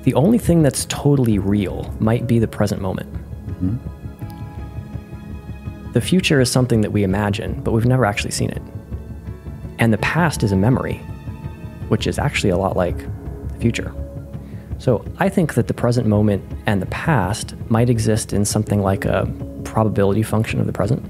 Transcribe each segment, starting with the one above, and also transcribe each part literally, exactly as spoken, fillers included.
the only thing that's totally real might be the present moment. Mm-hmm. The future is something that we imagine, but we've never actually seen it. And the past is a memory, which is actually a lot like the future. So I think that the present moment and the past might exist in something like a probability function of the present.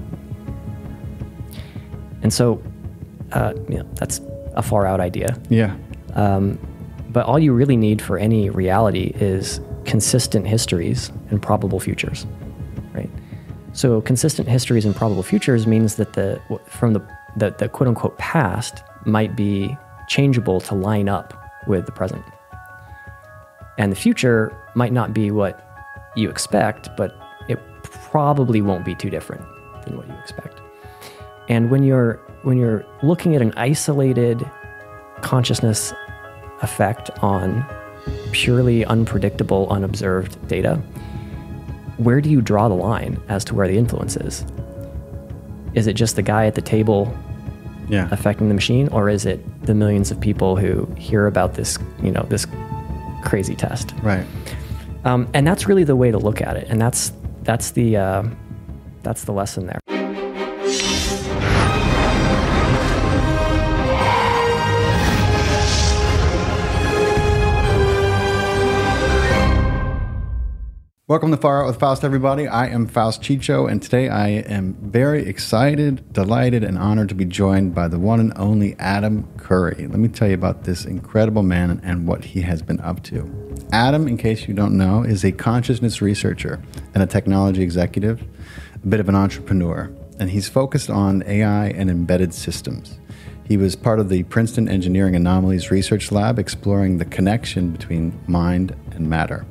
And so, uh, you know, that's a far out idea. Yeah. Um, but all you really need for any reality is consistent histories and probable futures, right? So consistent histories and probable futures means that the from the, the, the quote unquote past might be changeable to line up with the present. And the future might not be what you expect, but it probably won't be too different than what you expect. And when you're when you're looking at an isolated consciousness effect on purely unpredictable, unobserved data, where do you draw the line as to where the influence is? Is it just the guy at the table yeah. affecting the machine, or is it the millions of people who hear about this, you know, this crazy test? Right. Um, and that's really the way to look at it, and that's that's the uh, that's the lesson there. Welcome to Far Out with Faust, everybody. I am Faust Chicho, and today I am very excited, delighted, and honored to be joined by the one and only Adam Curry. Let me tell you about this incredible man and what he has been up to. Adam, in case you don't know, is a consciousness researcher and a technology executive, a bit of an entrepreneur, and he's focused on A I and embedded systems. He was part of the Princeton Engineering Anomalies Research Lab exploring the connection between mind and matter.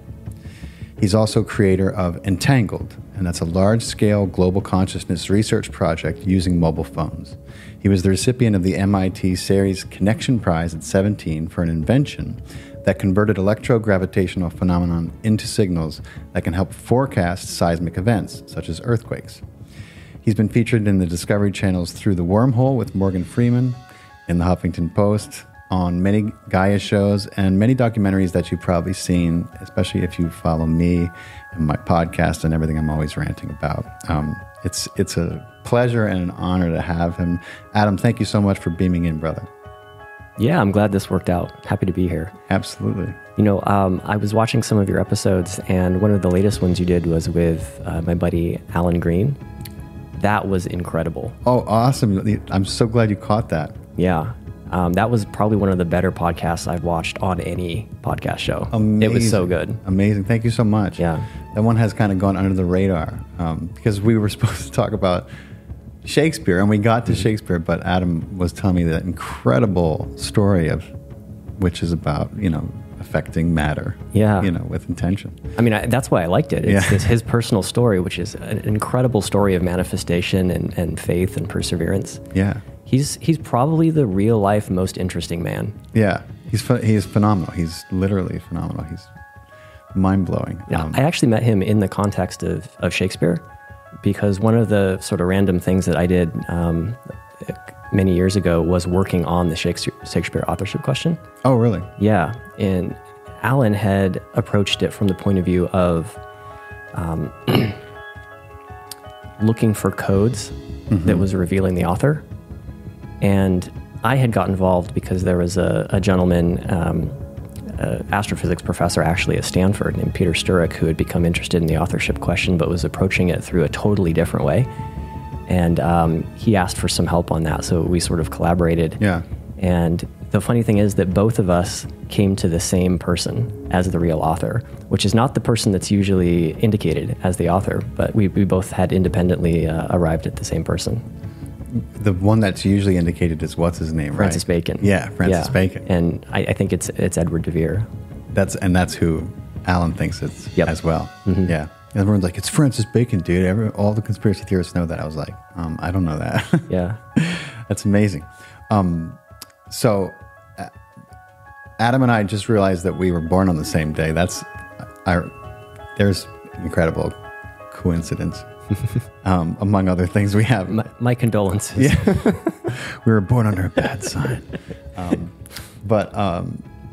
He's also creator of Entangled, and that's a large-scale global consciousness research project using mobile phones. He was the recipient of the M I T Series Connection Prize at seventeen for an invention that converted electrogravitational phenomenon into signals that can help forecast seismic events, such as earthquakes. He's been featured in the Discovery Channel's Through the Wormhole with Morgan Freeman, in the Huffington Post, on many Gaia shows and many documentaries that you've probably seen, especially if you follow me and my podcast and everything I'm always ranting about. Um, it's it's a pleasure and an honor to have him. Adam, thank you so much for beaming in, brother. Yeah, I'm glad this worked out. Happy to be here. Absolutely. You know, um, I was watching some of your episodes, and one of the latest ones you did was with uh, my buddy Alan Green. That was incredible. Oh, awesome. I'm so glad you caught that. Yeah. Um, that was probably one of the better podcasts I've watched on any podcast show. Amazing. It was so good. Amazing. Thank you so much. Yeah. That one has kind of gone under the radar um, because we were supposed to talk about Shakespeare, and we got to mm-hmm. Shakespeare, but Adam was telling me that incredible story of which is about, you know, affecting matter. Yeah. You know, with intention. I mean, I, that's why I liked it. It's, yeah. it's his personal story, which is an incredible story of manifestation and, and faith and perseverance. Yeah. He's he's probably the real life most interesting man. Yeah, he's ph- he's phenomenal. He's literally phenomenal. He's mind blowing. Yeah, um, I actually met him in the context of, of Shakespeare, because one of the sort of random things that I did um, many years ago was working on the Shakespeare, Shakespeare authorship question. Oh, really? Yeah, and Alan had approached it from the point of view of um, looking for codes mm-hmm. that was revealing the author. And I had got involved because there was a, a gentleman, um, an astrophysics professor actually at Stanford named Peter Sturrock, who had become interested in the authorship question but was approaching it through a totally different way. And um, he asked for some help on that, so we sort of collaborated. Yeah. And the funny thing is that both of us came to the same person as the real author, which is not the person that's usually indicated as the author, but we, we both had independently uh, arrived at the same person. The one that's usually indicated is what's his name, Francis right? Bacon. Yeah, Francis yeah. Bacon. And I, I think it's it's Edward de Vere. That's and that's who Alan thinks it's yep. as well. Mm-hmm. Yeah. Everyone's like, it's Francis Bacon, dude. Every, all the conspiracy theorists know that. I was like, um, I don't know that. Yeah. That's amazing. Um, so uh, Adam and I just realized that we were born on the same day. That's our, there's incredible coincidence. um, among other things we have. My, my condolences. Yeah. We were born under a bad sign. Um, but um,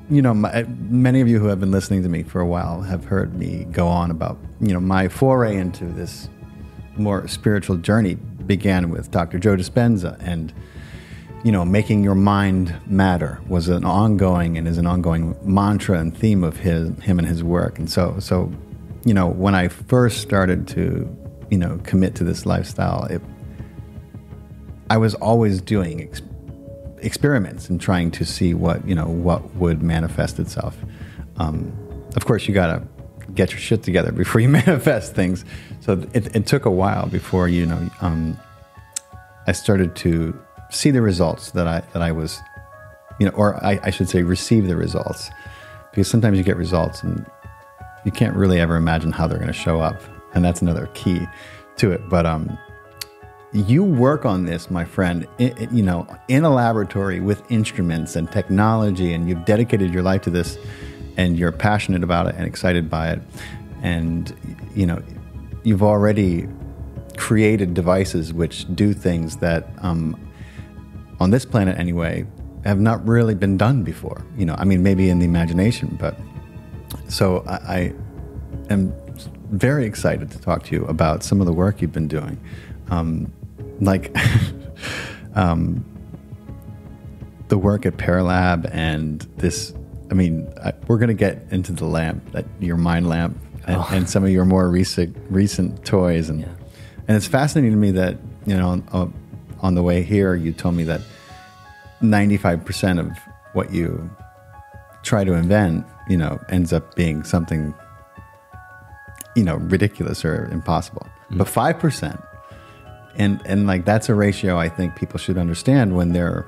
you know, my, many of you who have been listening to me for a while have heard me go on about, you know, my foray into this more spiritual journey began with Doctor Joe Dispenza, and, you know, making your mind matter was an ongoing and is an ongoing mantra and theme of his, him and his work. And so, so, you know, when I first started to, you know, commit to this lifestyle, it, I was always doing ex- experiments and trying to see what, you know, what would manifest itself. Um, of course, you got to get your shit together before you manifest things. So it, it took a while before, you know, um, I started to see the results that I that I was, you know, or I, I should say receive the results. Because sometimes you get results and you can't really ever imagine how they're going to show up. And that's another key to it. But um, you work on this, my friend, in, you know, in a laboratory with instruments and technology, and you've dedicated your life to this, and you're passionate about it and excited by it. And, you know, you've already created devices which do things that, um, on this planet anyway, have not really been done before. You know, I mean, maybe in the imagination, but so I, I am very excited to talk to you about some of the work you've been doing. Um, like um, the work at Paralab and this, I mean, I, we're going to get into the lamp, that your mind lamp, and, oh. and some of your more recent recent toys. And, yeah. and it's fascinating to me that, you know, on, on the way here, you told me that ninety-five percent of what you try to invent, you know, ends up being something, you know, ridiculous or impossible. Mm. But five percent, and and like that's a ratio I think people should understand when they're,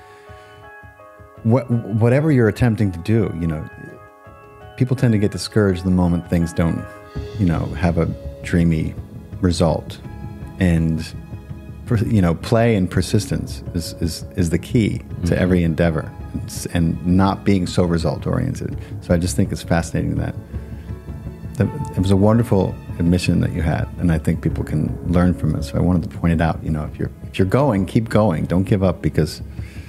what whatever you're attempting to do, you know, people tend to get discouraged the moment things don't, you know, have a dreamy result. And, you know, play and persistence is, is, is the key to mm-hmm. every endeavor, and not being so result oriented. So I just think it's fascinating that, that it was a wonderful admission that you had, and I think people can learn from it. So I wanted to point it out. You know, if you're if you're going, keep going. Don't give up because,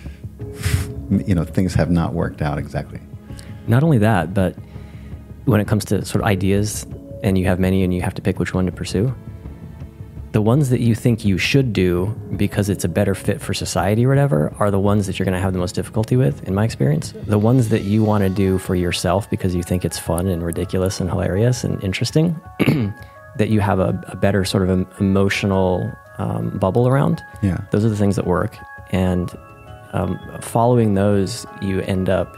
you know, things have not worked out exactly. Not only that, but when it comes to sort of ideas, and you have many, and you have to pick which one to pursue, the ones that you think you should do because it's a better fit for society or whatever are the ones that you're going to have the most difficulty with, in my experience. The ones that you want to do for yourself because you think it's fun and ridiculous and hilarious and interesting, that you have a, a better sort of emotional um, bubble around, yeah. those are the things that work. And um, following those, you end up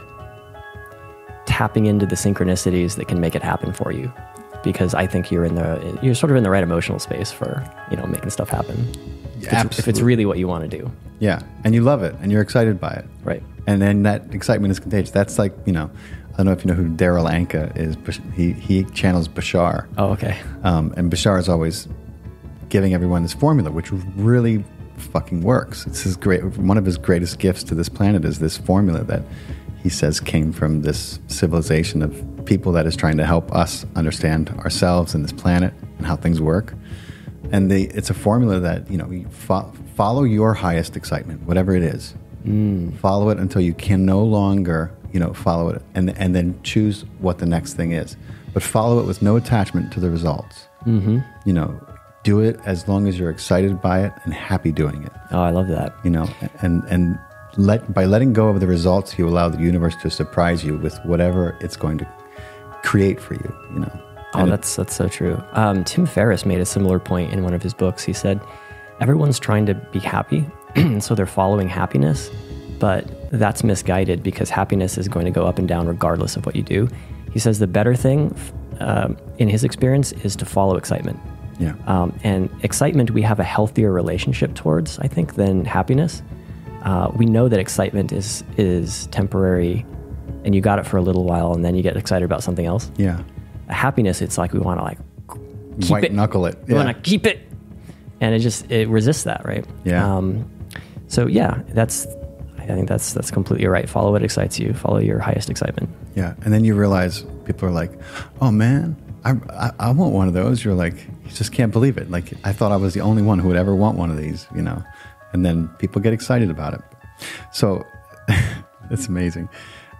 tapping into the synchronicities that can make it happen for you. Because I think you're in the you're sort of in the right emotional space for, you know, making stuff happen. Yeah, if, absolutely. It's, if it's really what you want to do. Yeah, and you love it, and you're excited by it. Right. And then that excitement is contagious. That's like, you know, I don't know if you know who Daryl Anka is. He he channels Bashar. Oh, okay. Um, and Bashar is always giving everyone this formula, which really fucking works. It's his great. One of his greatest gifts to this planet is this formula that he says came from this civilization of people that is trying to help us understand ourselves and this planet and how things work. And they, it's a formula that, you know, you fo- follow your highest excitement, whatever it is. Mm. Follow it until you can no longer, you know, follow it, and and then choose what the next thing is. But follow it with no attachment to the results. Mm-hmm. You know, do it as long as you're excited by it and happy doing it. Oh, I love that. You know, and and let by letting go of the results, you allow the universe to surprise you with whatever it's going to create for you, you know. Oh, that's that's so true. Um, Tim Ferriss made a similar point in one of his books. He said, everyone's trying to be happy, so they're following happiness, but that's misguided because happiness is going to go up and down regardless of what you do. He says the better thing, uh, in his experience, is to follow excitement. Yeah. Um, and excitement we have a healthier relationship towards, I think, than happiness. Uh, we know that excitement is is temporary, and you got it for a little while, and then you get excited about something else. Yeah. Happiness, it's like we want to like keep white it. knuckle it. We yeah. want to keep it, and it just it resists that, right? Yeah. Um, so yeah, that's I think that's that's completely right. Follow what excites you. Follow your highest excitement. Yeah, and then you realize people are like, "Oh man, I I, I want one of those." You're like, you just can't believe it. Like I thought I was the only one who would ever want one of these, you know. And then people get excited about it. So it's amazing.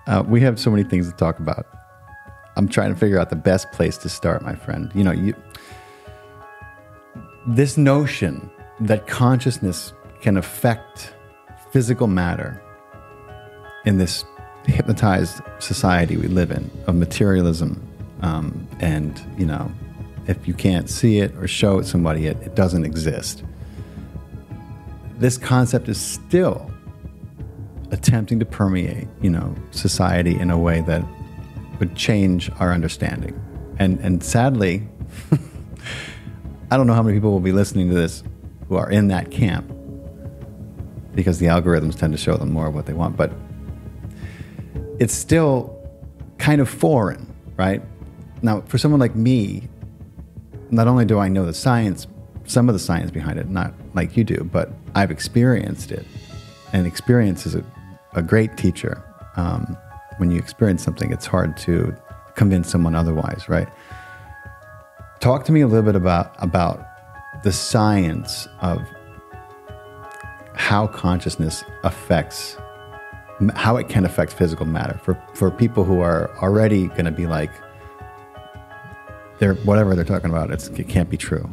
Uh, we have so many things to talk about. I'm trying to figure out the best place to start, my friend. You know, you, this notion that consciousness can affect physical matter in this hypnotized society we live in of materialism, um, and, you know, if you can't see it or show it to somebody, it, it doesn't exist. This concept is still attempting to permeate, you know, society in a way that would change our understanding. And and sadly, I don't know how many people will be listening to this who are in that camp, because the algorithms tend to show them more of what they want, but it's still kind of foreign, right? Now, for someone like me, not only do I know the science, some of the science behind it, not like you do, but I've experienced it. And experience is a, a great teacher. Um, when you experience something, it's hard to convince someone otherwise, right? Talk to me a little bit about, about the science of how consciousness affects, how it can affect physical matter for, for people who are already going to be like, they're, whatever they're talking about, it's, it can't be true.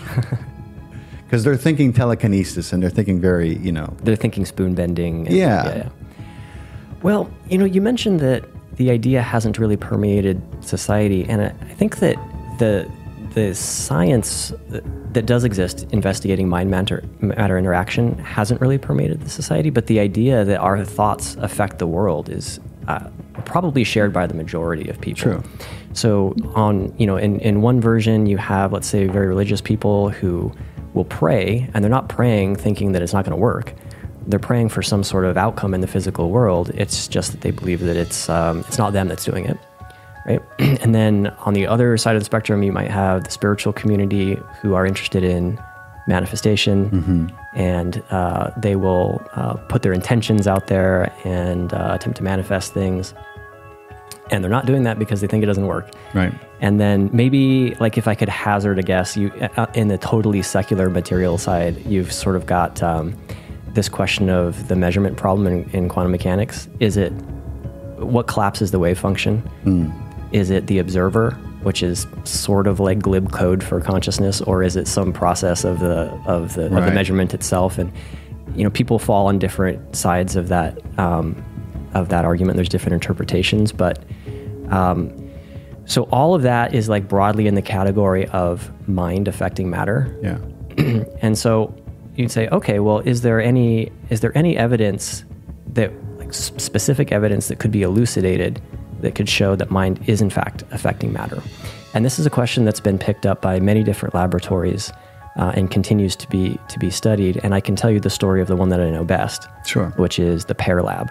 Because they're thinking telekinesis and they're thinking very, you know. They're thinking spoon bending. And, yeah. yeah, yeah. Well, you know, you mentioned that the idea hasn't really permeated society. And I, I think that the the science that does exist investigating mind matter, matter interaction hasn't really permeated the society. But the idea that our thoughts affect the world is uh, probably shared by the majority of people. True. So on, you know, in, in one version, you have, let's say, very religious people who will pray, and they're not praying thinking that it's not going to work. They're praying for some sort of outcome in the physical world. It's just that they believe that it's um, it's not them that's doing it, right? And then on the other side of the spectrum, you might have the spiritual community who are interested in manifestation, mm-hmm. and uh, they will uh, put their intentions out there and uh, attempt to manifest things. And they're not doing that because they think it doesn't work. Right. And then maybe, like, if I could hazard a guess, you uh, in the totally secular material side, you've sort of got um, this question of the measurement problem in, in quantum mechanics. Is it, what collapses the wave function? Mm. Is it the observer, which is sort of like glib code for consciousness, or is it some process of the of the, right. of the measurement itself? And, you know, people fall on different sides of that um, of that argument. There's different interpretations, but um, so all of that is like broadly in the category of mind affecting matter. Yeah. And so you'd say, okay, well, is there any is there any evidence that, like, specific evidence that could be elucidated that could show that mind is in fact affecting matter? And this is a question that's been picked up by many different laboratories uh, and continues to be to be studied. And I can tell you the story of the one that I know best, sure, which is the Pear Lab.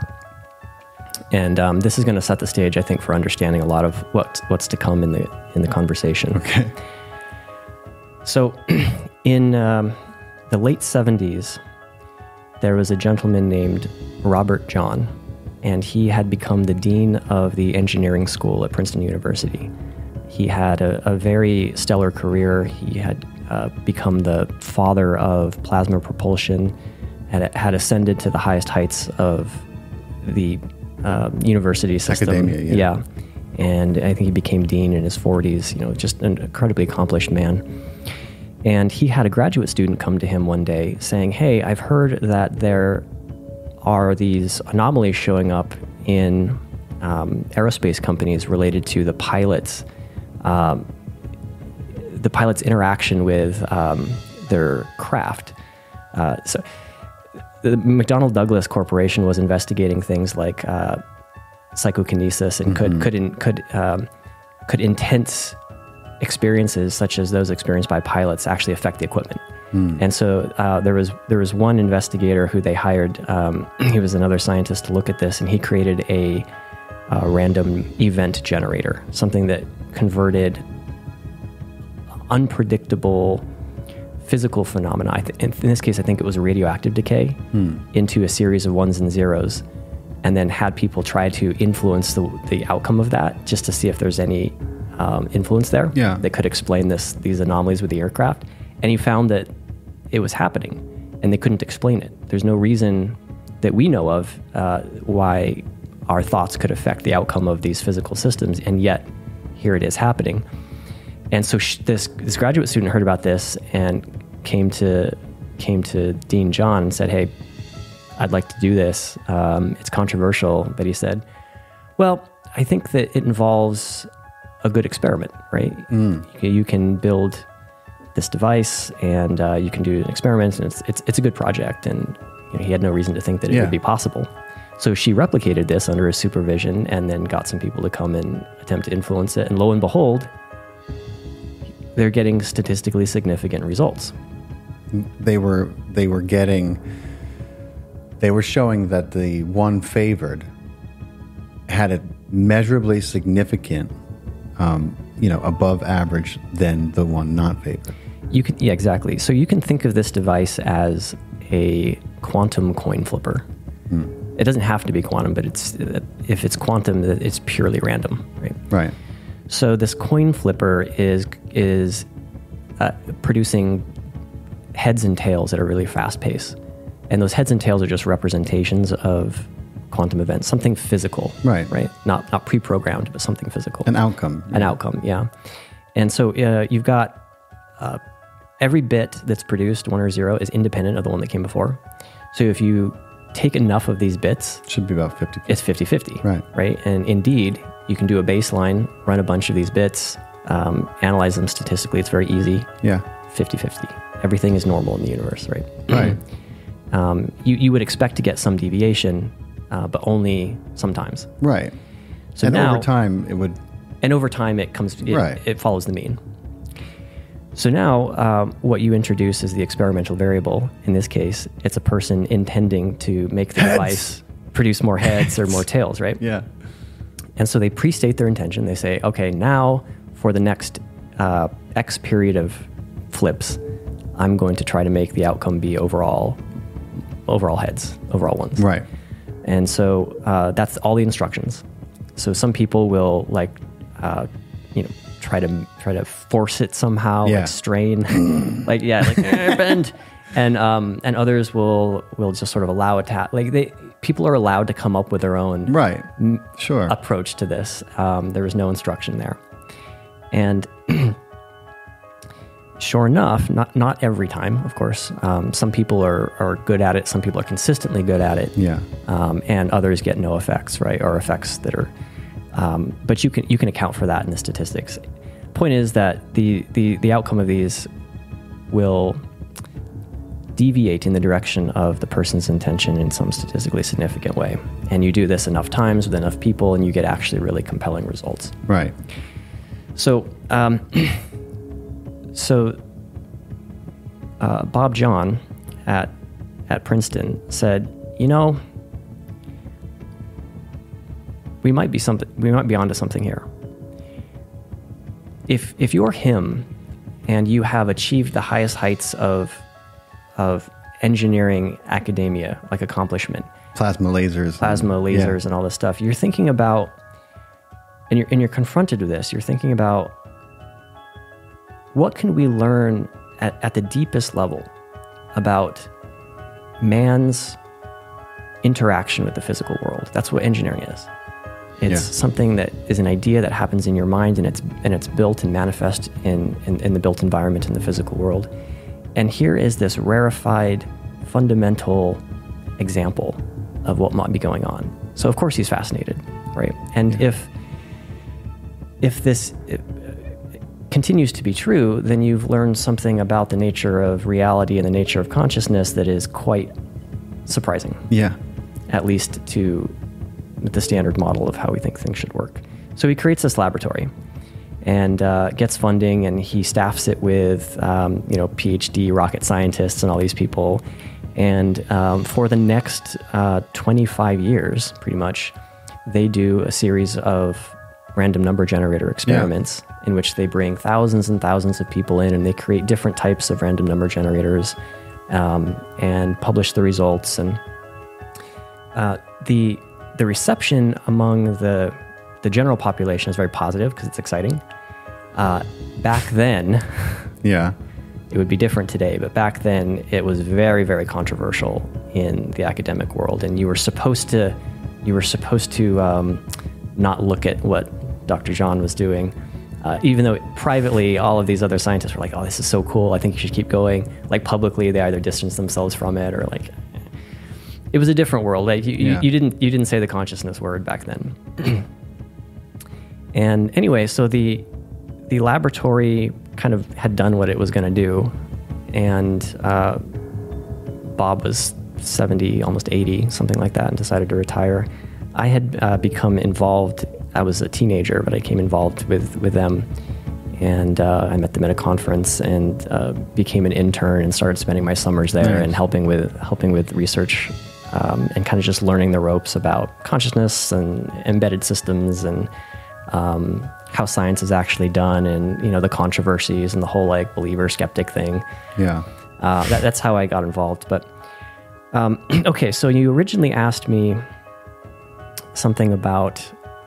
And um, this is going to set the stage, I think, for understanding a lot of what what's to come in the in the conversation. Okay. So, in um, the late seventies, there was a gentleman named Robert John, and he had become the dean of the engineering school at Princeton University. He had a, a very stellar career. He had uh, become the father of plasma propulsion, and had ascended to the highest heights of the uh, university system. Academia, yeah. yeah. And I think he became dean in his forties, you know, just an incredibly accomplished man. And he had a graduate student come to him one day saying, hey, I've heard that there are these anomalies showing up in um, aerospace companies related to the pilots, um, the pilots' interaction with um, their craft. Uh, so the McDonnell Douglas Corporation was investigating things like uh, psychokinesis and mm-hmm. could could in, could um, could intense experiences such as those experienced by pilots actually affect the equipment. Mm. And so uh, there was there was one investigator who they hired. Um, he was another scientist to look at this, and he created a, a random event generator, something that converted unpredictable physical phenomena. I th- in this case, I think it was a radioactive decay mm. into a series of ones and zeros, and then had people try to influence the the outcome of that just to see if there's any um, influence there yeah. that could explain this these anomalies with the aircraft. And he found that it was happening, and they couldn't explain it. There's no reason that we know of uh, why our thoughts could affect the outcome of these physical systems, and yet here it is happening. And so sh- this this graduate student heard about this and came to came to Dean John and said, "Hey, I'd like to do this. Um, it's controversial," but he said, "Well, I think that it involves a good experiment, right? Mm. You, you can build this device, and uh, you can do an experiment, and it's it's it's a good project." And you know, he had no reason to think that it yeah. would be possible. So she replicated this under his supervision, and then got some people to come and attempt to influence it. And lo and behold, they're getting statistically significant results. They were they were getting they were showing that the one favored had a measurably significant, um, you know, above average than the one not favored. You can, yeah, exactly. So you can think of this device as a quantum coin flipper. Hmm. It doesn't have to be quantum, but it's if it's quantum, it's purely random, right? Right. So this coin flipper is is uh, producing heads and tails at a really fast pace, and those heads and tails are just representations of quantum events, something physical, right? Right. Not not pre-programmed, but something physical. An outcome. An yeah. outcome. Yeah. And so uh, you've got uh, every bit that's produced, one or zero, is independent of the one that came before. So if you take enough of these bits, it should be about fifty fifty. It's fifty-fifty. Right. Right. And indeed, you can do a baseline, run a bunch of these bits, um, analyze them statistically. It's very easy. Yeah. fifty-fifty. Everything is normal in the universe, right? Right. um, you, you would expect to get some deviation, uh, but only sometimes. Right. So and now, over time, it would... And over time, it comes. It, right. it follows the mean. So now, um, what you introduce is the experimental variable. In this case, it's a person intending to make the heads. device produce more heads, heads or more tails, right? Yeah. And so they pre-state their intention. They say, okay, now for the next uh, X period of flips, I'm going to try to make the outcome be overall, overall heads, overall ones. Right. And so uh, that's all the instructions. So some people will like, uh, you know, try to try to force it somehow, yeah. like strain, like yeah, like eh, bend, and um, and others will will just sort of allow it to like they people are allowed to come up with their own right, m- sure approach to this. Um, there was no instruction there, and sure enough, not not every time, of course. Um, some people are are good at it. Some people are consistently good at it. Yeah, um, and others get no effects, right, or effects that are. Um, but you can you can account for that in the statistics. Point is that the, the, the outcome of these will deviate in the direction of the person's intention in some statistically significant way. And you do this enough times with enough people, and you get actually really compelling results. Right. So, um, so uh, Bob John at at Princeton said, you know, we might be something. We might be onto something here. If if you're him, and you have achieved the highest heights of of engineering academia, like accomplishment, plasma lasers, plasma lasers, yeah. and all this stuff, you're thinking about, and you're and you're confronted with this. You're thinking about what can we learn at, at the deepest level about man's interaction with the physical world. That's what engineering is. It's yeah. something that is an idea that happens in your mind, and it's and it's built and manifest in, in, in the built environment in the physical world. And here is this rarefied, fundamental example of what might be going on. So of course he's fascinated, right? And yeah. if if this if, uh, continues to be true, then you've learned something about the nature of reality and the nature of consciousness that is quite surprising. Yeah. At least to the standard model of how we think things should work. So he creates this laboratory and uh, gets funding, and he staffs it with um, you know PhD rocket scientists and all these people. And um, for the next uh, twenty-five years, pretty much, they do a series of random number generator experiments yeah. in which they bring thousands and thousands of people in, and they create different types of random number generators um, and publish the results. And uh, the The reception among the the general population is very positive because it's exciting. Uh, back then, yeah, it would be different today, but back then it was very, very controversial in the academic world, and you were supposed to you were supposed to um, not look at what Doctor John was doing. Uh, even though privately, all of these other scientists were like, oh, this is so cool, I think you should keep going. Like publicly, they either distanced themselves from it or like, it was a different world. Like you, yeah. you, you didn't you didn't say the consciousness word back then. And anyway, so the the laboratory kind of had done what it was going to do. And uh, Bob was seventy, almost eighty, something like that, and decided to retire. I had uh, become involved. I was a teenager, but I became involved with, with them. And uh, I met them at a conference and uh, became an intern and started spending my summers there nice. and helping with helping with research um, and kind of just learning the ropes about consciousness and embedded systems and um, how science is actually done, and you know the controversies and the whole like believer skeptic thing. Yeah, uh, that, that's how I got involved. But um, okay, so you originally asked me something about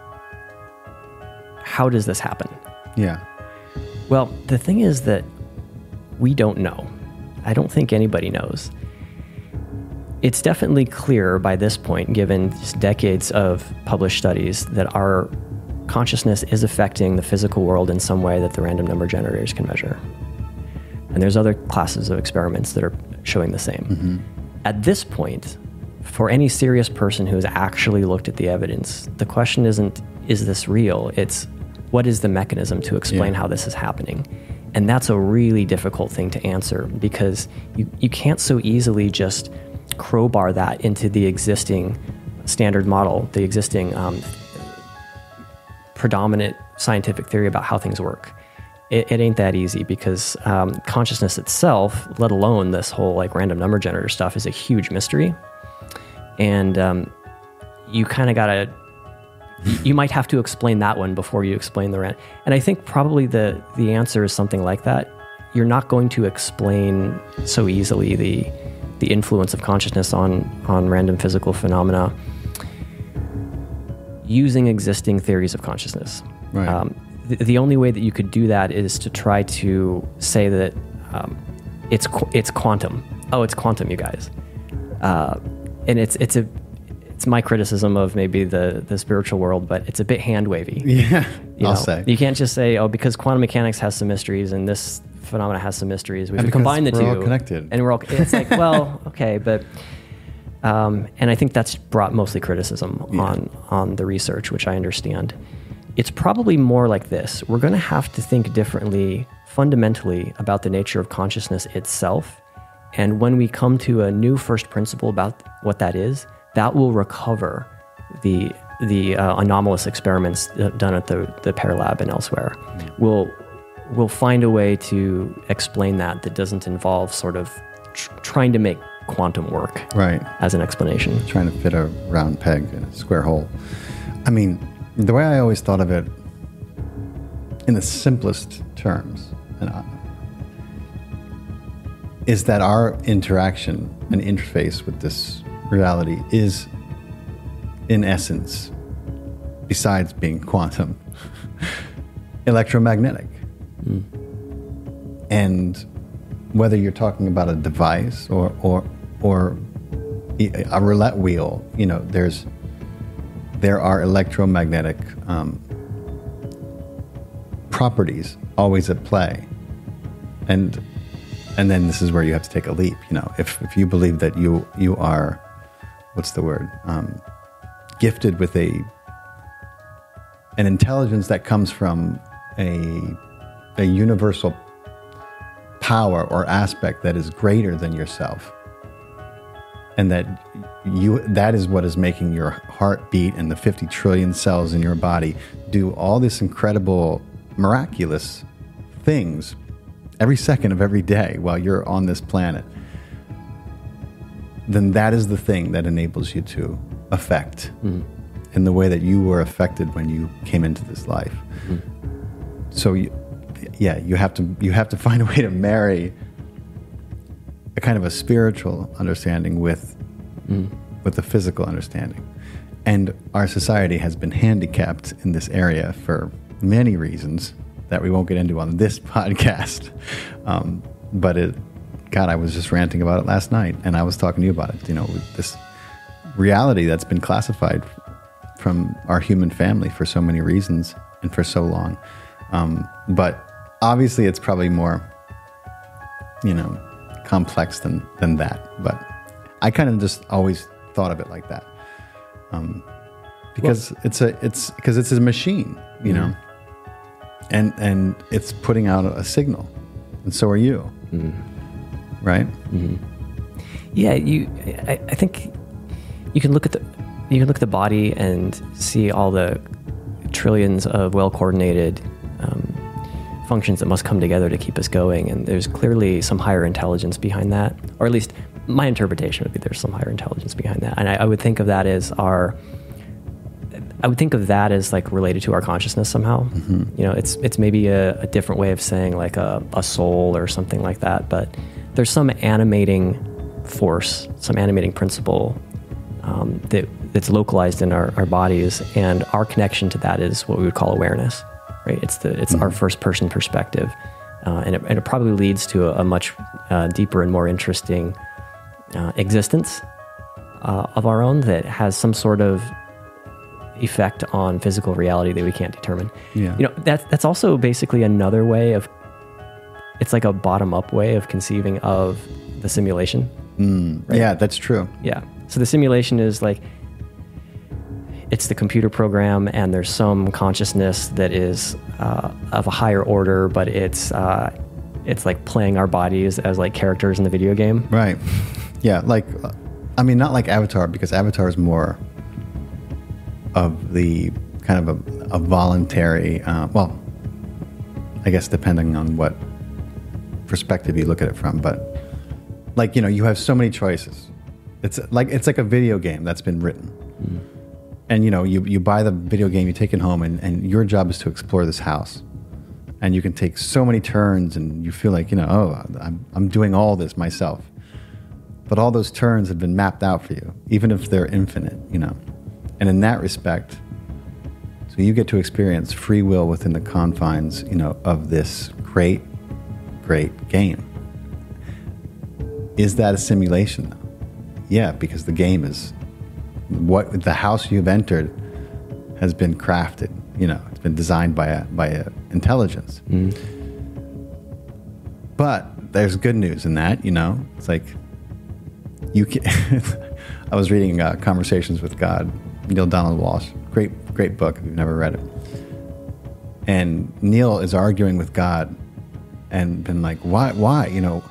how does this happen? Yeah. Well, the thing is that we don't know. I don't think anybody knows. It's definitely clear by this point, given just decades of published studies, that our consciousness is affecting the physical world in some way that the random number generators can measure. And there's other classes of experiments that are showing the same. Mm-hmm. At this point, for any serious person who has actually looked at the evidence, the question isn't, is this real? It's, what is the mechanism to explain yeah. how this is happening? And that's a really difficult thing to answer, because you, you can't so easily just crowbar that into the existing standard model, the existing um, predominant scientific theory about how things work. It, it ain't that easy, because um, consciousness itself, let alone this whole like random number generator stuff, is a huge mystery. And um, you kind of got to, you might have to explain that one before you explain the rand. And I think probably the, the answer is something like that. You're not going to explain so easily the the influence of consciousness on, on random physical phenomena using existing theories of consciousness. Right. Um, the, the only way that you could do that is to try to say that um, it's it's quantum. Oh, it's quantum, you guys. Uh, and it's it's a it's my criticism of maybe the, the spiritual world, but it's a bit hand wavy. Yeah, you I'll know? say. You can't just say, oh, because quantum mechanics has some mysteries and this phenomena has some mysteries, we can combine the we're two. We're all connected. And we're all, it's like, well, okay, but, um, and I think that's brought mostly criticism yeah. on, on the research, which I understand. It's probably more like this. We're going to have to think differently, fundamentally, about the nature of consciousness itself. And when we come to a new first principle about what that is, that will recover the the uh, anomalous experiments done at the, the Pear Lab and elsewhere. Mm. We'll, we'll find a way to explain that that doesn't involve sort of tr- trying to make quantum work right. as an explanation. Trying to fit a round peg in a square hole. I mean, the way I always thought of it, in the simplest terms, and I, is that our interaction and interface with this reality is, in essence, besides being quantum, electromagnetic. Mm. And whether you're talking about a device or or or a roulette wheel, you know, there's there are electromagnetic um, properties always at play, and and then this is where you have to take a leap. You know, if if you believe that you you are, what's the word, um, gifted with a an intelligence that comes from a a universal power or aspect that is greater than yourself, and that you that is what is making your heart beat and the fifty trillion cells in your body do all this incredible, miraculous things every second of every day while you're on this planet, then that is the thing that enables you to affect mm. in the way that you were affected when you came into this life. Mm. So, you, yeah, you have to you have to find a way to marry a kind of a spiritual understanding with mm. with the physical understanding. And our society has been handicapped in this area for many reasons that we won't get into on this podcast. Um, but it, God, I was just ranting about it last night, and I was talking to you about it. You know, this reality that's been classified from our human family for so many reasons and for so long. Um, but obviously it's probably more, you know, complex than, than that. But I kind of just always thought of it like that. Um, because well, it's a, it's because it's a machine, you mm-hmm. know, and, and it's putting out a signal, and so are you. Mm-hmm. Right. Mm-hmm. Yeah. You, I, I think you can look at the, you can look at the body and see all the trillions of well-coordinated um, functions that must come together to keep us going. And there's clearly some higher intelligence behind that, or at least my interpretation would be there's some higher intelligence behind that. And I, I would think of that as our, I would think of that as like related to our consciousness somehow. Mm-hmm. You know, it's it's maybe a, a different way of saying like a, a soul or something like that, but there's some animating force, some animating principle um, that that's localized in our, our bodies, and our connection to that is what we would call awareness, right? It's the it's mm-hmm. our first person perspective, uh, and, it, and it probably leads to a, a much uh, deeper and more interesting uh, existence uh, of our own that has some sort of effect on physical reality that we can't determine. Yeah. You know, that's that's also basically another way of, it's like a bottom up way of conceiving of the simulation. Mm, right? Yeah, that's true. Yeah. So the simulation is like, it's the computer program, and there's some consciousness that is uh, of a higher order, but it's uh, it's like playing our bodies as like characters in the video game. Right. Yeah. Like, I mean, not like Avatar, because Avatar is more of the kind of a, a voluntary, uh, well, I guess depending on what perspective you look at it from, but like, you know, you have so many choices. It's like, it's like a video game that's been written. Mm. And, you know, you, you buy the video game, you take it home, and, and your job is to explore this house. And you can take so many turns, and you feel like, you know, oh, I'm, I'm doing all this myself. But all those turns have been mapped out for you, even if they're infinite, you know. And in that respect, so you get to experience free will within the confines, you know, of this great, great game. Is that a simulation, though? Yeah, because the game is, what the house you've entered has been crafted, you know, it's been designed by a, by a intelligence. Mm. But there's good news in that, you know, it's like, you can, I was reading uh, Conversations with God, Neil Donald Walsch, great, great book if you've never read it. And Neil is arguing with God and been like, why, why, you know,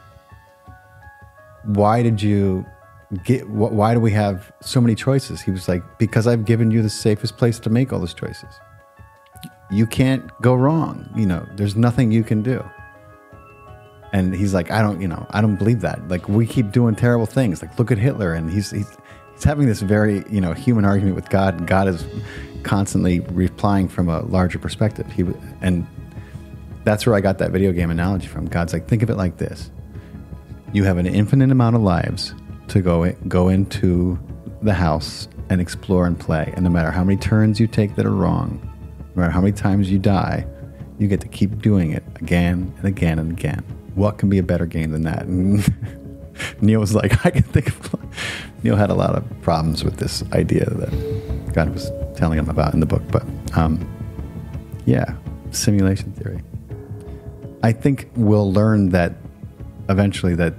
why did you get, wh- why do we have so many choices? He was like, because I've given you the safest place to make all those choices. You can't go wrong. You know, there's nothing you can do. And he's like, I don't, you know, I don't believe that. Like, we keep doing terrible things. Like, look at Hitler. And he's, he's, he's having this very, you know, human argument with God, and God is constantly replying from a larger perspective. He, and that's where I got that video game analogy from. God's like, think of it like this. You have an infinite amount of lives to go, go into the house and explore and play. And no matter how many turns you take that are wrong, no matter how many times you die, you get to keep doing it again and again and again. What can be a better game than that? And Neil was like, I can think of... Neil had a lot of problems with this idea that God was telling him about in the book. But um, yeah, simulation theory. I think we'll learn that eventually that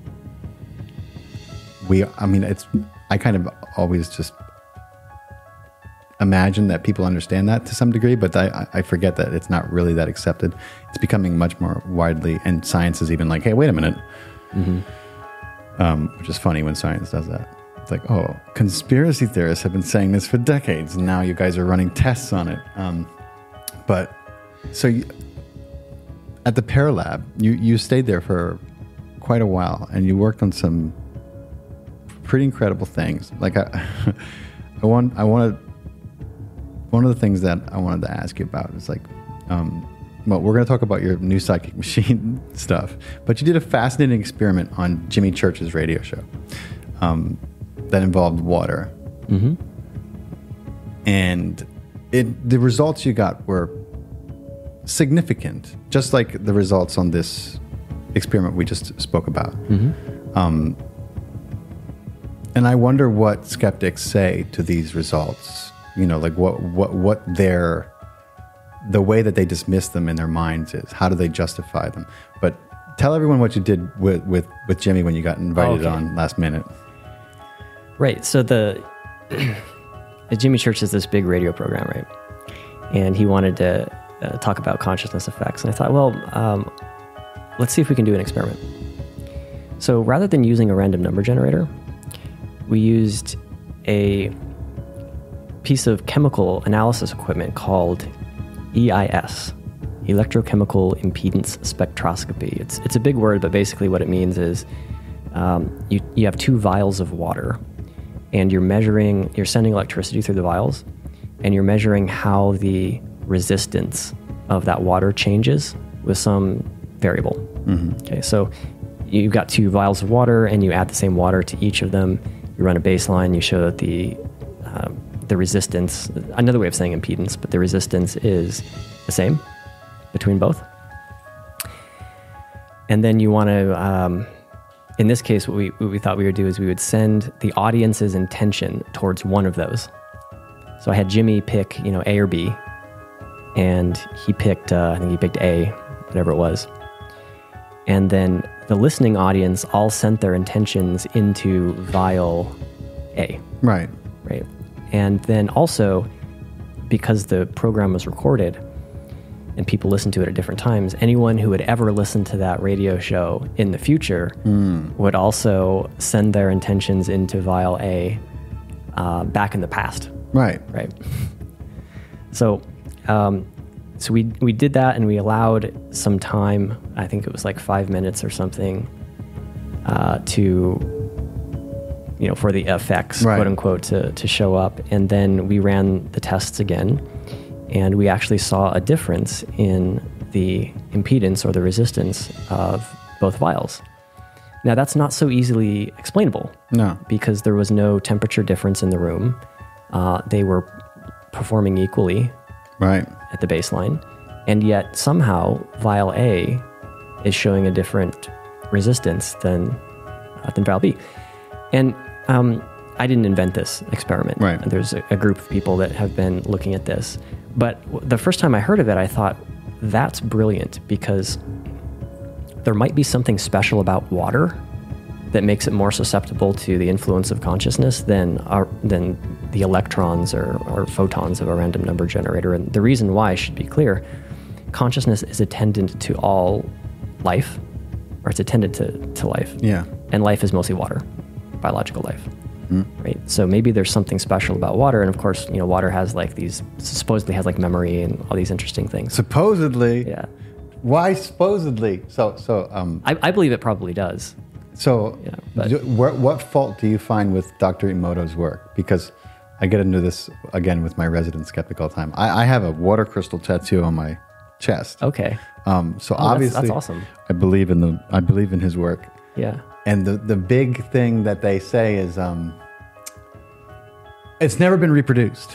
we, I mean, it's, I kind of always just imagine that people understand that to some degree, but I, I forget that it's not really that accepted. It's becoming much more widely, and science is even like, hey, wait a minute. Mm-hmm. Um, which is funny when science does that. It's like, oh, conspiracy theorists have been saying this for decades, and now you guys are running tests on it. Um, but so you, at the Paralab, you, you stayed there for quite a while, and you worked on some pretty incredible things. Like I, I want, I wanted, one of the things that I wanted to ask you about is like, um, well, we're going to talk about your new psychic machine stuff, but you did a fascinating experiment on Jimmy Church's radio show um, that involved water. Mm-hmm. And it, the results you got were significant, just like the results on this experiment we just spoke about. Mm-hmm. Um, And I wonder what skeptics say to these results. You know, like what what what their the way that they dismiss them in their minds is. How do they justify them? But tell everyone what you did with with, with Jimmy when you got invited okay. on last minute. Right. So the Jimmy Church is this big radio program, right? And he wanted to uh, talk about consciousness effects. And I thought, well, um, let's see if we can do an experiment. So rather than using a random number generator, we used a piece of chemical analysis equipment called E I S, electrochemical impedance spectroscopy. It's it's a big word, but basically what it means is um, you you have two vials of water, and you're measuring, you're sending electricity through the vials, and you're measuring how the resistance of that water changes with some variable. Mm-hmm. Okay, so you've got two vials of water, and you add the same water to each of them. You run a baseline. You show that the um, the resistance, another way of saying impedance, but the resistance is the same between both. And then you want to, um, in this case, what we what we thought we would do is we would send the audience's intention towards one of those. So I had Jimmy pick, you know, A or B, and he picked, uh, I think he picked A, whatever it was. And then the listening audience all sent their intentions into vial A. Right. Right. And then also, because the program was recorded and people listened to it at different times, anyone who had ever listened to that radio show in the future mm. would also send their intentions into vial A uh, back in the past. Right. Right. So, um, so we we did that, and we allowed some time. I think it was like five minutes or something uh, to, you know, for the effects, right. quote unquote, to to show up. And then we ran the tests again, and we actually saw a difference in the impedance or the resistance of both vials. Now, that's not so easily explainable. No. Because there was no temperature difference in the room. Uh, they were performing equally right at the baseline, and yet somehow vial A is showing a different resistance than uh, than vial B. And um, I didn't invent this experiment. Right. There's a, a group of people that have been looking at this. But w- the first time I heard of it, I thought, that's brilliant, because there might be something special about water that makes it more susceptible to the influence of consciousness than our, than the electrons or, or photons of a random number generator. And the reason why should be clear. Consciousness is attendant to all life, or it's attendant to, to life. Yeah. And life is mostly water, biological life. Mm. Right? So maybe there's something special about water. And of course, you know, water has like these, supposedly has like memory and all these interesting things. Supposedly? Yeah. Why supposedly? So, so, um, I, I believe it probably does. So, yeah, but, do, what, what fault do you find with Doctor Emoto's work? Because I get into this again with my resident skeptic all the time. I, I have a water crystal tattoo on my chest. Okay. Um, so oh, obviously, that's, that's awesome. I believe in the I believe in his work. Yeah. And the the big thing that they say is, um, it's never been reproduced.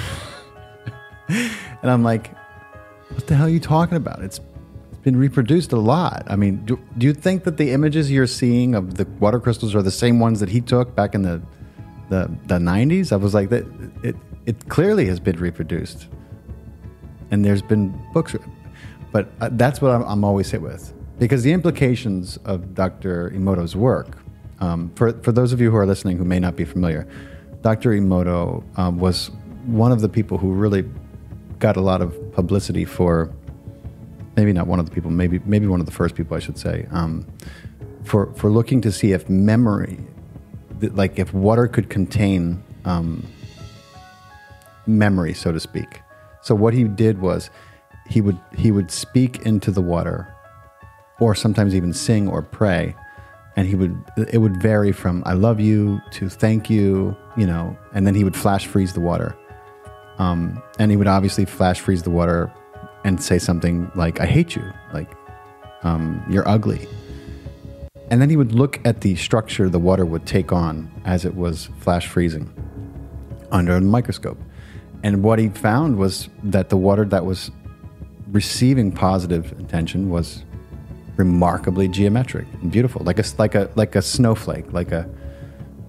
And I'm like, what the hell are you talking about? It's been reproduced a lot. I mean, do, do you think that the images you're seeing of the water crystals are the same ones that he took back in the the, the nineties? I was like, that it it clearly has been reproduced, and there's been books, but uh, that's what I'm, I'm always hit with, because the implications of Doctor Emoto's work, um, for for those of you who are listening who may not be familiar, Doctor Emoto um, was one of the people who really got a lot of publicity for. Maybe not one of the people, maybe maybe one of the first people, I should say, um, for for looking to see if memory, like if water could contain um, memory, so to speak. So what he did was he would he would speak into the water, or sometimes even sing or pray, and he would it would vary from "I love you" to "thank you," you know, and then he would flash freeze the water, um, and he would obviously flash freeze the water and say something like, I hate you, like, um, you're ugly. And then he would look at the structure the water would take on as it was flash freezing under a microscope. And what he found was that the water that was receiving positive intention was remarkably geometric and beautiful, like a, like a, like a snowflake, like a,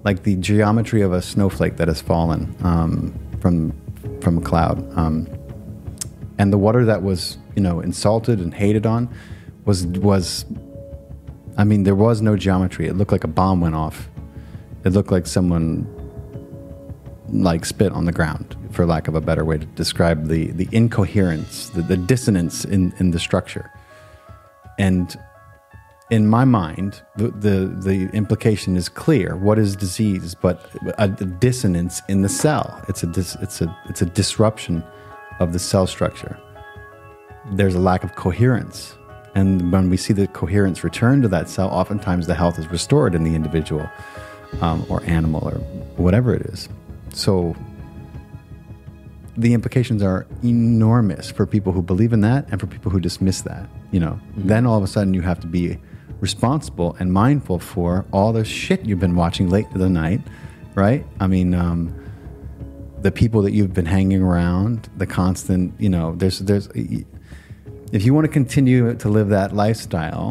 like the geometry of a snowflake that has fallen um, from from a cloud, um, and the water that was, you know, insulted and hated on was was. I mean, there was no geometry. It looked like a bomb went off. It looked like someone like spit on the ground, for lack of a better way to describe the the incoherence, the, the dissonance in, in the structure. And in my mind, the, the the implication is clear. What is disease but a, a dissonance in the cell? It's a dis, it's a it's a disruption of the cell structure. There's a lack of coherence. And when we see the coherence return to that cell, oftentimes the health is restored in the individual um, or animal or whatever it is. So the implications are enormous for people who believe in that and for people who dismiss that. You know, mm-hmm. Then all of a sudden you have to be responsible and mindful for all the shit you've been watching late into the night, right? I mean, um, the people that you've been hanging around, the constant, you know, there's there's. If you want to continue to live that lifestyle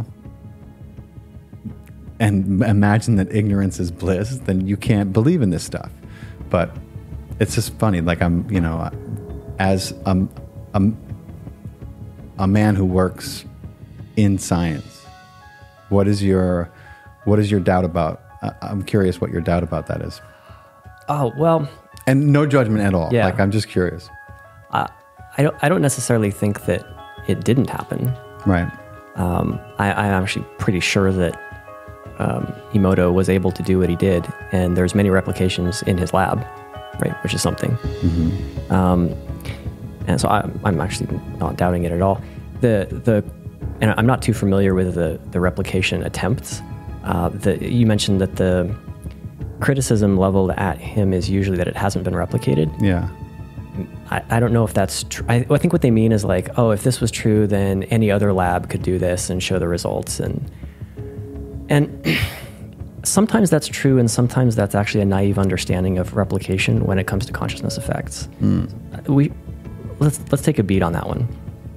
and imagine that ignorance is bliss, then you can't believe in this stuff. But it's just funny. Like I'm, you know, as a, a, a man who works in science, what is your, what is your doubt about? I'm curious what your doubt about that is. Oh, well. And no judgment at all. Yeah. Like, I'm just curious. Uh, I don't, I don't necessarily think that it didn't happen. Right. Um, I, I'm actually pretty sure that um, Emoto was able to do what he did, and there's many replications in his lab, right, which is something. Mm-hmm. Um, and so I, I'm actually not doubting it at all. The the and I'm not too familiar with the the replication attempts. Uh, the, you mentioned that the criticism leveled at him is usually that it hasn't been replicated. Yeah. I, I don't know if that's true. I, I think what they mean is like, oh, if this was true, then any other lab could do this and show the results. And and sometimes that's true, and sometimes that's actually a naive understanding of replication when it comes to consciousness effects. Mm. We let's let's take a beat on that one.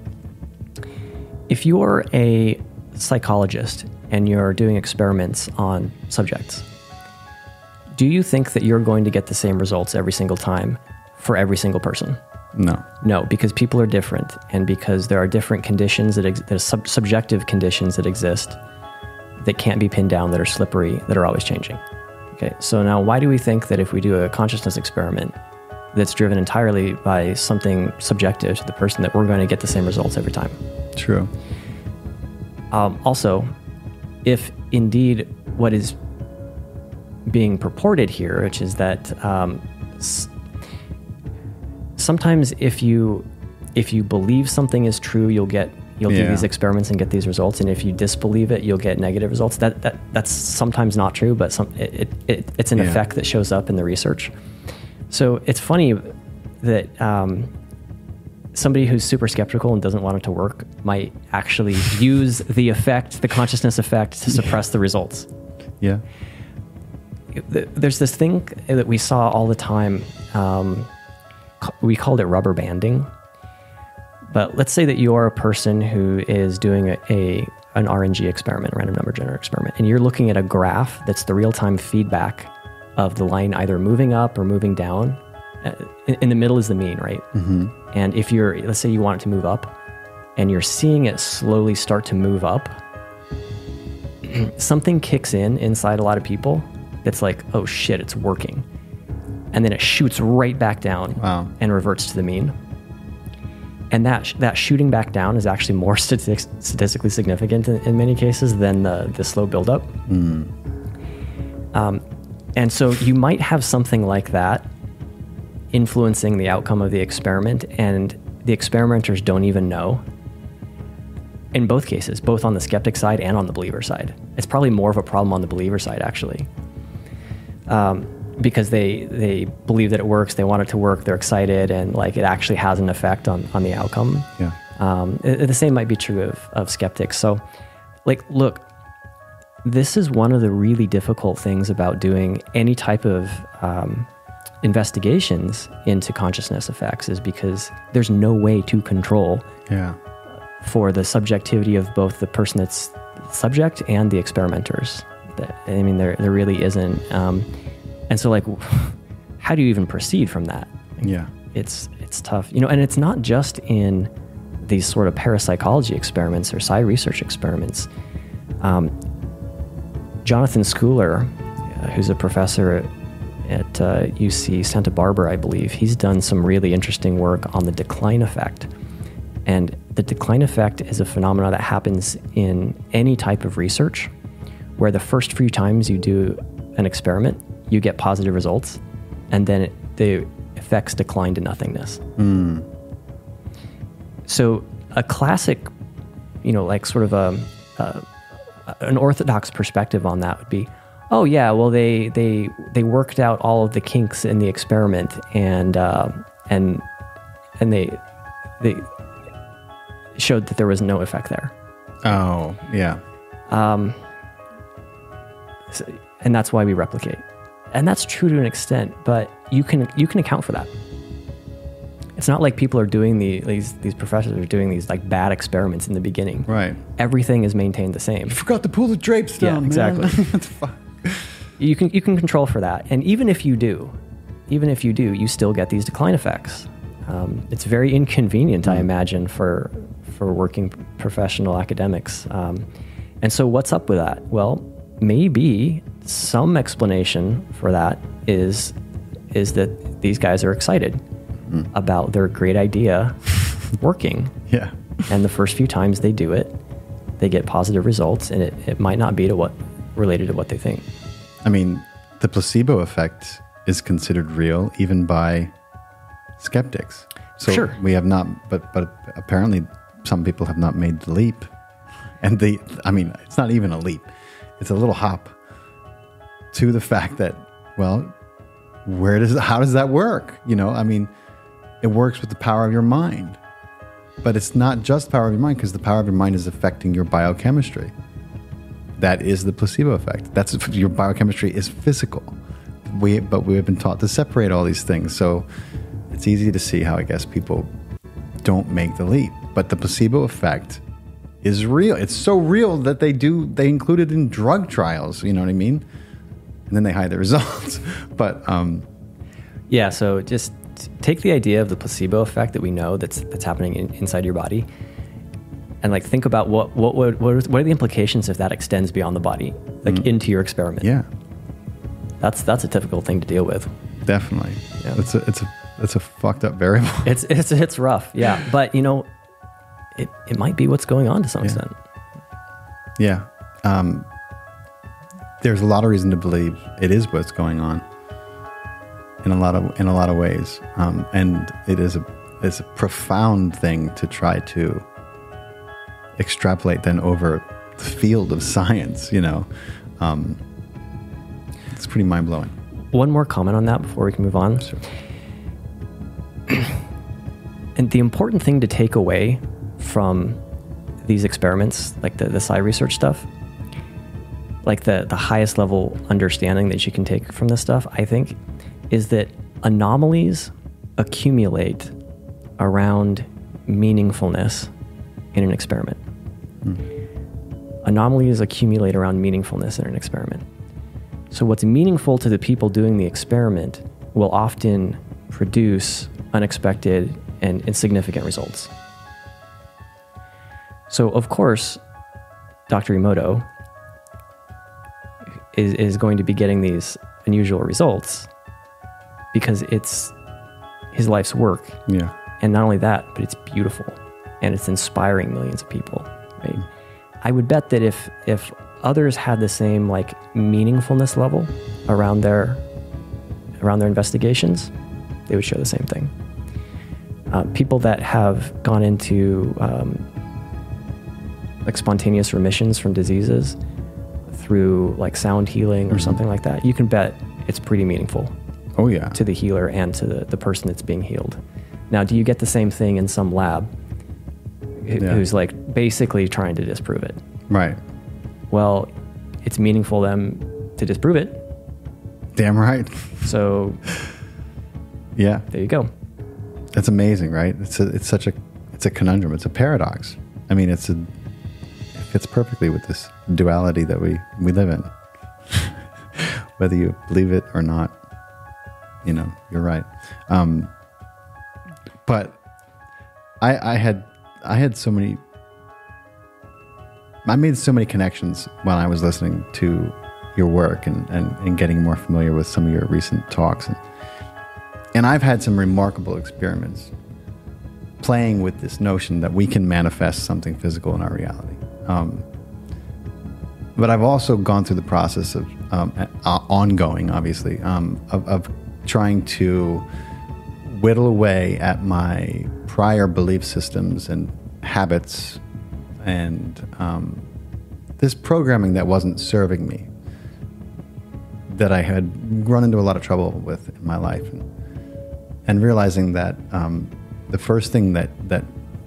If you're a psychologist and you're doing experiments on subjects, do you think that you're going to get the same results every single time for every single person? No. No, because people are different, and because there are different conditions that ex- there's sub- subjective conditions that exist that can't be pinned down, that are slippery, that are always changing. Okay, so now why do we think that if we do a consciousness experiment that's driven entirely by something subjective to the person, that we're going to get the same results every time? True. Um, also, if indeed what is being purported here, which is that um, s- sometimes if you if you believe something is true, you'll get you'll yeah. do these experiments and get these results, and if you disbelieve it, you'll get negative results. That that that's sometimes not true, but some it, it, it it's an yeah. effect that shows up in the research. So it's funny that um, somebody who's super skeptical and doesn't want it to work might actually use the effect, the consciousness effect, to suppress the results. Yeah. There's this thing that we saw all the time. Um, we called it rubber banding. But let's say that you're a person who is doing a, a an R N G experiment, random number generator experiment, and you're looking at a graph that's the real-time feedback of the line either moving up or moving down. In, in the middle is the mean, right? Mm-hmm. And if you're, let's say you want it to move up, and you're seeing it slowly start to move up, something kicks in inside a lot of people that's like, oh shit, it's working. And then it shoots right back down wow. and reverts to the mean. And that sh- that shooting back down is actually more statistics- statistically significant in, in many cases than the, the slow buildup. Mm. Um, and so you might have something like that influencing the outcome of the experiment, and the experimenters don't even know. In both cases, both on the skeptic side and on the believer side. It's probably more of a problem on the believer side, actually. Um, because they they believe that it works, they want it to work, they're excited, and like it actually has an effect on, on the outcome. Yeah. Um, it, the same might be true of, of skeptics. So, like, look, this is one of the really difficult things about doing any type of um, investigations into consciousness effects, is because there's no way to control yeah. for the subjectivity of both the person that's subject and the experimenters. I mean, there there really isn't. Um, And so like, how do you even proceed from that? Yeah. It's, it's tough, you know, and it's not just in these sort of parapsychology experiments or psi research experiments. Um, Jonathan Schooler, uh, who's a professor at uh, U C Santa Barbara, I believe, he's done some really interesting work on the decline effect. And the decline effect is a phenomenon that happens in any type of research where the first few times you do an experiment, you get positive results, and then it, the effects decline to nothingness. Mm. So a classic, you know, like sort of a, a an orthodox perspective on that would be, oh yeah, well they they they worked out all of the kinks in the experiment, and uh, and and they they showed that there was no effect there. Oh yeah. Um, so, and that's why we replicate, and that's true to an extent, but you can you can account for that. It's not like people are doing the, these these professors are doing these like bad experiments in the beginning. Right. Everything is maintained the same. You forgot to pull the drapes down. Yeah, exactly. Man. That's fine. You can you can control for that, and even if you do, even if you do, you still get these decline effects. Um, it's very inconvenient, mm. I imagine, for for working professional academics. Um, and so, what's up with that? Well, maybe some explanation for that is is that these guys are excited mm. about their great idea working. Yeah. And the first few times they do it, they get positive results, and it, it might not be to what related to what they think. I mean, the placebo effect is considered real even by skeptics. So sure. we have not, but but apparently some people have not made the leap. And the, I mean, it's not even a leap. It's a little hop to the fact that, well, where does, how does that work? You know, I mean, it works with the power of your mind, but it's not just the power of your mind, because the power of your mind is affecting your biochemistry. That is the placebo effect. That's your biochemistry is physical. We, but we have been taught to separate all these things. So it's easy to see how, I guess, people don't make the leap. But the placebo effect is real. It's so real that they do, they include it in drug trials, you know what I mean? And then they hide the results. But um, yeah, so just take the idea of the placebo effect that we know that's that's happening in, inside your body, and like think about what what would what, are, what are the implications if that extends beyond the body, like mm. into your experiment. Yeah, that's that's a difficult thing to deal with. Definitely. Yeah. It's a it's a it's a fucked up variable. It's it's it's rough. Yeah, but you know, it it might be what's going on to some yeah. extent. Yeah. Um, there's a lot of reason to believe it is what's going on in a lot of in a lot of ways, um, and it is a it's a profound thing to try to extrapolate then over the field of science. You know, um, it's pretty mind blowing. One more comment on that before we can move on. Sure. And the important thing to take away from these experiments, like the, the psi research stuff, like the, the highest level understanding that you can take from this stuff, I think, is that anomalies accumulate around meaningfulness in an experiment. Mm. Anomalies accumulate around meaningfulness in an experiment. So what's meaningful to the people doing the experiment will often produce unexpected and insignificant results. So, of course, Doctor Emoto is, is going to be getting these unusual results because it's his life's work. Yeah. And not only that, but it's beautiful and it's inspiring millions of people, right? Mm. I would bet that if if others had the same like meaningfulness level around their around their investigations, they would show the same thing. Uh, people that have gone into um, like spontaneous remissions from diseases through like sound healing or mm-hmm. something like that, you can bet it's pretty meaningful. Oh yeah, to the healer and to the, the person that's being healed. Now, do you get the same thing in some lab wh- yeah. who's like basically trying to disprove it? Right. Well, it's meaningful to them to disprove it. Damn right. So yeah, there you go. That's amazing, right? It's a, it's such a, it's a conundrum. It's a paradox. I mean, it's a, it fits perfectly with this duality that we, we live in, whether you believe it or not. You know, you're right. Um, but I, I had, I had so many, I made so many connections when I was listening to your work and, and, and getting more familiar with some of your recent talks. And, and I've had some remarkable experiments playing with this notion that we can manifest something physical in our reality. Um, but I've also gone through the process of um, uh, ongoing, obviously, um, of, of trying to whittle away at my prior belief systems and habits and um, this programming that wasn't serving me, that I had run into a lot of trouble with in my life, and, and realizing that um, the first thing that that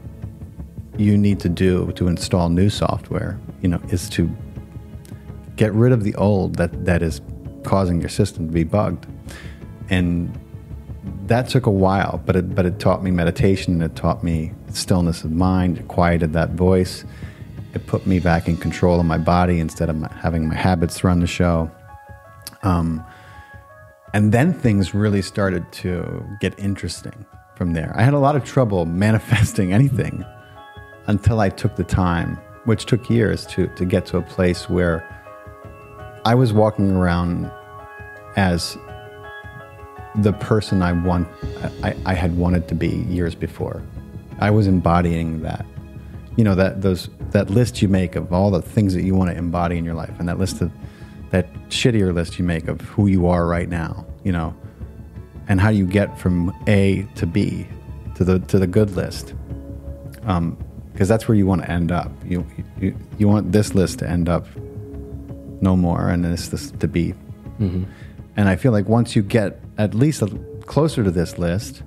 you need to do to install new software, you know, is to get rid of the old that that is causing your system to be bugged. And that took a while, but it but it taught me meditation. It taught me stillness of mind. It quieted that voice. It put me back in control of my body instead of my, having my habits run the show. Um, and then things really started to get interesting from there. I had a lot of trouble manifesting anything until I took the time, which took years to to get to a place where I was walking around as the person I want, I, I had wanted to be years before. I was embodying that, you know, that those that list you make of all the things that you want to embody in your life, and that list of that shittier list you make of who you are right now, you know, and how you get from A to B to the to the good list, um, because that's where you want to end up. You you you want this list to end up no more, and this this to be. Mm-hmm. And I feel like once you get at least a, closer to this list,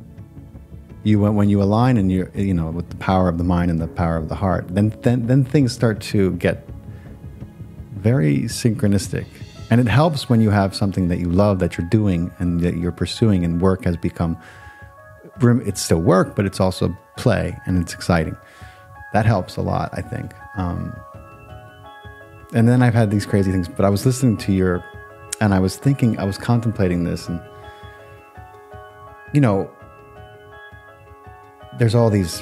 you when you align and you you know with the power of the mind and the power of the heart, then then then things start to get very synchronistic. And it helps when you have something that you love that you're doing and that you're pursuing, and work has become, it's still work, but it's also play, and it's exciting. That helps a lot, I think. Um, and then I've had these crazy things, but I was listening to your, and I was thinking, I was contemplating this, and, you know, there's all these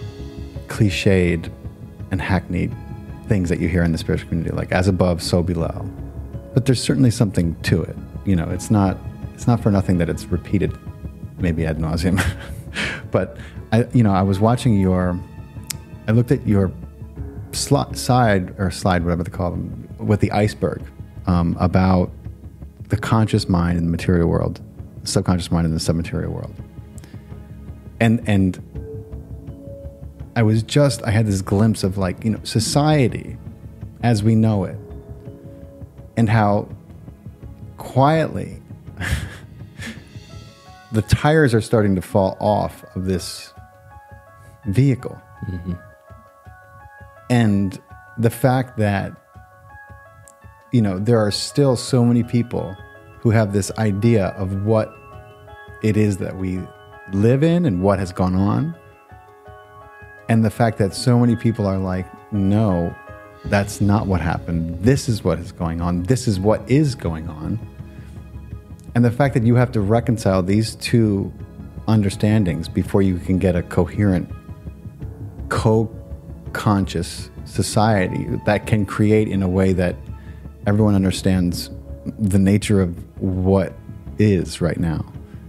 cliched and hackneyed things that you hear in the spiritual community, like as above, so below. But there's certainly something to it. You know, it's not it's not for nothing that it's repeated, maybe ad nauseum. But I, you know, I was watching your, I looked at your sli- side or slide, whatever they call them, with the iceberg, um, about the conscious mind in the material world, the subconscious mind in the submaterial world, and and. I was just, I had this glimpse of, like, you know, society as we know it, and how quietly the tires are starting to fall off of this vehicle. Mm-hmm. And the fact that, you know, there are still so many people who have this idea of what it is that we live in and what has gone on. And the fact that so many people are like, no, that's not what happened. This is what is going on. This is what is going on. And the fact that you have to reconcile these two understandings before you can get a coherent, co-conscious society that can create in a way that everyone understands the nature of what is right now.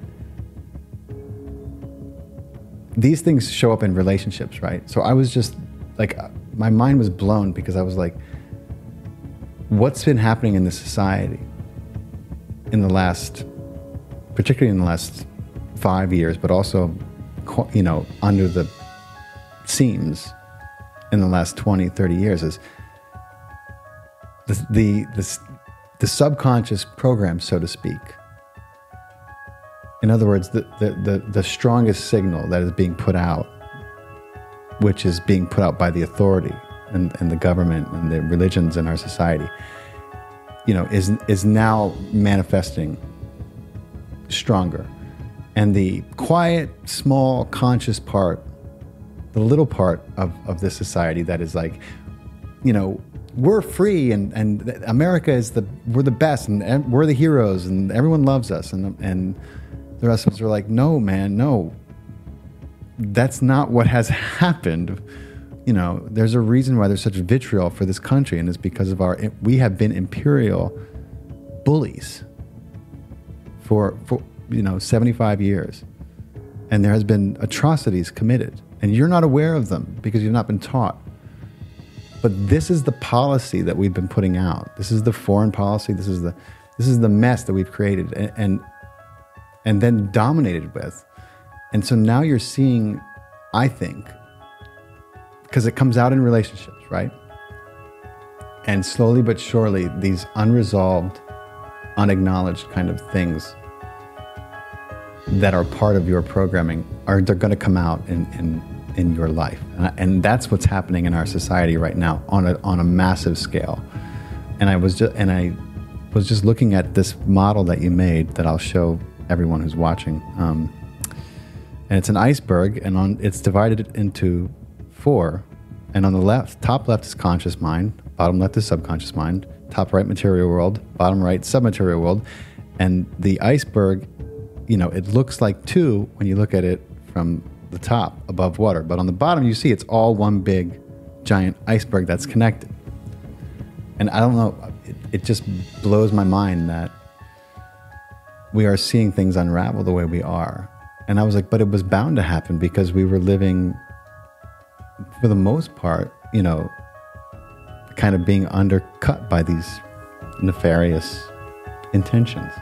These things show up in relationships, right? So I was just like, my mind was blown, because I was like, what's been happening in this society in the last, particularly in the last five years, but also, you know, under the seams in the last twenty, thirty years, is the, the, the, the subconscious program, so to speak. In other words, the, the, the, the strongest signal that is being put out, which is being put out by the authority and, and the government and the religions in our society, you know, is is now manifesting stronger. And the quiet, small, conscious part, the little part of, of this society that is like, you know, we're free and, and America is the, we're the best and we're the heroes and everyone loves us. And, and the rest of us are like, no, man, no, that's not what has happened. You know, there's a reason why there's such vitriol for this country, and it's because of our, we have been imperial bullies for, for, you know, seventy-five years. And there has been atrocities committed, and you're not aware of them because you've not been taught. But this is the policy that we've been putting out. This is the foreign policy. This is the, this is the mess that we've created and, and, and then dominated with. And so now you're seeing, I think, because it comes out in relationships, right? And slowly but surely, these unresolved, unacknowledged kind of things that are part of your programming are they're going to come out in in, in your life, and, I, and that's what's happening in our society right now on a on a massive scale. And I was just and I was just looking at this model that you made that I'll show everyone who's watching, um, and it's an iceberg, and on it's divided into four, and on the left, top left is conscious mind, bottom left is subconscious mind, top right material world, bottom right submaterial world, and the iceberg, you know, it looks like two when you look at it from the top above water, but on the bottom you see it's all one big giant iceberg that's connected. And I don't know, it, it just blows my mind that we are seeing things unravel the way we are. And I was like, but it was bound to happen because we were living, for the most part, you know, kind of being undercut by these nefarious intentions.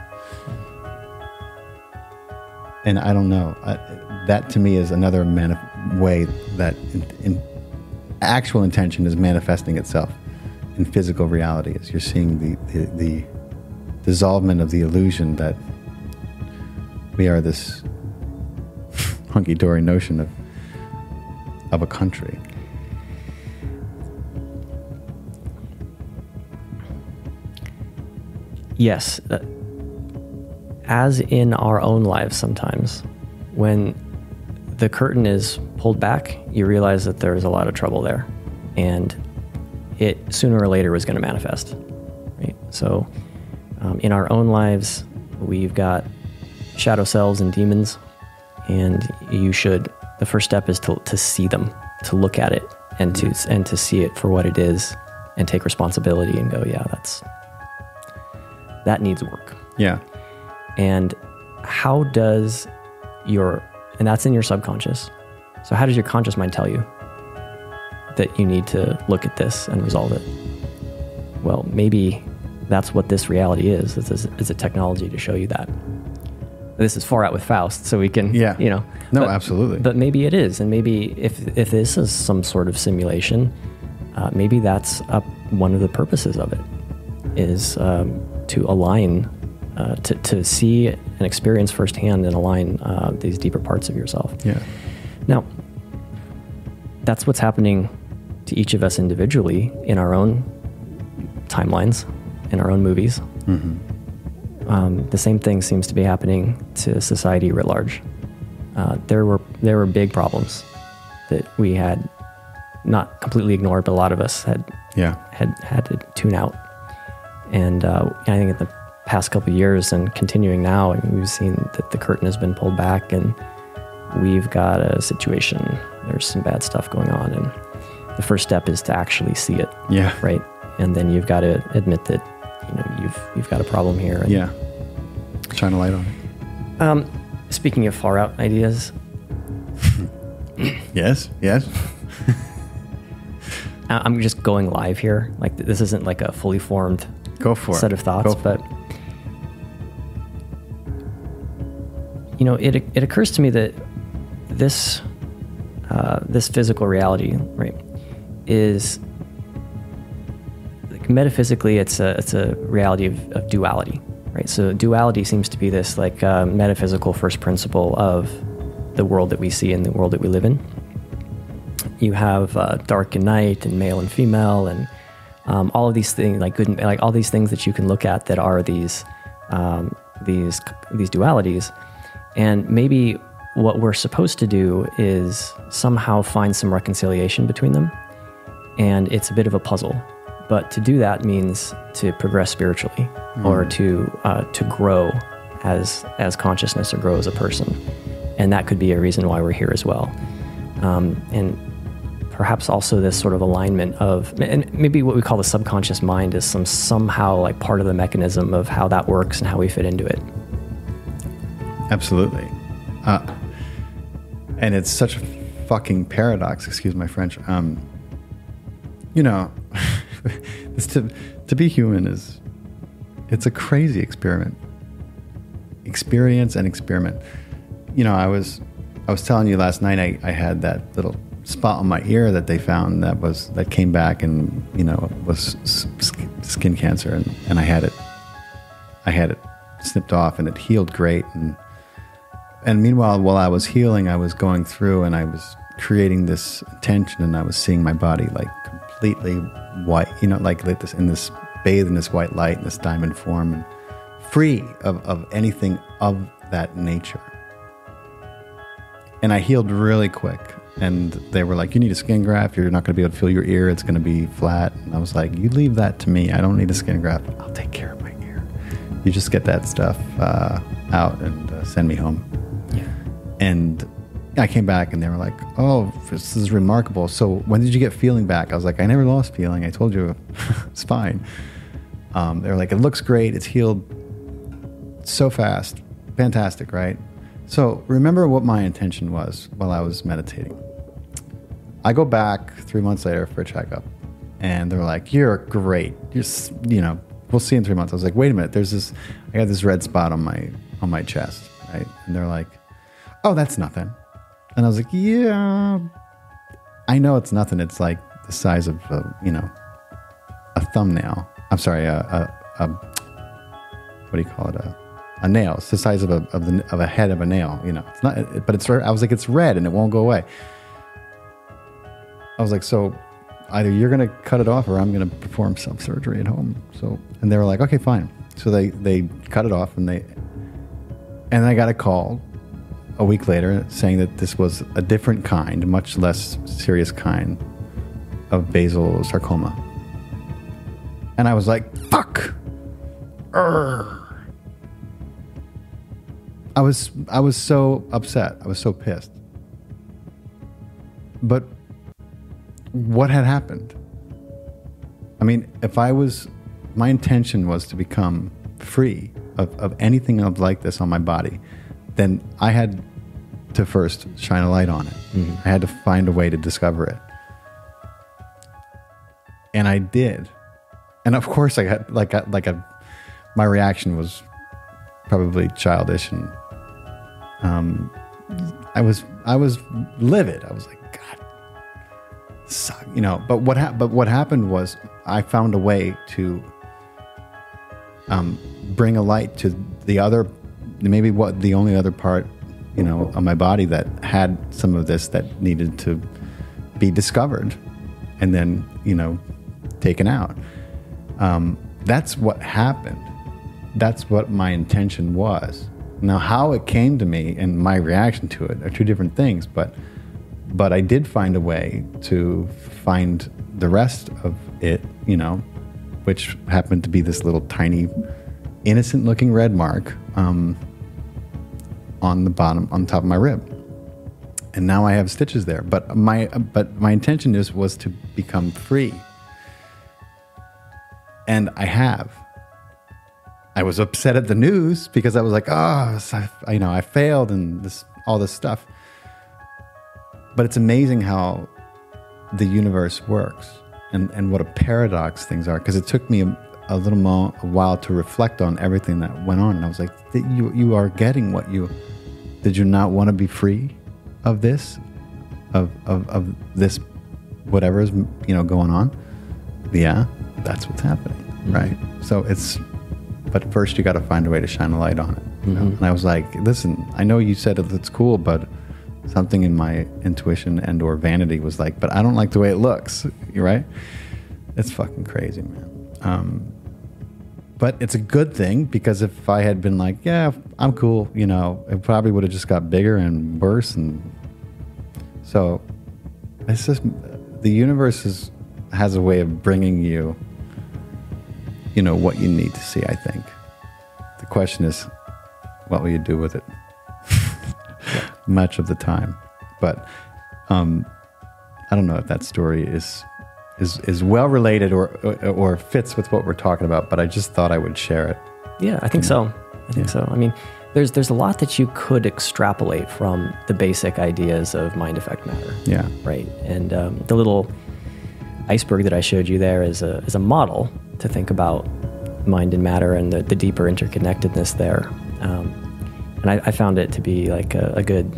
And I don't know, I, that to me is another manif- way that in, in actual intention is manifesting itself in physical reality, as you're seeing the, the, the dissolvement of the illusion that we are this hunky-dory notion of of a country. Yes. Uh, as in our own lives sometimes, when the curtain is pulled back, you realize that there's a lot of trouble there. And it sooner or later was going to manifest. Right? So um, in our own lives, we've got shadow selves and demons. And you should, the first step is to to see them, to look at it and to and to see it for what it is and take responsibility and go, yeah, that's, that needs work. Yeah. And how does your, and that's in your subconscious. So how does your conscious mind tell you that you need to look at this and resolve it? Well, maybe that's what this reality is. It's a, it's a technology to show you that. This is Far Out with Faust, so we can, yeah. you know. No, but, absolutely. But maybe it is, and maybe if if this is some sort of simulation, uh, maybe that's uh, one of the purposes of it, is um, to align, uh, to, to see and experience firsthand and align uh, these deeper parts of yourself. Yeah. Now, that's what's happening to each of us individually in our own timelines, in our own movies. Mm-hmm. Um, the same thing seems to be happening to society writ large. Uh, there were there were big problems that we had not completely ignored, but a lot of us had yeah. had had to tune out. And uh, I think in the past couple of years and continuing now, I mean, we've seen that the curtain has been pulled back, and we've got a situation. There's some bad stuff going on, and the first step is to actually see it. Yeah. Right. And then you've got to admit that, you know, you've you've got a problem here. And, yeah. Shine a light on it. Um, speaking of far out ideas. Yes. Yes. I'm just going live here. Like, this isn't like a fully formed Go for set it. of thoughts, Go but you know, it it occurs to me that this uh, this physical reality, right, is like, metaphysically, it's a it's a reality of, of duality, right? So duality seems to be this like uh, metaphysical first principle of the world that we see and the world that we live in. You have uh, dark and night, and male and female, and um, all of these things, like good, and, like all these things that you can look at that are these um, these these dualities. And maybe what we're supposed to do is somehow find some reconciliation between them, and it's a bit of a puzzle. But to do that means to progress spiritually, mm. or to uh, to grow as as consciousness, or grow as a person, and that could be a reason why we're here as well. Um, and perhaps also this sort of alignment of, and maybe what we call the subconscious mind is some somehow like part of the mechanism of how that works and how we fit into it. Absolutely. Uh, and it's such a fucking paradox, excuse my French. Um, you know, this to, to be human is, it's a crazy experiment. Experience and experiment. You know, I was, I was telling you last night, I, I had that little spot on my ear that they found that was, that came back and, you know, was skin cancer. And, and I had it, I had it snipped off and it healed great. And, and meanwhile, while I was healing, I was going through and I was creating this tension, and I was seeing my body like completely white, you know, like this in this bathed in this white light, in this diamond form, and free of, of anything of that nature. And I healed really quick. And they were like, you need a skin graft. You're not going to be able to feel your ear. It's going to be flat. And I was like, you leave that to me. I don't need a skin graft. I'll take care of my ear. You just get that stuff uh, out and uh, send me home. Yeah. And I came back and they were like, oh, this is remarkable. So when did you get feeling back? I was like, I never lost feeling. I told you it's fine. Um, they were like, it looks great. It's healed so fast. Fantastic, right? So remember what my intention was while I was meditating. I go back three months later for a checkup, and they're like, you're great. You're, you know, we'll see in three months. I was like, wait a minute. There's this, I got this red spot on my, on my chest, right? And they're like, oh, that's nothing. And I was like, yeah, I know it's nothing. It's like the size of, a, you know, a thumbnail. I'm sorry, a, a, a what do you call it? A, a nail. It's the size of a of the of a head of a nail. You know, it's not. But it's. I was like, it's red and it won't go away. I was like, so either you're gonna cut it off or I'm gonna perform self surgery at home. So, and they were like, okay, fine. So they they cut it off, and they and I got a call a week later saying that this was a different kind, much less serious kind of basal sarcoma. And I was like, fuck. Urgh. I was I was so upset. I was so pissed. But what had happened? I mean, if I was, my intention was to become free of, of anything of like this on my body, then I had to first shine a light on it. Mm-hmm. I had to find a way to discover it. And I did. And of course I got like a, like a, my reaction was probably childish, and um, I was I was livid. I was like, God, suck, you know. But what ha- but what happened was I found a way to um, bring a light to the other, maybe what the only other part, you know, of my body that had some of this that needed to be discovered, and then, you know, taken out. Um, that's what happened. That's what my intention was. Now, how it came to me and my reaction to it are two different things, but but I did find a way to find the rest of it, you know, which happened to be this little tiny, innocent-looking red mark um, on the bottom, on top of my rib. And now I have stitches there. But my but my intention is was to become free. And I have. I was upset at the news because I was like, oh, I, you know, I failed and this, all this stuff. But it's amazing how the universe works and, and what a paradox things are. Because it took me a, a little mo- a while to reflect on everything that went on. And I was like, you, you are getting what you, did you not want to be free of this, of, of, of this, whatever is, you know, going on? Yeah, that's what's happening, mm-hmm. right? So it's, but first you got to find a way to shine a light on it. You know? Mm-hmm. And I was like, listen, I know you said it's cool, but something in my intuition and or vanity was like, but I don't like the way it looks. You're right. It's fucking crazy, man. Um, but it's a good thing, because if I had been like, yeah, I'm cool, you know, it probably would have just got bigger and worse. And so it's just, the universe is has a way of bringing you, you know, what you need to see, I think. The question is, what will you do with it? Much of the time. But um, I don't know if that story is is is well related or, or or fits with what we're talking about, but I just thought I would share it. Yeah, I think Yeah. so. I think Yeah. so. I mean, there's there's a lot that you could extrapolate from the basic ideas of mind affect matter. Yeah. Right. And um, the little iceberg that I showed you there is a is a model to think about mind and matter and the, the deeper interconnectedness there. Um, and I, I found it to be like a, a good.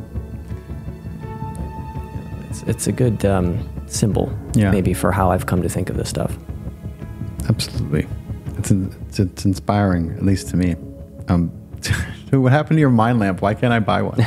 It's, it's a good um, symbol, Yeah. maybe, for how I've come to think of this stuff. Absolutely. It's it's, it's inspiring, at least to me. Um, what happened to your mind lamp? Why can't I buy one?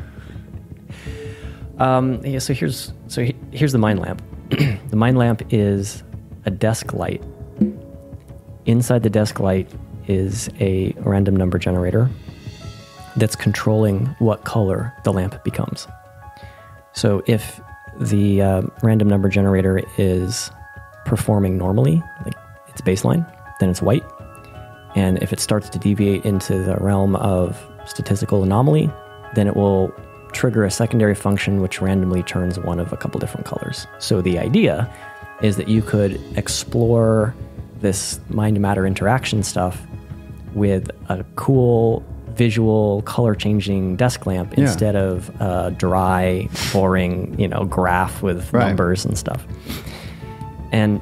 Um, yeah, so here's so he, here's the mind lamp. The mind lamp is a desk light. Inside the desk light is a random number generator that's controlling what color the lamp becomes. So if the uh, random number generator is performing normally, like its baseline, then it's white. And if it starts to deviate into the realm of statistical anomaly, then it will trigger a secondary function which randomly turns one of a couple different colors. So the idea is that you could explore this mind-matter interaction stuff with a cool visual color-changing desk lamp Yeah. instead of a dry, boring, you know, graph with Right. numbers and stuff. And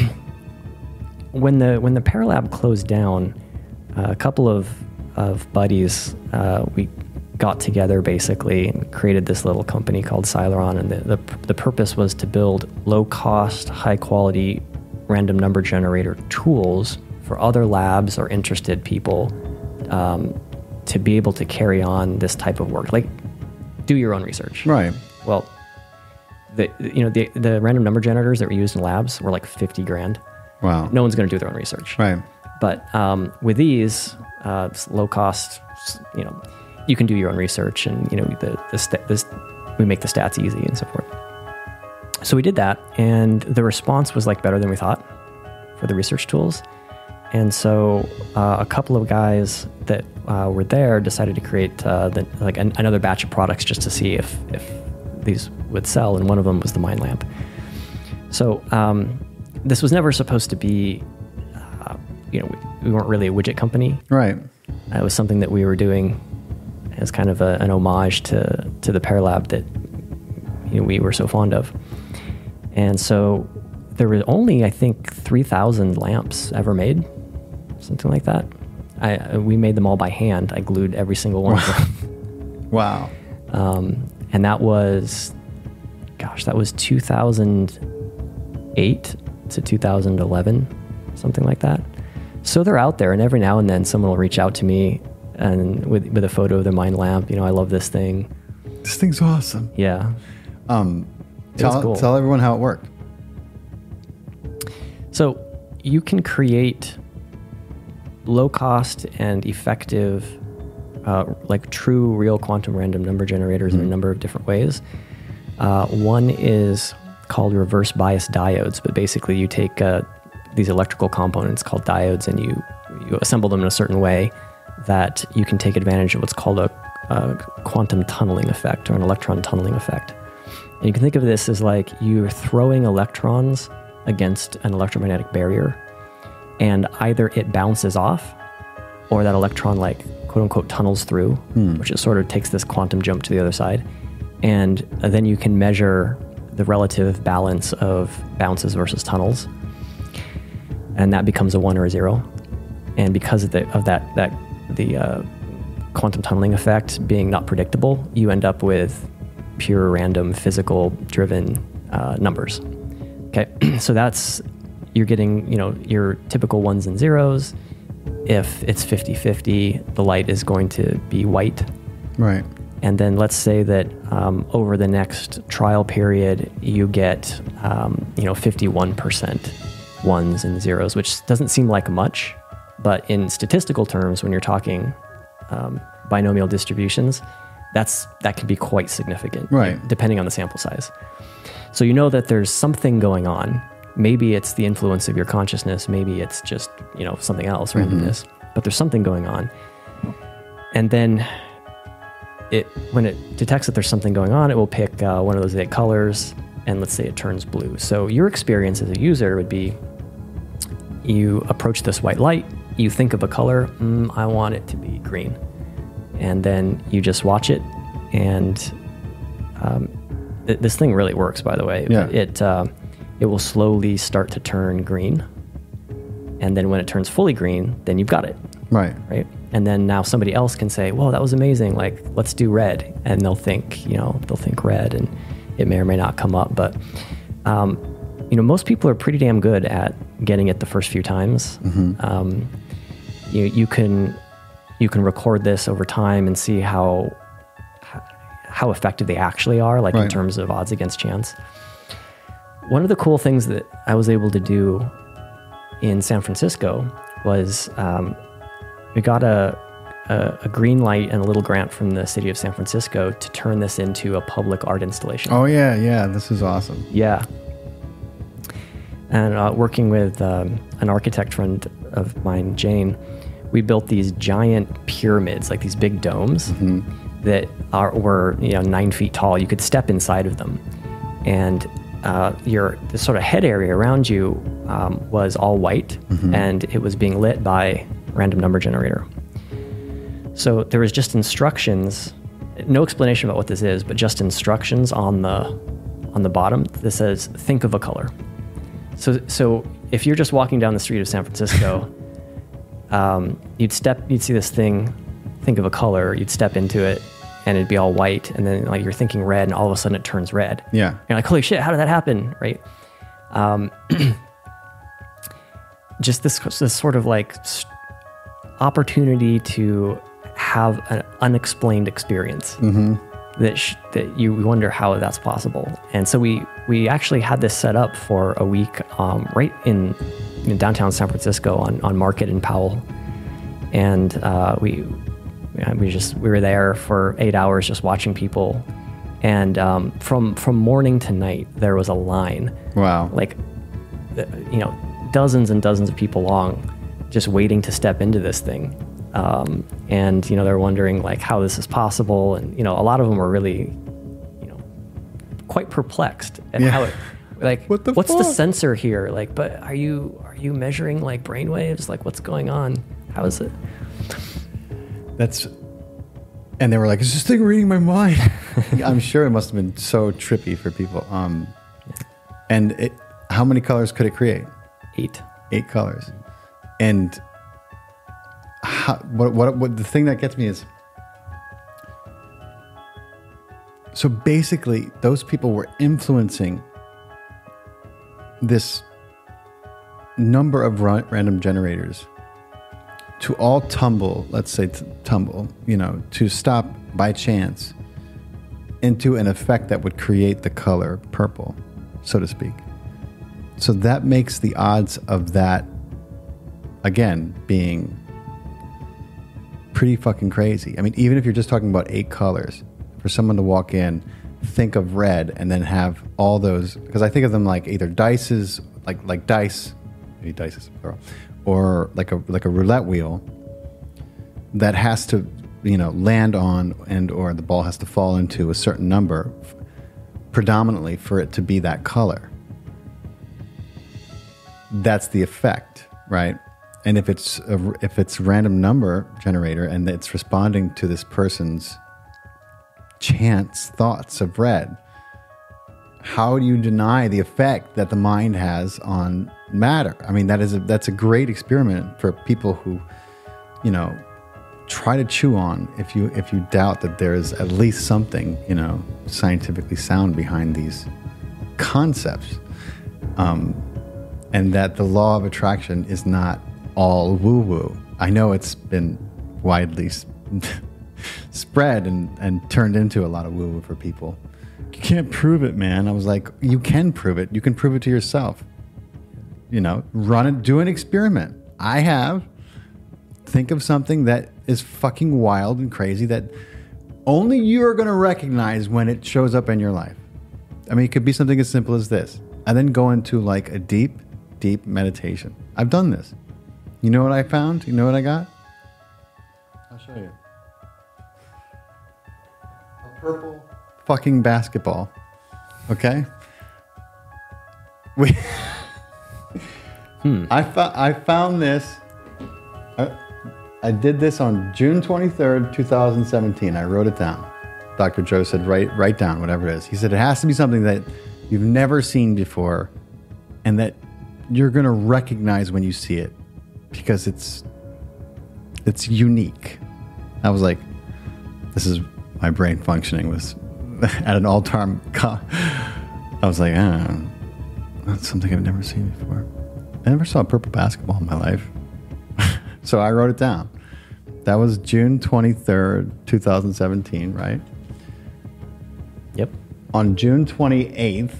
when the when the Paralab closed down, uh, a couple of of buddies, uh, we got together basically and created this little company called Celeron, and the, the the purpose was to build low cost, high quality random number generator tools for other labs or interested people um, to be able to carry on this type of work, like do your own research. Right. Well, the you know the the random number generators that were used in labs were like fifty grand. Wow. No one's going to do their own research. Right. But um, with these uh, low cost, you know, you can do your own research, and you know the the st- this we make the stats easy and so forth. So we did that, and the response was like better than we thought for the research tools. And so uh, a couple of guys that uh, were there decided to create uh, the, like an, another batch of products just to see if if these would sell, and one of them was the Mind Lamp. So um, this was never supposed to be, uh, you know, we, we weren't really a widget company. Right. It was something that we were doing as kind of a, an homage to to the Paralab that you know, we were so fond of. And so there were only, I think, three thousand lamps ever made, something like that. I we made them all by hand. I glued every single one of them. Wow. Um, and that was, gosh, that was two thousand eight to two thousand eleven, something like that. So they're out there, and every now and then someone will reach out to me and with with a photo of their Mind Lamp. You know, I love this thing. This thing's awesome. Yeah. Um, It was tell, cool. tell everyone how it worked. So you can create low cost and effective, uh, like true real quantum random number generators Mm-hmm. in a number of different ways. Uh, one is called reverse bias diodes, but basically you take uh, these electrical components called diodes and you, you assemble them in a certain way that you can take advantage of what's called a, a quantum tunneling effect or an electron tunneling effect. And you can think of this as like you're throwing electrons against an electromagnetic barrier, and either it bounces off or that electron like quote unquote tunnels through, Hmm. which it sort of takes this quantum jump to the other side. And then you can measure the relative balance of bounces versus tunnels. And that becomes a one or a zero. And because of, the, of that, that the uh, quantum tunneling effect being not predictable, you end up with pure random physical driven uh, numbers. Okay, so that's, you're getting, you know, your typical ones and zeros. If it's fifty-fifty, the light is going to be white. Right. And then let's say that um, over the next trial period, you get, um, you know, fifty-one percent ones and zeros, which doesn't seem like much, but in statistical terms, when you're talking um, binomial distributions, that's that can be quite significant, Right. depending on the sample size. So you know that there's something going on maybe it's the influence of your consciousness, maybe it's just, you know, something else, randomness, mm-hmm. but there's something going on. And then it, when it detects that there's something going on, it will pick uh, one of those eight colors, and let's say it turns blue. So your experience as a user would be, you approach this white light, you think of a color, mm, I want it to be green. And then you just watch it, and um, th- this thing really works, by the way. Yeah. It, uh, it will slowly start to turn green. And then when it turns fully green, then you've got it. Right. Right. And then now somebody else can say, whoa, that was amazing. Like, let's do red. And they'll think, you know, they'll think red, and it may or may not come up. But, um, you know, most people are pretty damn good at getting it the first few times. Mm-hmm. Um, you, you can, you can record this over time and see how, how effective they actually are, like right. in terms of odds against chance. One of the cool things that I was able to do in San Francisco was, um, we got a, a a green light and a little grant from the city of San Francisco to turn this into a public art installation. Oh yeah, yeah, this is awesome. Yeah. And uh, working with um, an architect friend of mine, Jane, we built these giant pyramids, like these big domes mm-hmm. that are were you know nine feet tall. You could step inside of them, and uh, your the sort of head area around you um, was all white, mm-hmm. and it was being lit by random number generator. So there was just instructions, no explanation about what this is, but just instructions on the on the bottom that says, think of a color. So so if you're just walking down the street of San Francisco, um, you'd step, you'd see this thing, think of a color, you'd step into it, and it'd be all white, and then like you're thinking red, and all of a sudden it turns red. Yeah. You're like, holy shit, how did that happen, right? Um, just this this sort of like st- opportunity to have an unexplained experience mm-hmm. that sh- that you wonder how that's possible. And so we we actually had this set up for a week um, right in, in downtown San Francisco on, on Market and Powell, and uh, we we just we were there for eight hours just watching people, and um, from from morning to night there was a line. Wow! Like you know, dozens and dozens of people long, just waiting to step into this thing. Um, and, you know, they're wondering like how this is possible. And, you know, a lot of them were really, you know, quite perplexed at yeah. how it, like, what the what's fuck? the sensor here? Like, but are you, are you measuring like brainwaves? Like what's going on? How is it? That's, and they were like, is this thing reading my mind? I'm sure it must have been so trippy for people. Um, yeah. And it, how many colors could it create? Eight. Eight colors. And how, what, what, what the thing that gets me is, so basically those people were influencing this number of ra- random generators to all tumble, let's say t- tumble, you know, to stop by chance into an effect that would create the color purple, so to speak. So that makes the odds of that, again, being pretty fucking crazy. I mean, even if you're just talking about eight colors, for someone to walk in, think of red, and then have all those, because I think of them like either dices, like like dice, maybe dice is plural, or like a like a roulette wheel that has to, you know, land on and or the ball has to fall into a certain number, predominantly for it to be that color. That's the effect, right? And if it's a, if it's a random number generator and it's responding to this person's chance thoughts of red, how do you deny the effect that the mind has on matter? I mean, that is a, that's a great experiment for people who, you know, try to chew on if you if you doubt that there is at least something, you know, scientifically sound behind these concepts, um, and that the law of attraction is not all woo-woo. I know it's been widely spread and, and turned into a lot of woo-woo for people. You can't prove it, man. I was like, you can prove it. You can prove it to yourself. You know, run it, do an experiment. I have. Think of something that is fucking wild and crazy that only you are going to recognize when it shows up in your life. I mean, it could be something as simple as this. I then go into like a deep, deep meditation. I've done this. You know what I found? You know what I got? I'll show you. A purple fucking basketball. Okay? We hmm. I, fo- I found this. I, I did this on June twenty-third, twenty seventeen. I wrote it down. Doctor Joe said, write, write down whatever it is. He said, it has to be something that you've never seen before and that you're going to recognize when you see it because it's it's unique. I was like, this is my brain functioning was at an all-time co- I was like, I don't know. That's something I've never seen before. I never saw purple basketball in my life. So I wrote it down. That was June twenty-third, twenty seventeen, right? Yep. On June twenty-eighth,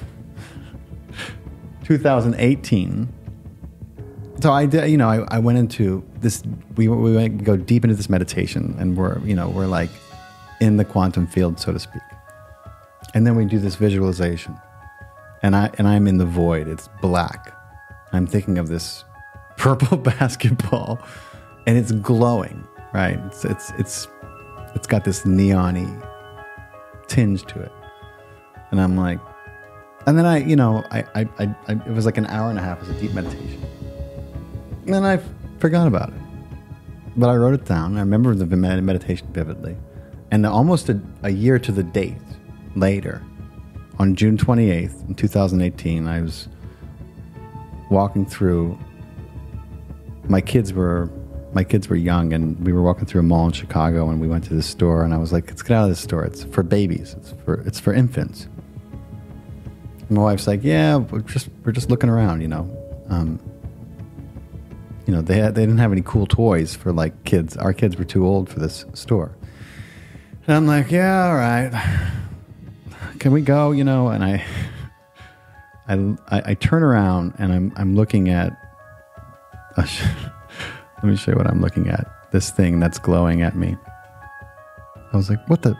twenty eighteen. So I did, you know, I, I went into this, we, we went, go deep into this meditation and we're, you know, we're like in the quantum field, so to speak. And then we do this visualization and I, and I'm in the void. It's black. I'm thinking of this purple basketball and it's glowing, right? It's, it's, it's, it's got this neon-y tinge to it. And I'm like, and then I, you know, I, I, I, I it was like an hour and a half as a deep meditation. And then I forgot about it. But I wrote it down. I remember the meditation vividly. And almost a, a year to the date later, on June twenty-eighth, in two thousand eighteen, I was walking through, my kids were, my kids were young and we were walking through a mall in Chicago and we went to this store and I was like, let's get out of this store. It's for babies. It's for, it's for infants. And my wife's like, yeah, we're just, we're just looking around, you know. Um, you know, they had, they didn't have any cool toys for like kids. Our kids were too old for this store. And I'm like, yeah, all right. Can we go, you know? And I, I, I, I turn around and I'm, I'm looking at, uh, let me show you what I'm looking at. This thing that's glowing at me. I was like, what the?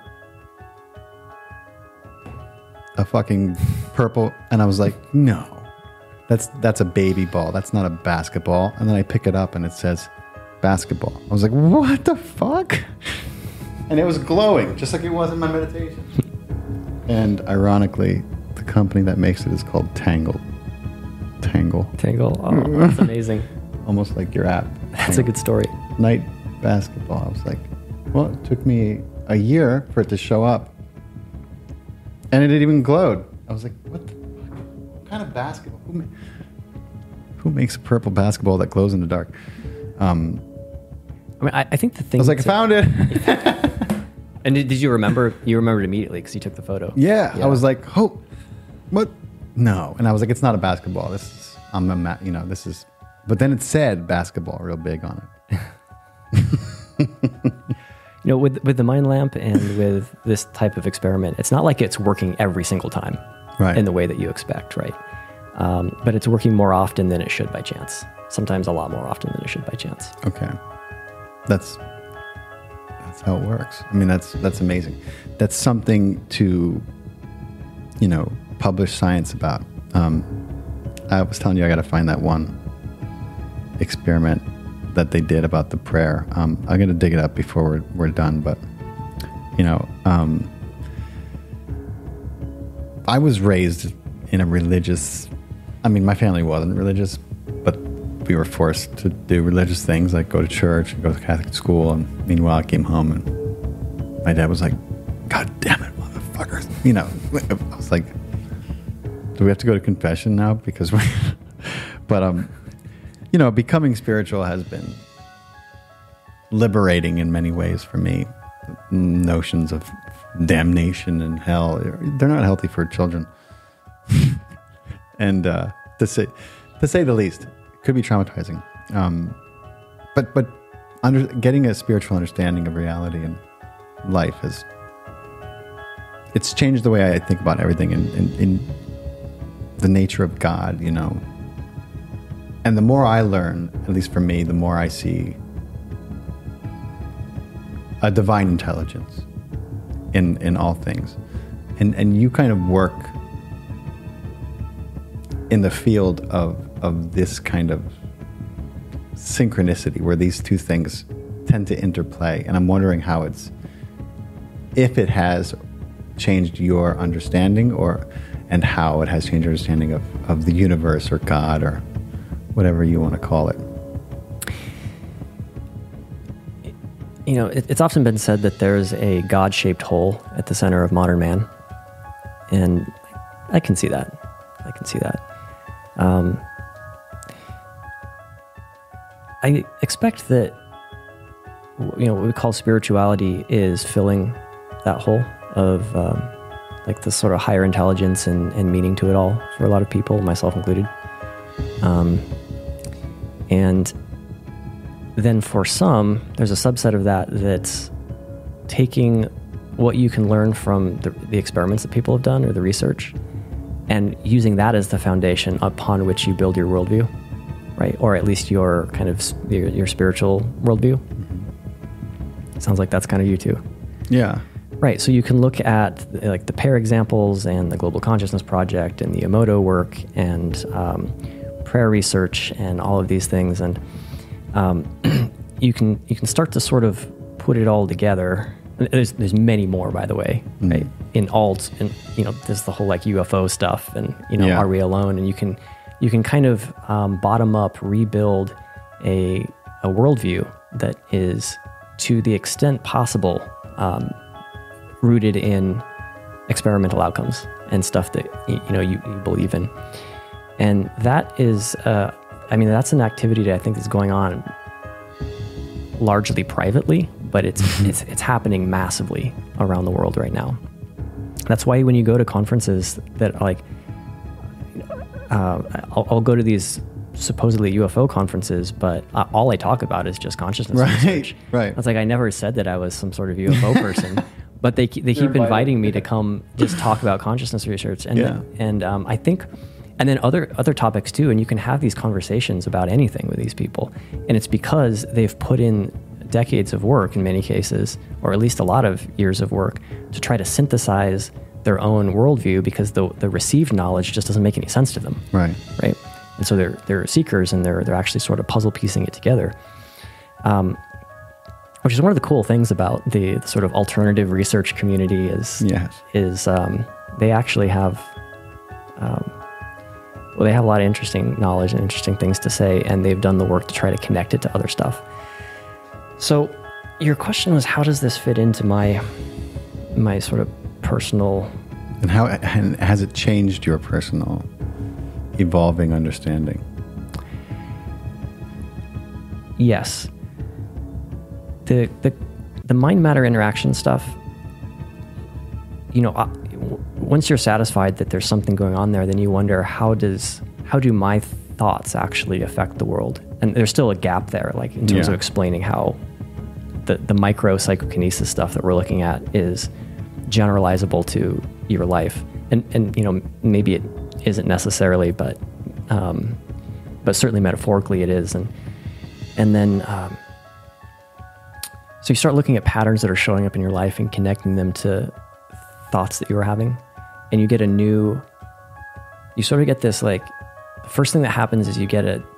A fucking purple. And I was like, no, that's, that's a baby ball. That's not a basketball. And then I pick it up and it says basketball. I was like, what the fuck? And it was glowing just like it was in my meditation. And ironically, the company that makes it is called Tangle. Tangle. Tangle. Oh, that's amazing. Almost like your app. That's a good story. Night basketball. I was like, well, it took me a year for it to show up. And it even glowed. I was like, what the fuck? What kind of basketball? Who, ma- who makes a purple basketball that glows in the dark? Um, I mean, I, I think the thing... I was like, I found it. And did, did you remember? You remembered immediately because you took the photo. Yeah, yeah. I was like, oh, what? No. And I was like, it's not a basketball. This is, I'm a, ma- you know, this is... But then it said basketball real big on it. You know, with with the mind lamp and with this type of experiment, it's not like it's working every single time, right, in the way that you expect, right? Um, but it's working more often than it should by chance. Sometimes a lot more often than it should by chance. Okay, that's that's how it works. I mean, that's that's amazing. That's something to, you know, publish science about. Um, I was telling you, I got to find that one experiment that they did about the prayer. Um, I'm going to dig it up before we're, we're done, but, you know, um, I was raised in a religious, I mean, my family wasn't religious, but we were forced to do religious things like go to church and go to Catholic school. And meanwhile, I came home and my dad was like, God damn it, motherfuckers. You know, I was like, do we have to go to confession now? Because we're, but, um, you know, becoming spiritual has been liberating in many ways for me. Notions of damnation and hell, they're not healthy for children. And uh, to say to say the least, it could be traumatizing. Um, but but under, getting a spiritual understanding of reality and life has, it's changed the way I think about everything in, in, in the nature of God, you know. And the more I learn, at least for me, the more I see a divine intelligence in, in all things. And and you kind of work in the field of of this kind of synchronicity where these two things tend to interplay. And I'm wondering how it's, if it has changed your understanding, or and how it has changed your understanding of, of the universe or God or whatever you want to call it. You know, it, it's often been said that there's a God-shaped hole at the center of modern man. And I can see that. I can see that. Um, I expect that, you know, what we call spirituality is filling that hole of um, like this sort of higher intelligence and, and meaning to it all for a lot of people, myself included. Um, and then for some, there's a subset of that that's taking what you can learn from the, the experiments that people have done or the research and using that as the foundation upon which you build your worldview, right? Or at least your kind of your, your spiritual worldview. Mm-hmm. Sounds like that's kind of you too. Yeah. Right. So you can look at like the pair examples and the Global Consciousness Project and the Emoto work and um, prayer research and all of these things. And um, you can you can start to sort of put it all together. There's there's many more, by the way, mm. right? In alt, and you know, there's the whole like U F O stuff, and you know, yeah. Are we alone? And you can you can kind of um, bottom up rebuild a a worldview that is, to the extent possible, um, rooted in experimental outcomes and stuff that you know you, you believe in, and that is, uh, I mean, that's an activity that I think is going on largely privately. But it's it's it's happening massively around the world right now. That's why when you go to conferences that are like, uh, I'll, I'll go to these supposedly U F O conferences, but uh, all I talk about is just consciousness right, research. Right. It's like I never said that I was some sort of U F O person, but they they keep inviting me to come just talk about consciousness research, and yeah. and um, I think. And then other other topics too, and you can have these conversations about anything with these people, and it's because they've put in decades of work in many cases, or at least a lot of years of work, to try to synthesize their own worldview, because the the received knowledge just doesn't make any sense to them. Right. Right. And so they're they're seekers, and they're they're actually sort of puzzle piecing it together. Um, which is one of the cool things about the, the sort of alternative research community is yes. is um, they actually have um, well they have a lot of interesting knowledge and interesting things to say, and they've done the work to try to connect it to other stuff. So your question was, how does this fit into my my sort of personal... And how and has it changed your personal evolving understanding? Yes. The the the mind-matter interaction stuff, you know, uh, w- once you're satisfied that there's something going on there, then you wonder, how does how do my thoughts actually affect the world? And there's still a gap there, like in terms yeah. of explaining how the, the micro psychokinesis stuff that we're looking at is generalizable to your life. And, and you know, maybe it isn't necessarily, but um, but certainly metaphorically it is. And and then, um, so you start looking at patterns that are showing up in your life and connecting them to thoughts that you were having. And you get a new, you sort of get this, like, the first thing that happens is you get a,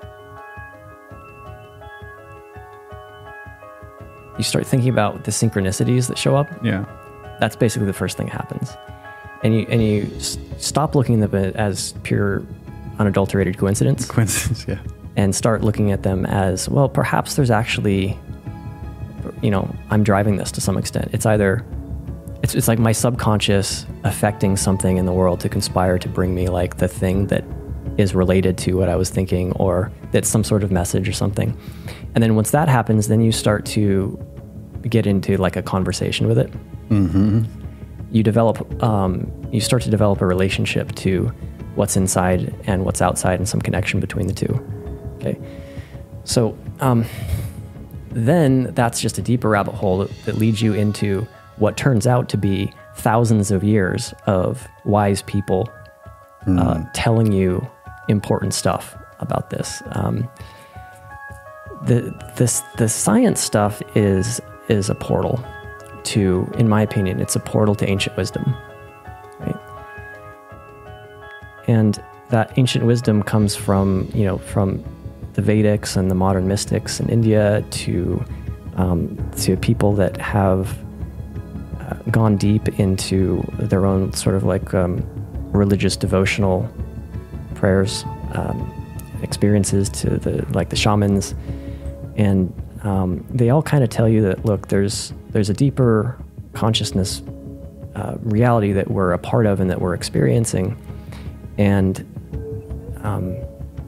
you start thinking about the synchronicities that show up. Yeah. That's basically the first thing that happens. And you and you s- stop looking at them as pure, unadulterated coincidence. Coincidence, yeah. And start looking at them as, well, perhaps there's actually, you know, I'm driving this to some extent. It's either, it's it's like my subconscious affecting something in the world to conspire to bring me like the thing that is related to what I was thinking, or that's some sort of message or something. And then once that happens, then you start to get into like a conversation with it. Mm-hmm. You develop, um, you start to develop a relationship to what's inside and what's outside, and some connection between the two. Okay. So um, then that's just a deeper rabbit hole that, that leads you into what turns out to be thousands of years of wise people mm. uh, telling you important stuff about this. Um, the this the science stuff is is a portal to, in my opinion, it's a portal to ancient wisdom, right? And that ancient wisdom comes from, you know, from the Vedics and the modern mystics in India to um, to people that have uh, gone deep into their own sort of like um, religious devotional prayers, um, experiences to the like the shamans, and um, they all kind of tell you that look, there's there's a deeper consciousness uh, reality that we're a part of and that we're experiencing, and um,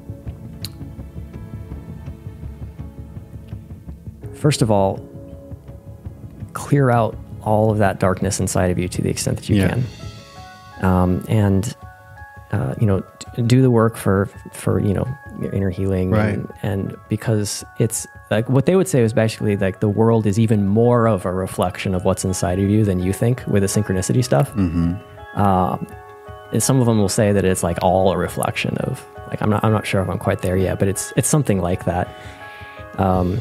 first of all, clear out all of that darkness inside of you to the extent that you yeah. can, um, and uh, you know, do the work for for you know your inner healing, right. and, and because it's like what they would say was basically like the world is even more of a reflection of what's inside of you than you think with the synchronicity stuff. Mm-hmm. Um, and some of them will say that it's like all a reflection of like I'm not I'm not sure if I'm quite there yet, but it's it's something like that. Um,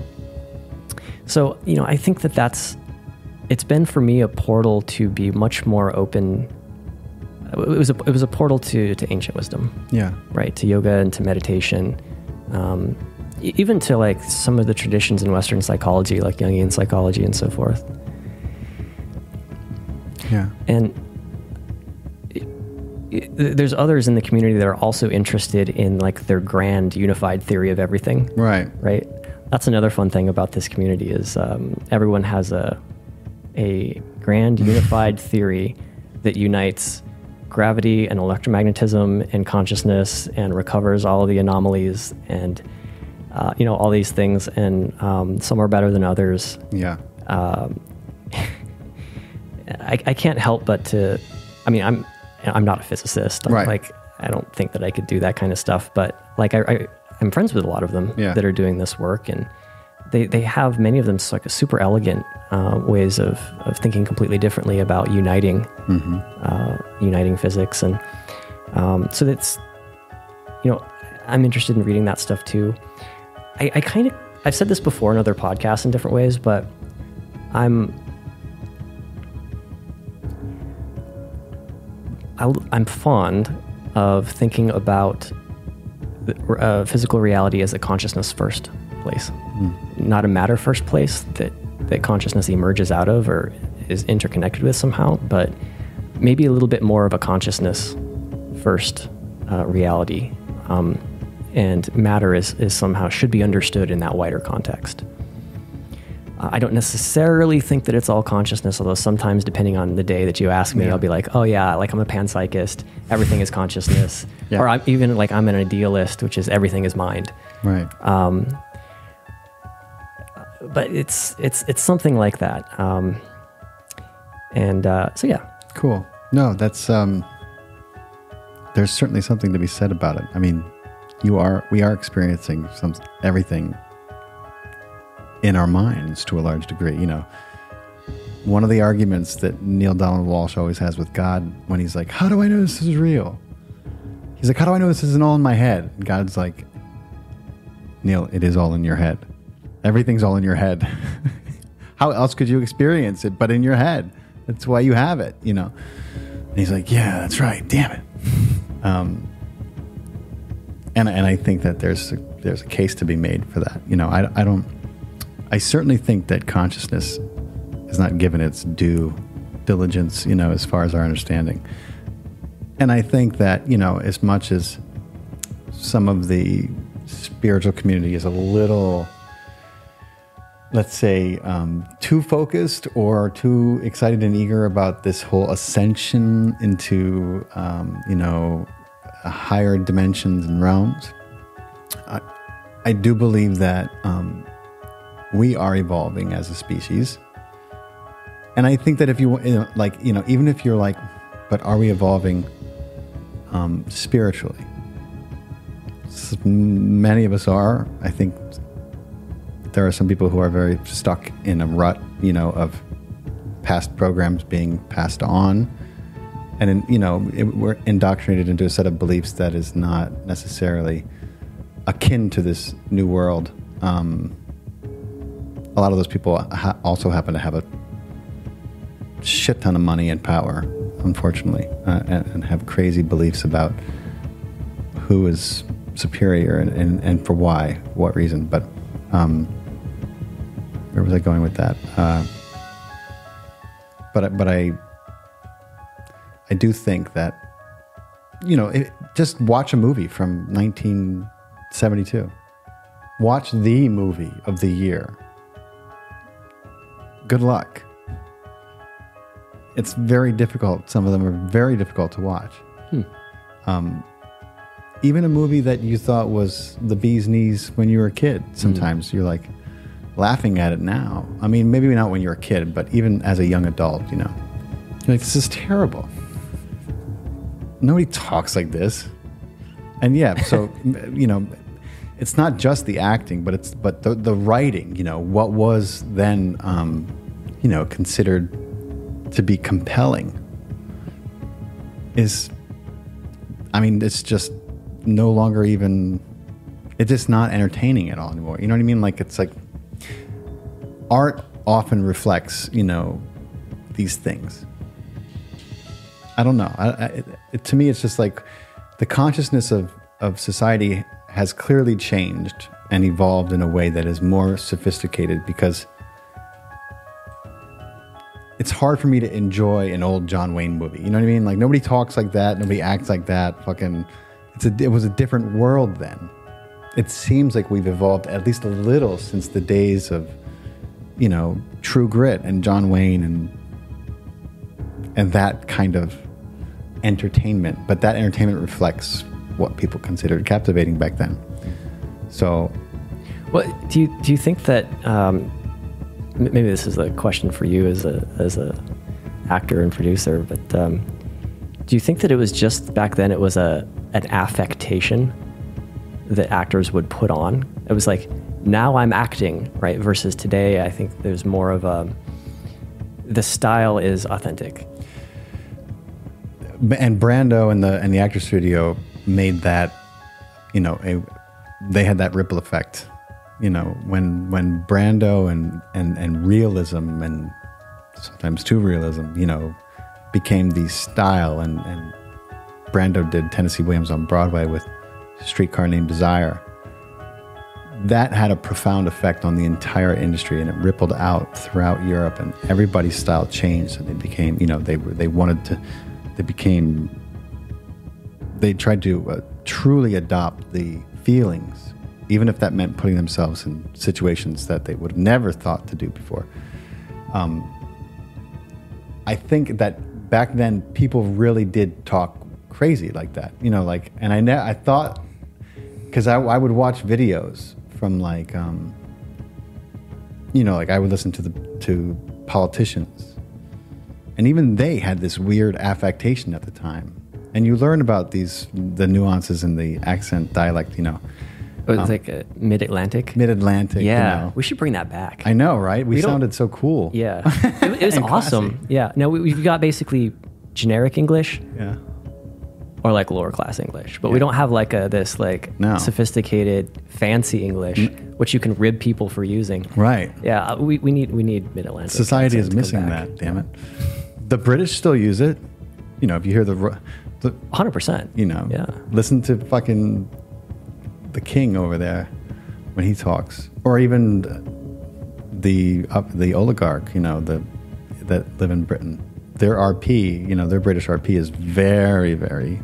so you know, I think that that's it's been for me a portal to be much more open. It was a it was a portal to to ancient wisdom. Yeah. Right, to yoga and to meditation, um, e- even to like some of the traditions in Western psychology, like Jungian psychology and so forth. Yeah. And it, it, there's others in the community that are also interested in like their grand unified theory of everything. Right. Right. That's another fun thing about this community is um, everyone has a a grand unified theory that unites gravity and electromagnetism and consciousness and recovers all of the anomalies and uh, you know all these things, and um, some are better than others. Yeah. Um, I, I can't help but to, I mean, I'm I'm not a physicist. I'm right. Like I don't think that I could do that kind of stuff. But like I, I I'm friends with a lot of them yeah. that are doing this work, and they they have many of them like a super elegant uh, ways of of thinking completely differently about uniting mm-hmm. uh, uniting physics, and um, so that's you know I'm interested in reading that stuff too. I, I kind of I've said this before in other podcasts in different ways, but I'm I'll, I'm fond of thinking about the, uh, physical reality as a consciousness first place, mm. not a matter first place that, that consciousness emerges out of or is interconnected with somehow, but maybe a little bit more of a consciousness first uh, reality. Um, and matter is, is somehow should be understood in that wider context. Uh, I don't necessarily think that it's all consciousness, although sometimes, depending on the day that you ask me, yeah. I'll be like, oh yeah, like I'm a panpsychist, everything is consciousness. Yeah. Or I'm even like I'm an idealist, which is everything is mind. Right. Um, but it's it's it's something like that. Um, and uh, so yeah. Cool. No, that's um, there's certainly something to be said about it. I mean, you are we are experiencing some everything in our minds to a large degree. You know, one of the arguments that Neil Donald Walsh always has with God when he's like, how do I know this is real? He's like, how do I know this isn't all in my head? And God's like, Neil, it is all in your head. Everything's all in your head. How else could you experience it but in your head? That's why you have it, you know? And he's like, yeah, that's right. Damn it. Um, and, and I think that there's a, there's a case to be made for that. You know, I, I don't, I certainly think that consciousness is not given its due diligence, you know, as far as our understanding. And I think that, you know, as much as some of the spiritual community is a little, let's say, um, too focused or too excited and eager about this whole ascension into, um, you know, higher dimensions and realms, I, I do believe that um, we are evolving as a species. And I think that if you, you know, like, you know, even if you're like, but are we evolving um, spiritually? S- many of us are. I think there are some people who are very stuck in a rut, you know, of past programs being passed on. And, in, you know, it, we're indoctrinated into a set of beliefs that is not necessarily akin to this new world. Um, a lot of those people ha- also happen to have a shit ton of money and power, unfortunately, uh, and, and have crazy beliefs about who is superior and, and, and for why, what reason. But um, where was I going with that? Uh, but but I I do think that, you know, it, just watch a movie from nineteen seventy-two. Watch the movie of the year. Good luck. It's very difficult. Some of them are very difficult to watch. Hmm. Um, even a movie that you thought was the bee's knees when you were a kid, sometimes mm. you're like laughing at it now. I mean, maybe not when you're a kid, but even as a young adult, you know, you're like, this is terrible. Nobody talks like this. And yeah, so, you know, it's not just the acting, but it's but the, the writing, you know, what was then, um, you know, considered to be compelling is, I mean, it's just no longer even, it's just not entertaining at all anymore. You know what I mean? Like, it's like art often reflects, you know, these things. I don't know. I, I, it, to me, it's just like the consciousness of, of society has clearly changed and evolved in a way that is more sophisticated, because it's hard for me to enjoy an old John Wayne movie. You know what I mean? Like, nobody talks like that. Nobody acts like that. Fucking, it's a, it was a different world then. It seems like we've evolved at least a little since the days of, you know, True Grit and John Wayne and and that kind of entertainment. But that entertainment reflects what people considered captivating back then. So, well, do you do you think that? Um, Maybe this is a question for you as a as a actor and producer, but um, do you think that it was just back then it was a an affectation that actors would put on? It was like, now I'm acting, right? Versus today, I think there's more of a, the style is authentic. And Brando and the and the Actors Studio made that, you know, a, they had that ripple effect. You know, when when Brando and, and, and realism and sometimes too realism, you know, became the style, and, and Brando did Tennessee Williams on Broadway with Streetcar Named Desire. That had a profound effect on the entire industry, and it rippled out throughout Europe, and everybody's style changed, and they became, you know, they were they wanted to, they became, they tried to uh, truly adopt the feelings, even if that meant putting themselves in situations that they would have never thought to do before. Um, I think that back then people really did talk crazy like that, you know, like, and I, ne- I thought, because I, I would watch videos from like, um, you know, like I would listen to the to politicians, and even they had this weird affectation at the time. And you learn about these, the nuances in the accent dialect, you know. It was um, like a mid-Atlantic. Mid-Atlantic, yeah. You know. We should bring that back. I know, right? We, we sounded so cool. Yeah. It, it was awesome. Classy. Yeah. Now, we, we've got basically generic English. Yeah. Or like lower class English. But yeah. we don't have like a this like no. sophisticated, fancy English, mm. which you can rib people for using. Right. Yeah. We, we need we need Mid-Atlantic. Society is missing that, damn it. The British still use it. You know, if you hear the... the one hundred percent. You know. Yeah. Listen to fucking the king over there when he talks, or even the uh, the oligarch, you know, the that live in Britain. Their R P, you know, their British R P is very, very.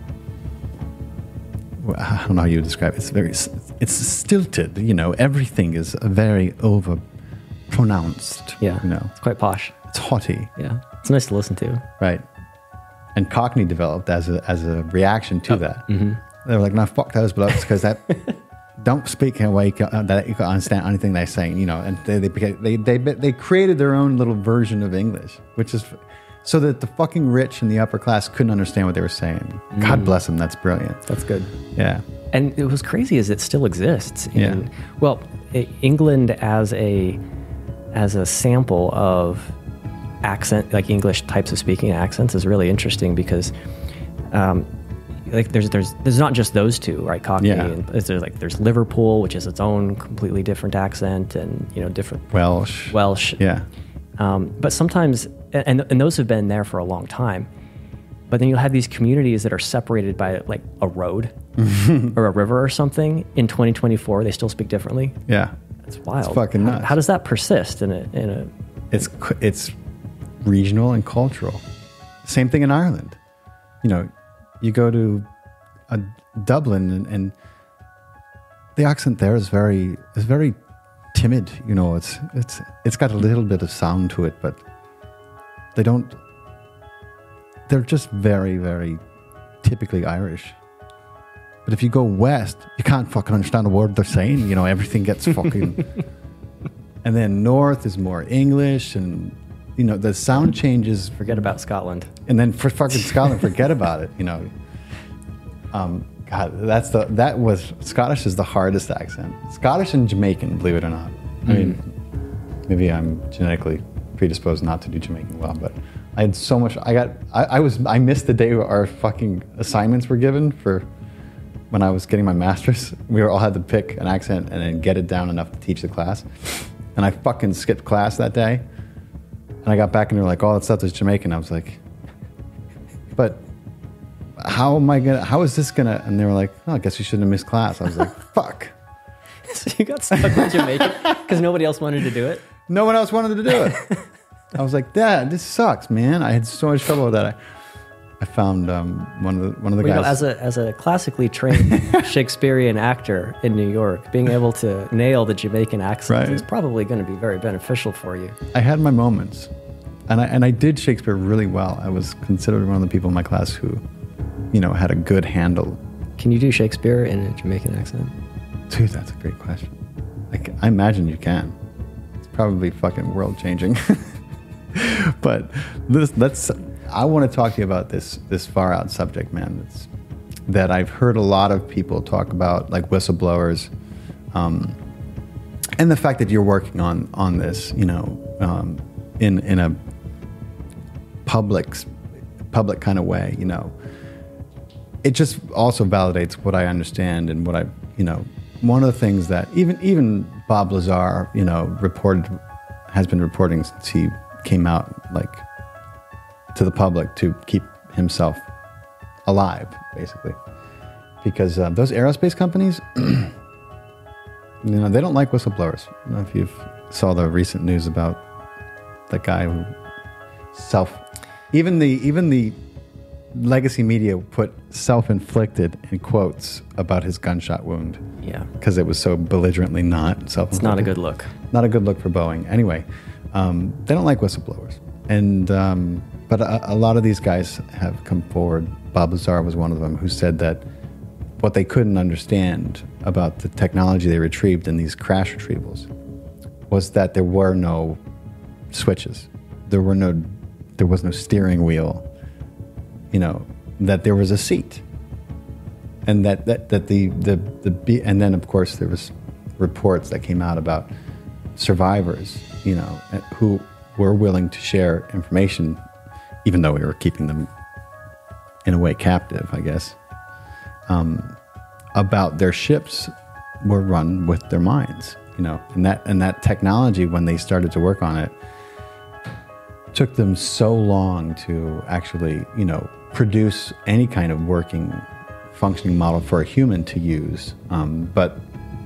Well, I don't know how you would describe it. It's very, it's stilted. You know, everything is very over pronounced. Yeah, you know, it's quite posh. It's haughty. Yeah, it's nice to listen to. Right, and Cockney developed as a as a reaction to oh, that. Mm-hmm. They were like, "No, fuck those blokes," because that don't speak in a way that you can understand anything they're saying. You know, and they they they they they created their own little version of English, which is so that the fucking rich and the upper class couldn't understand what they were saying. Mm. God bless them. That's brilliant. That's good. Yeah. And it was crazy as it still exists. In, yeah. Well, England as a as a sample of accent, like English types of speaking accents, is really interesting because. Um, Like there's there's there's not just those two, right? Cockney, yeah. and there's like there's Liverpool, which is its own completely different accent, and you know different Welsh. Welsh, yeah. Um, but sometimes, and and those have been there for a long time. But then you'll have these communities that are separated by like a road, or a river or something in twenty twenty-four, they still speak differently. Yeah. That's wild. It's fucking nuts. How, how does that persist in a, in a... It's, it's regional and cultural. Same thing in Ireland. You know, you go to a Dublin and, and the accent there is very, is very timid. You know, it's, it's, it's got a little bit of sound to it, but they don't, they're just very, very typically Irish. But if you go west, you can't fucking understand a word they're saying. You know, everything gets fucking... And then north is more English, and, you know, the sound changes. Forget about Scotland. And then for fucking Scotland, forget about it, you know. Um, God, that's the, that was, Scottish is the hardest accent. Scottish and Jamaican, believe it or not. I mm. mean, maybe I'm genetically predisposed not to do Jamaican well, but I had so much, I got, I, I was, I missed the day our fucking assignments were given for when I was getting my master's. We were all had to pick an accent and then get it down enough to teach the class. And I fucking skipped class that day. And I got back and they were like, oh, that stuff is Jamaican. I was like, but how am I gonna, how is this gonna, and they were like, oh, I guess you shouldn't have missed class. I was like, fuck. So you got stuck with Jamaican because nobody else wanted to do it? No one else wanted to do it. I was like, Dad, this sucks, man. I had so much trouble with that. I, I found um, one of the one of the well, guys. You know, as a as a classically trained Shakespearean actor in New York, being able to nail the Jamaican accent right. is probably going to be very beneficial for you. I had my moments, and I and I did Shakespeare really well. I was considered one of the people in my class who, you know, had a good handle. Can you do Shakespeare in a Jamaican accent? Dude, that's a great question. I, can, I imagine you can. It's probably fucking world changing. But this, let's. I want to talk to you about this this far out subject, man. It's, that I've heard a lot of people talk about, like whistleblowers, um, and the fact that you're working on on this, you know, um, in in a public public kind of way, you know. It just also validates what I understand and what I, you know, one of the things that even even Bob Lazar, you know, reported has been reporting since he came out, like, to the public to keep himself alive, basically. Because uh, those aerospace companies, you know, they don't like whistleblowers. I don't know if you saw the recent news about that guy who self, even the even the legacy media put self-inflicted in quotes about his gunshot wound. Yeah. Because it was so belligerently not self-inflicted. It's not a good look. Not a good look for Boeing. Anyway, um, they don't like whistleblowers. And um, but a, a lot of these guys have come forward. Bob Lazar was one of them, who said that what they couldn't understand about the technology they retrieved in these crash retrievals was that there were no switches. There were no, there was no steering wheel. You know, that there was a seat, and that that, that the the the and then of course there was reports that came out about survivors, you know, who were willing to share information, even though we were keeping them in a way captive, I guess, um, about their ships were run with their minds, you know, and that and that technology, when they started to work on it, took them so long to actually, you know, produce any kind of working, functioning model for a human to use. Um, but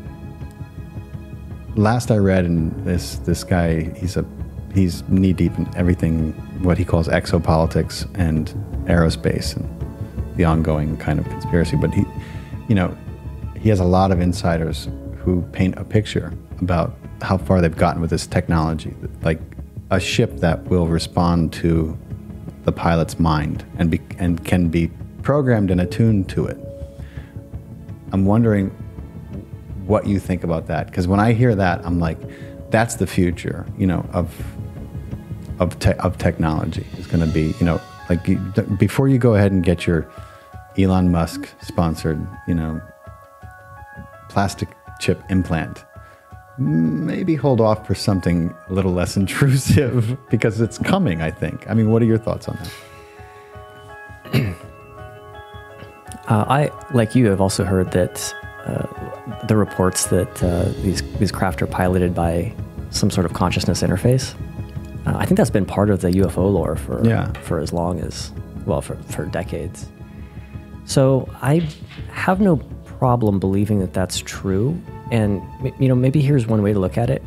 last I read, and this this guy, he's a he's knee deep in everything what he calls exopolitics and aerospace and the ongoing kind of conspiracy. But he, you know, he has a lot of insiders who paint a picture about how far they've gotten with this technology, like a ship that will respond to the pilot's mind and be, and can be programmed and attuned to it. I'm wondering what you think about that, because when I hear that, I'm like, that's the future, you know, of of te- of technology. Is going to be, you know, like you, before you go ahead and get your Elon Musk sponsored, you know, plastic chip implant, maybe hold off for something a little less intrusive, because it's coming, I think. I mean, what are your thoughts on that? uh, I, like you, have also heard that uh, the reports that uh, these these craft are piloted by some sort of consciousness interface. Uh, I think that's been part of the U F O lore for yeah. for as long as, well, for, for decades. So I have no problem believing that that's true. And, you know, maybe here's one way to look at it.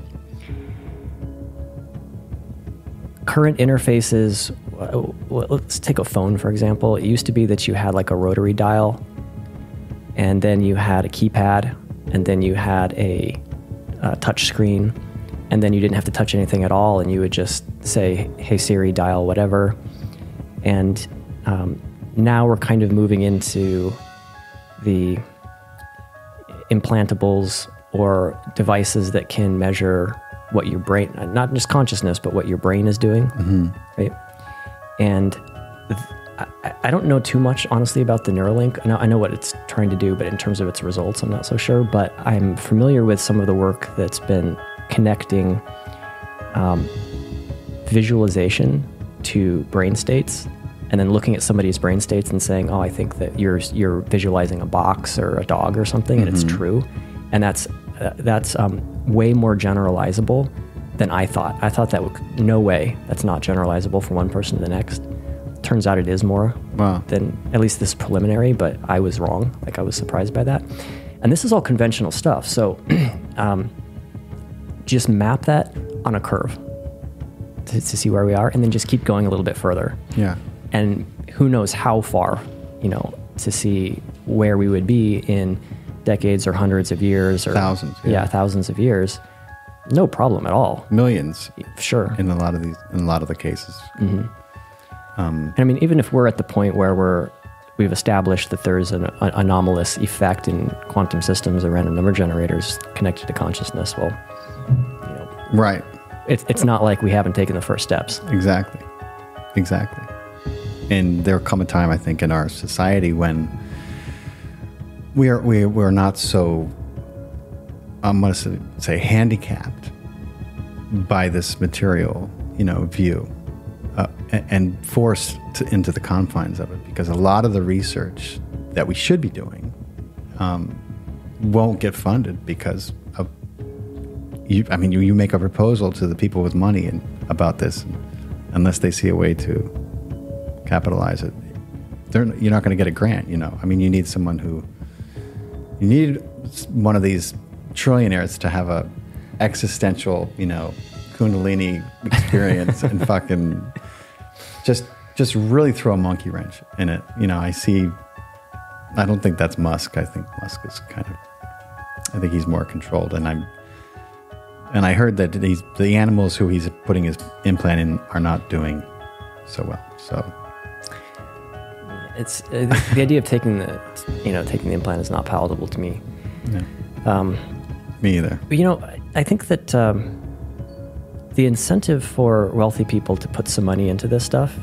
Current interfaces, let's take a phone, for example. It used to be that you had like a rotary dial, and then you had a keypad, and then you had a, a touch screen, and then you didn't have to touch anything at all, and you would just say, hey Siri, dial whatever. And um, now we're kind of moving into the implantables or devices that can measure what your brain, not just consciousness, but what your brain is doing, mm-hmm. right? And th- I, I don't know too much, honestly, about the Neuralink. I know, I know what it's trying to do, but in terms of its results, I'm not so sure. But I'm familiar with some of the work that's been connecting um, visualization to brain states, and then looking at somebody's brain states and saying, oh, I think that you're you're visualizing a box or a dog or something, mm-hmm. and it's true. And that's uh, that's um, way more generalizable than I thought. I thought that would, no way, that's not generalizable from one person to the next. Turns out it is more wow. than at least this preliminary, but I was wrong. Like, I was surprised by that. And this is all conventional stuff. So um, just map that on a curve to, to see where we are, and then just keep going a little bit further. Yeah. And who knows how far, you know, to see where we would be in decades or hundreds of years or thousands. Yeah, yeah thousands of years. No problem at all. Millions. Sure. In a lot of these, in a lot of the cases. Mm-hmm. Um, and I mean, even if we're at the point where we're, we've established that there's an, an anomalous effect in quantum systems or random number generators connected to consciousness, well, you know, right. It's it's not like we haven't taken the first steps. Exactly. Exactly. And there'll come a time, I think, in our society when we are we we're not so, I'm going to say, handicapped by this material, you know, view, uh, and, and forced to, into the confines of it, because a lot of the research that we should be doing um, won't get funded because of you. I mean, you, you make a proposal to the people with money and about this, and unless they see a way to capitalize it, they're, you're not going to get a grant. You know, I mean, you need someone who, you need one of these trillionaires to have a existential, you know, Kundalini experience and fucking just just really throw a monkey wrench in it. You know, I see. I don't think that's Musk. I think Musk is kind of. I think he's more controlled, and I'm. And I heard that he's, the animals who he's putting his implant in are not doing so well. So. It's uh, the idea of taking the, you know, taking the implant is not palatable to me. Yeah. Um, me either. But, you know, I think that um, the incentive for wealthy people to put some money into this stuff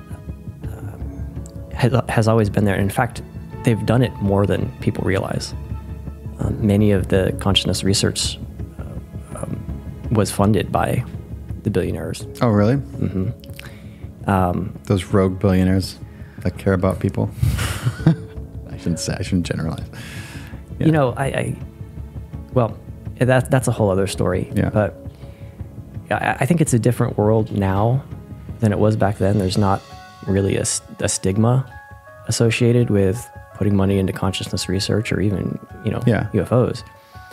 uh, has, has always been there. In fact, they've done it more than people realize. Um, many of the consciousness research uh, um, was funded by the billionaires. Oh, really? Mm-hmm. Um, Those rogue billionaires that care about people. I shouldn't say. I shouldn't generalize. Yeah. You know, I, I well, that that's a whole other story. Yeah. But I, I think it's a different world now than it was back then. There's not really a, a stigma associated with putting money into consciousness research or even, you know, yeah. U F Os.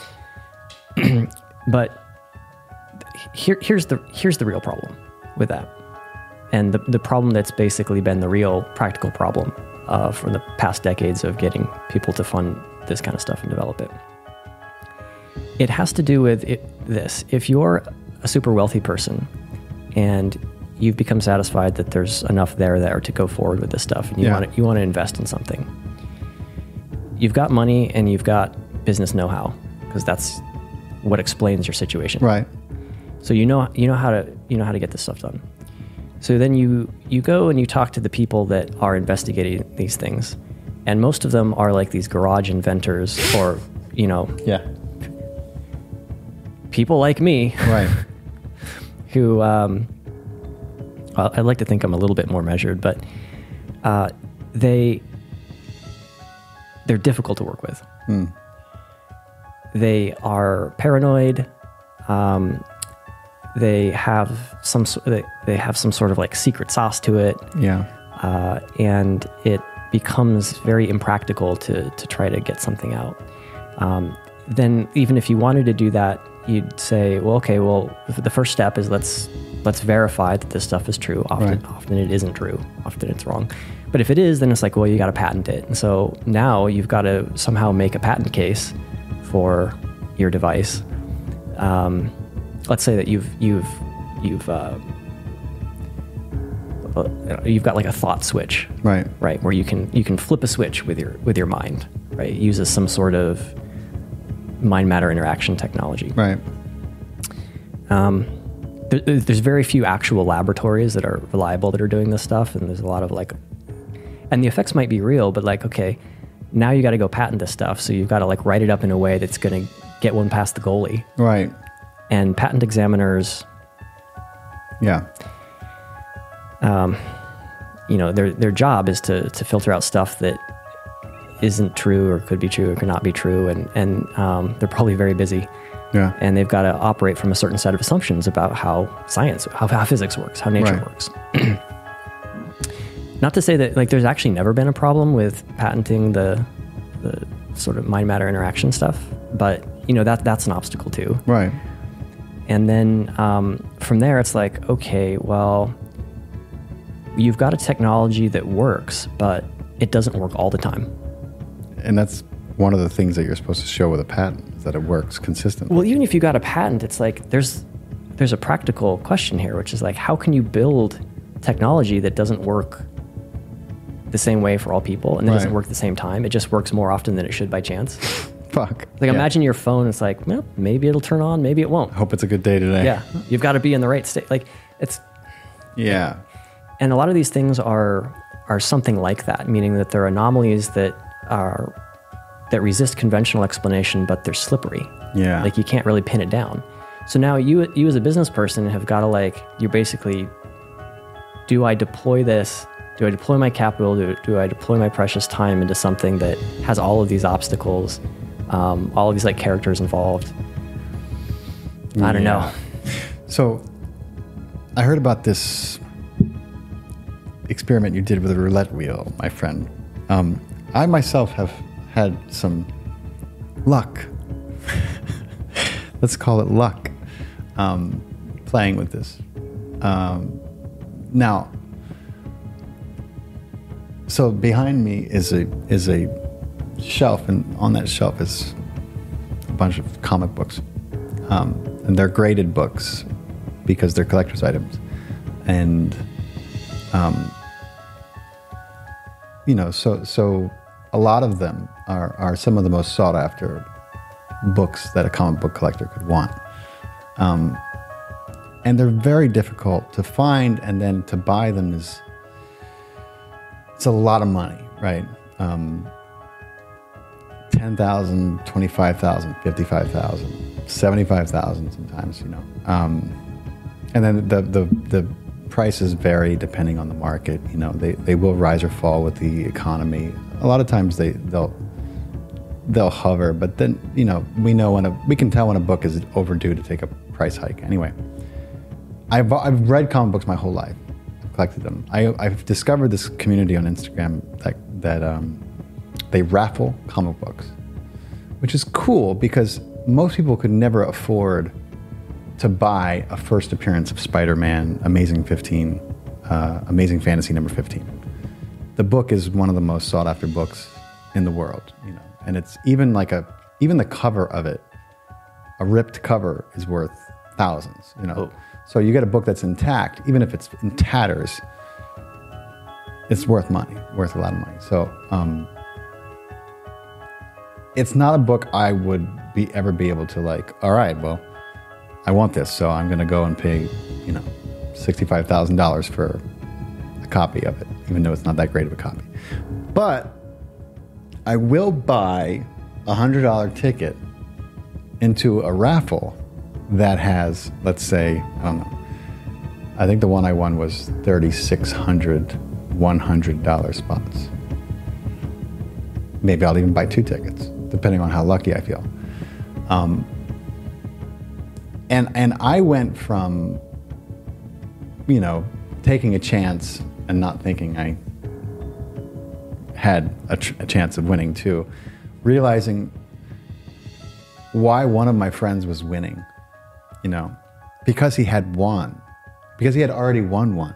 But here, here's the here's the real problem with that. And the, the problem that's basically been the real practical problem uh, for the past decades of getting people to fund this kind of stuff and develop it. It has to do with it, this. If you're a super wealthy person and you've become satisfied that there's enough there there to go forward with this stuff, and you yeah. want to, you want to invest in something, you've got money and you've got business know-how, because that's what explains your situation. Right. So you know you know how to you know how to get this stuff done. So then you, you go and you talk to the people that are investigating these things. And most of them are like these garage inventors or, you know, yeah, people like me. Right. who, um, well, I'd like to think I'm a little bit more measured, but uh, they, they're difficult to work with. Mm. They are paranoid. Um, They have some they, they have some sort of like secret sauce to it. Yeah. Uh, and it becomes very impractical to to try to get something out. Um, then even if you wanted to do that, you'd say, well, okay, well, the first step is let's let's verify that this stuff is true. Often, Right. often it isn't true. Often it's wrong. But if it is, then it's like, well, you got to patent it. And so now you've got to somehow make a patent case for your device. Um, let's say that you've you've you've uh, you've got like a thought switch, Right. right, where you can you can flip a switch with your with your mind, right? It uses some sort of mind matter interaction technology. Right. Um, there, there's very few actual laboratories that are reliable that are doing this stuff, and there's a lot of like, and the effects might be real, but like, okay, now you got to go patent this stuff, so you've got to like write it up in a way that's going to get one past the goalie. Right. And patent examiners, Yeah. um, you know, their their job is to to filter out stuff that isn't true or could be true or could not be true, and and um, they're probably very busy. Yeah. And they've got to operate from a certain set of assumptions about how science, how, how physics works, how nature Right. works. Not to say that like there's actually never been a problem with patenting the the sort of mind matter interaction stuff, but you know that that's an obstacle too. Right. And then um, from there, it's like, okay, well, you've got a technology that works, but it doesn't work all the time. And that's one of the things that you're supposed to show with a patent, is that it works consistently. Well, even if you got a patent, it's like there's there's a practical question here, which is like, how can you build technology that doesn't work the same way for all people and it doesn't Right. work at the same time? It just works more often than it should by chance. Fuck. Like Yeah. imagine your phone. It's like, well, maybe it'll turn on, maybe it won't. Hope it's a good day today. Yeah, you've got to be in the right state. Like it's, Yeah. and a lot of these things are are something like that, meaning that they're anomalies that are that resist conventional explanation, but they're slippery. Yeah. Like you can't really pin it down. So now you you as a business person have got to like, you're basically, do I deploy this? Do I deploy my capital? Do, do I deploy my precious time into something that has all of these obstacles, um, all of these like characters involved? I don't Yeah. know. So I heard about this experiment you did with a roulette wheel, my friend. Um, I myself have had some luck. Let's call it luck. Um, playing with this. Um, now, so behind me is a is a shelf, and on that shelf is a bunch of comic books, um, and they're graded books because they're collector's items, and um, you know, so so a lot of them are are some of the most sought after books that a comic book collector could want. Um, and they're very difficult to find, and then to buy them is, it's a lot of money, right? Um, ten thousand, twenty-five thousand, fifty-five thousand, seventy-five thousand sometimes, you know. Um, and then the, the, the prices vary depending on the market. You know, they, they will rise or fall with the economy. A lot of times they, they'll, they'll hover, but then, you know, we know when a, we can tell when a book is overdue to take a price hike. Anyway, I've, I've read comic books my whole life. I've collected them. I, I've discovered this community on Instagram that, that um, they raffle comic books, which is cool because most people could never afford to buy a first appearance of Spider-Man, Amazing fifteen, uh, Amazing Fantasy number fifteen. The book is one of the most sought after books in the world, you know, and it's even like a, even the cover of it, a ripped cover is worth thousands, you know. Oh. So you get a book that's intact, even if it's in tatters, it's worth money, worth a lot of money. So um, it's not a book I would be ever be able to like, all right, well, I want this, so I'm going to go and pay, you know, sixty-five thousand dollars for a copy of it, even though it's not that great of a copy. But I will buy a one hundred dollars ticket into a raffle that has, let's say, I don't know, I think the one I won was thirty-six hundred one hundred dollars spots. Maybe I'll even buy two tickets, depending on how lucky I feel. Um, and and I went from, you know, taking a chance and not thinking I had a, ch- a chance of winning too. Realizing why one of my friends was winning, you know, because he had won, because he had already won one.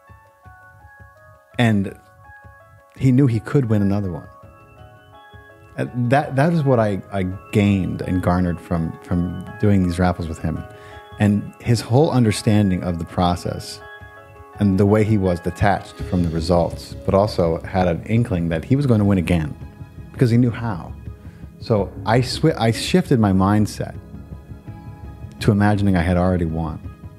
And he knew he could win another one. And that that is what I, I gained and garnered from, from doing these raffles with him. And his whole understanding of the process and the way he was detached from the results, but also had an inkling that he was going to win again because he knew how. So I sw- I shifted my mindset to imagining I had already won.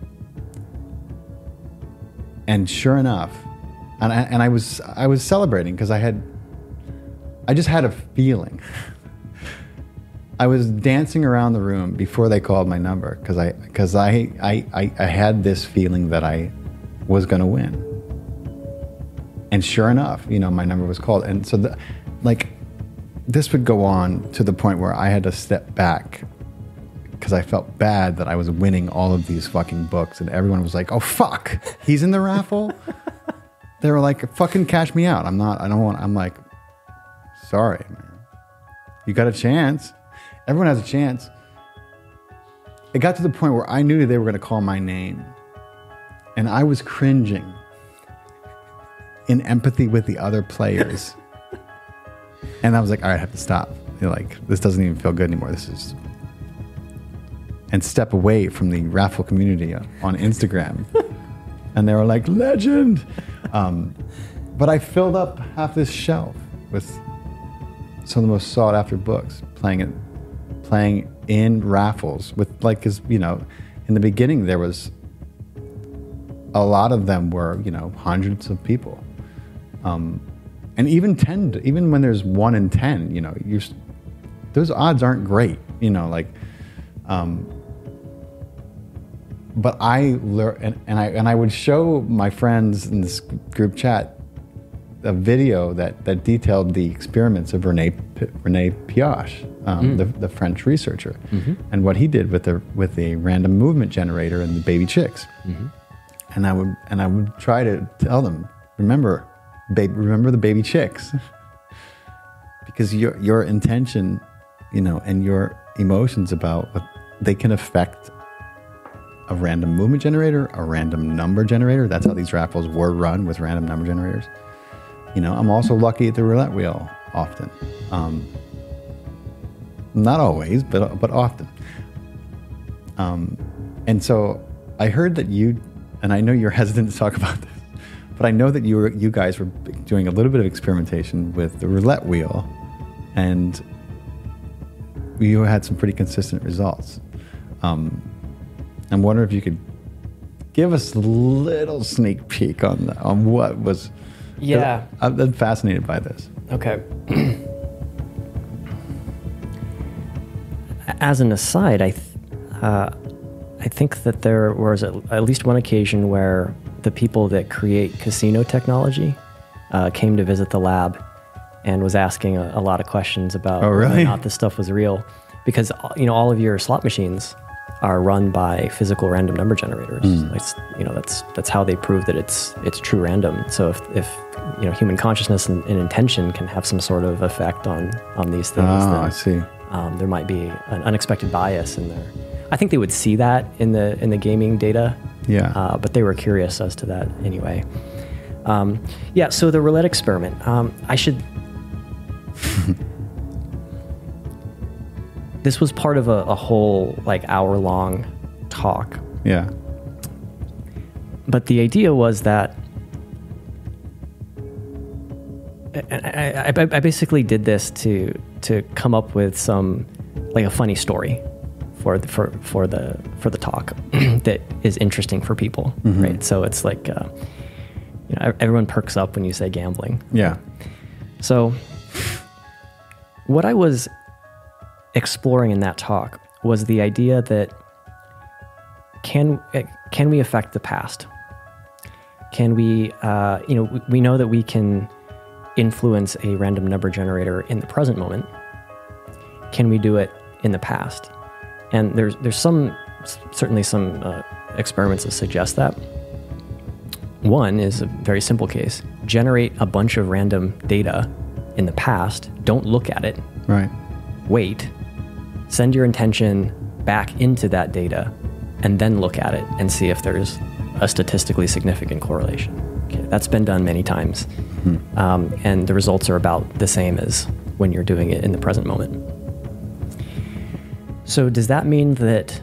And sure enough, and I, and I was I was celebrating because I had I just had a feeling. I was dancing around the room before they called my number because I because I, I, I I had this feeling that I was going to win. And sure enough, you know, my number was called. And so the, like this would go on to the point where I had to step back because I felt bad that I was winning all of these fucking books, and everyone was like, "Oh fuck, he's in the raffle." They were like, "Fucking cash me out." I'm not. I don't want. I'm like, sorry, man. You got a chance. Everyone has a chance. It got to the point where I knew they were going to call my name, and I was cringing in empathy with the other players. And I was like, all right, I have to stop. You're like, this doesn't even feel good anymore. This is... And step away from the raffle community on Instagram. And they were like, legend. Um, but I filled up half this shelf with some of the most sought after books, playing it, playing in raffles with like, cause you know, in the beginning there was a lot of them were, you know, hundreds of people. Um, and even ten, even when there's one in ten, you know, you're, those odds aren't great, you know, like, um, but I learned, and, and I and I would show my friends in this group chat a video that, that detailed the experiments of Rene Rene Piaget, um, mm. the, the French researcher, mm-hmm. and what he did with the with the random movement generator and the baby chicks. Mm-hmm. And I would and I would try to tell them, remember, baby, remember the baby chicks, because your your intention, you know, and your emotions about what they can affect a random movement generator, a random number generator. That's how these raffles were run, with random number generators. You know, I'm also lucky at the roulette wheel often. Um, not always, but but often. Um, and so I heard that you, and I know you're hesitant to talk about this, but I know that you were, you guys were doing a little bit of experimentation with the roulette wheel, and you had some pretty consistent results. Um, I'm wondering if you could give us a little sneak peek on the, on what was. Yeah, I've been fascinated by this. Okay. As an aside, I, th- uh, I think that there was at, at least one occasion where the people that create casino technology uh, came to visit the lab and was asking a, a lot of questions about oh, really? whether or not this stuff was real, because you know all of your slot machines are run by physical random number generators. Mm. It's, you know, that's that's how they prove that it's it's true random. So if, if you know human consciousness and, and intention can have some sort of effect on on these things, oh, then, I see. Um, there might be an unexpected bias in there. I think they would see that in the in the gaming data. Yeah. Uh, but they were curious as to that anyway. Um, yeah. So the roulette experiment. Um, I should. This was part of a, a whole like hour long talk. Yeah. But the idea was that I, I, I basically did this to to come up with some like a funny story for the, for for the for the talk that is interesting for people, mm-hmm. right? So it's like uh, you know everyone perks up when you say gambling. Yeah. So what I was exploring in that talk was the idea that can can we affect the past? Can we, uh, you know, we know that we can influence a random number generator in the present moment. Can we do it in the past? And there's there's some certainly some uh, experiments that suggest that. One is a very simple case: generate a bunch of random data in the past, don't look at it. Right. Wait, send your intention back into that data, and then look at it and see if there's a statistically significant correlation. Okay, that's been done many times. Hmm. Um, and the results are about the same as when you're doing it in the present moment. So does that mean that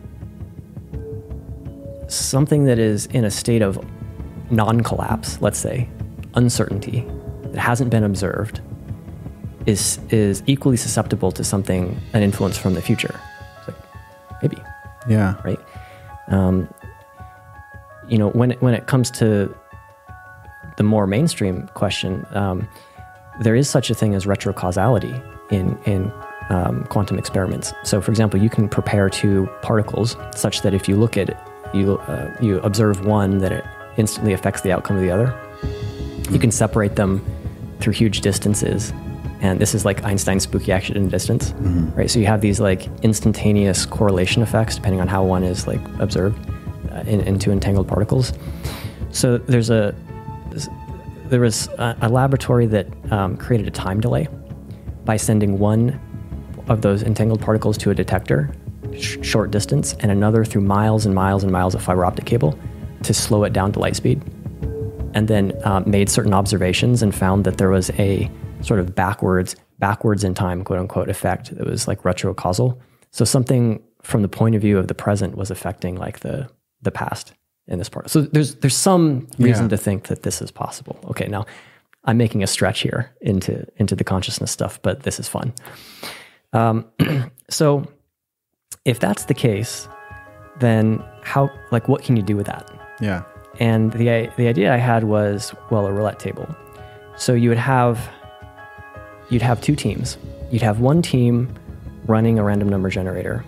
something that is in a state of non-collapse, let's say, uncertainty, that hasn't been observed, is is equally susceptible to something, an influence from the future? It's like, maybe. Yeah. Right? Um, you know, when it, when it comes to the more mainstream question, um, there is such a thing as retrocausality in, in um, quantum experiments. So, for example, you can prepare two particles such that if you look at it, you, uh, you observe one, that it instantly affects the outcome of the other. Mm-hmm. You can separate them through huge distances. And this is like Einstein's spooky action distance, mm-hmm. right? So you have these like instantaneous correlation effects depending on how one is like observed uh, in, in two entangled particles. So there's a there was a, a laboratory that um, created a time delay by sending one of those entangled particles to a detector, sh- short distance, and another through miles and miles and miles of fiber optic cable to slow it down to light speed. And then um, made certain observations and found that there was a sort of backwards, backwards in time, quote unquote, effect that was like retrocausal. So something from the point of view of the present was affecting like the the past in this part. So there's there's some reason yeah. to think that this is possible. Okay, now I'm making a stretch here into into the consciousness stuff, but this is fun. Um, so if that's the case, then how, like, what can you do with that? Yeah. And the the idea I had was, well, a roulette table. So you would have you'd have two teams. You'd have one team running a random number generator,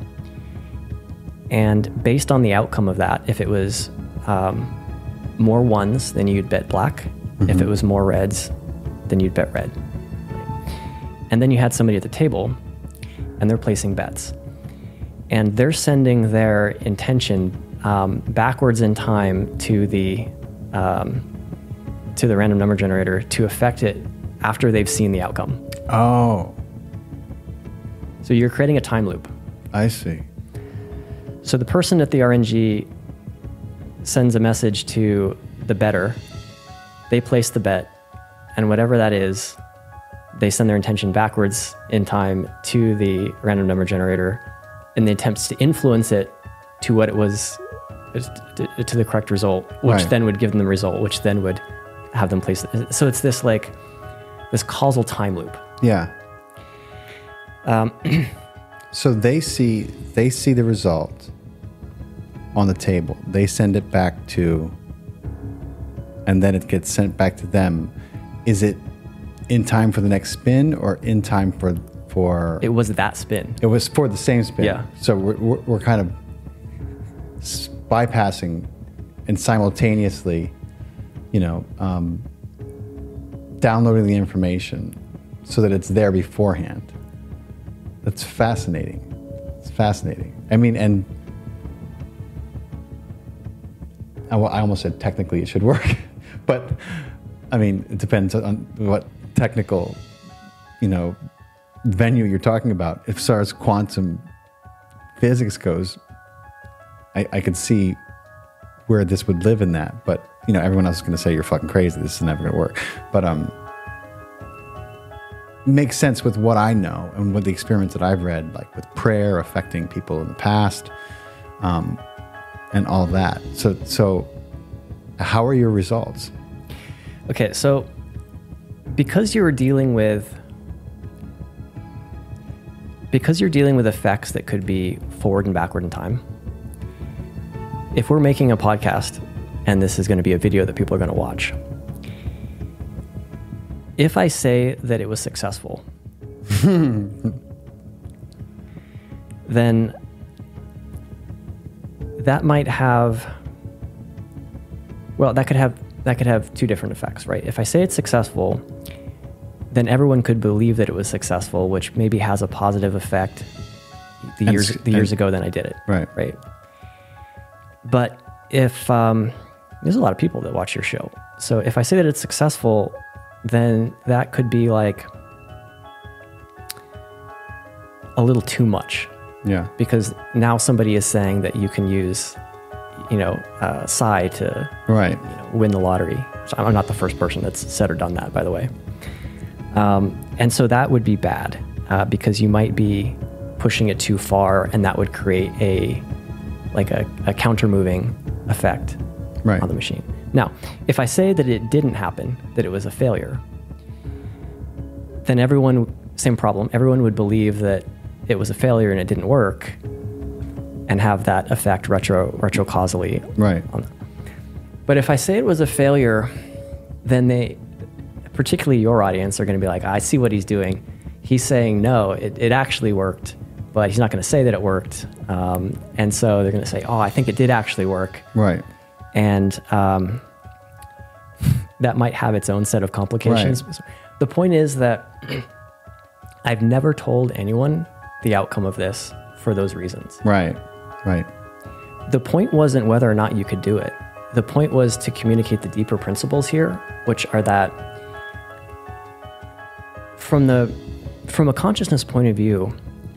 and based on the outcome of that, if it was um, more ones, then you'd bet black. Mm-hmm. If it was more reds, then you'd bet red. And then you had somebody at the table, and they're placing bets, and they're sending their intention um, backwards in time to the um, to the random number generator to affect it after they've seen the outcome. Oh. So you're creating a time loop. I see. So the person at the R N G sends a message to the bettor. They place the bet, and whatever that is, they send their intention backwards in time to the random number generator in the attempts to influence it to what it was, to the correct result, which right. then would give them the result, which then would have them place it. So it's this like, this causal time loop. Yeah. Um, so they see they see the result on the table. They send it back to, and then it gets sent back to them. Is it in time for the next spin, or in time for for? It was that spin. It was for the same spin. Yeah. So we're we're, we're kind of bypassing and simultaneously, you know, um, downloading the information so that it's there beforehand. That's fascinating. It's fascinating. I mean, and I, I almost said technically it should work, but I mean, it depends on what technical, you know, venue you're talking about. As far as quantum physics goes, I, I could see where this would live in that, but you know, everyone else is going to say you're fucking crazy. This is never going to work. But um, makes sense with what I know and with the experiments that I've read, like with prayer affecting people in the past, um, and all that. So, so how are your results? Okay, so because you're dealing with because you're dealing with effects that could be forward and backward in time. If we're making a podcast and this is going to be a video that people are going to watch, if I say that it was successful, then that might have, well, that could have that could have two different effects, right? If I say it's successful, then everyone could believe that it was successful, which maybe has a positive effect the And years s- the years and- ago than I did it. Right. Right. But if um, there's a lot of people that watch your show, so if I say that it's successful, then that could be like a little too much. Yeah. Because now somebody is saying that you can use, you know, uh, psi to right. you know, win the lottery. So I'm not the first person that's said or done that, by the way. Um, and so that would be bad uh, because you might be pushing it too far, and that would create a like a, a counter-moving effect right. on the machine. Now, if I say that it didn't happen, that it was a failure, then everyone, same problem, everyone would believe that it was a failure and it didn't work and have that effect retro retrocausally. Right. On them. But if I say it was a failure, then they, particularly your audience, are going to be like, I see what he's doing. He's saying, no, it, it actually worked, but he's not going to say that it worked. Um, and so they're going to say, oh, I think it did actually work. Right. And um, that might have its own set of complications. Right. The point is that I've never told anyone the outcome of this for those reasons. Right, right. The point wasn't whether or not you could do it. The point was to communicate the deeper principles here, which are that from the from a consciousness point of view,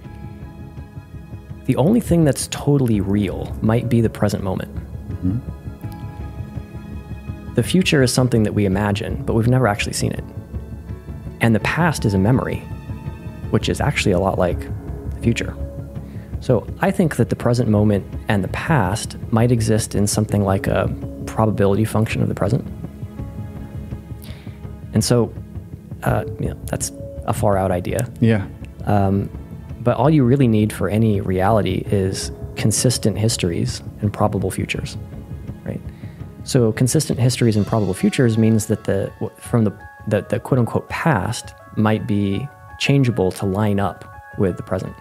the only thing that's totally real might be the present moment. Mm-hmm. The future is something that we imagine, but we've never actually seen it. And the past is a memory, which is actually a lot like the future. So I think that the present moment and the past might exist in something like a probability function of the present. And so, uh, you know, that's a far out idea. Yeah. Um, but all you really need for any reality is consistent histories and probable futures, right? So consistent histories and probable futures means that the from the the, the quote unquote past might be changeable to line up with the present.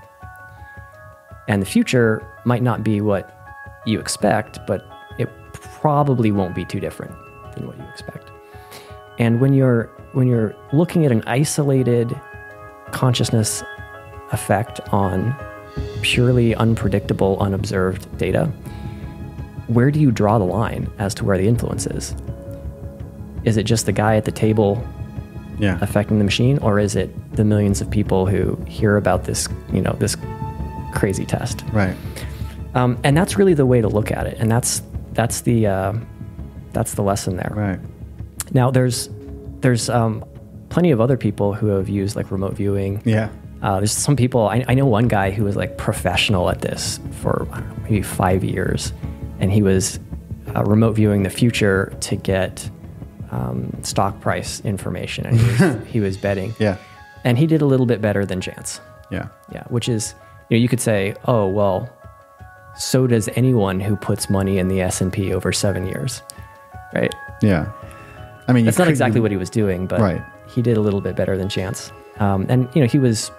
And the future might not be what you expect, but it probably won't be too different than what you expect. And when you're when you're looking at an isolated consciousness effect on purely unpredictable, unobserved data, where do you draw the line as to where the influence is? Is it just the guy at the table yeah. affecting the machine, or is it the millions of people who hear about this, you know, this crazy test? Right. Um, and that's really the way to look at it, and that's that's the uh, that's the lesson there. Right. Now, there's there's um, plenty of other people who have used like remote viewing. Yeah. Uh, there's some people. I, I know one guy who was like professional at this for I don't know, maybe five years, and he was uh, remote viewing the future to get um, stock price information, and he was, he was betting. Yeah. And he did a little bit better than chance. Yeah. Yeah. Which is, you know, you could say, oh well, so does anyone who puts money in the S and P over seven years, right? Yeah. I mean, that's not exactly what he was doing, but right. he did a little bit better than chance. Um, and you know, he was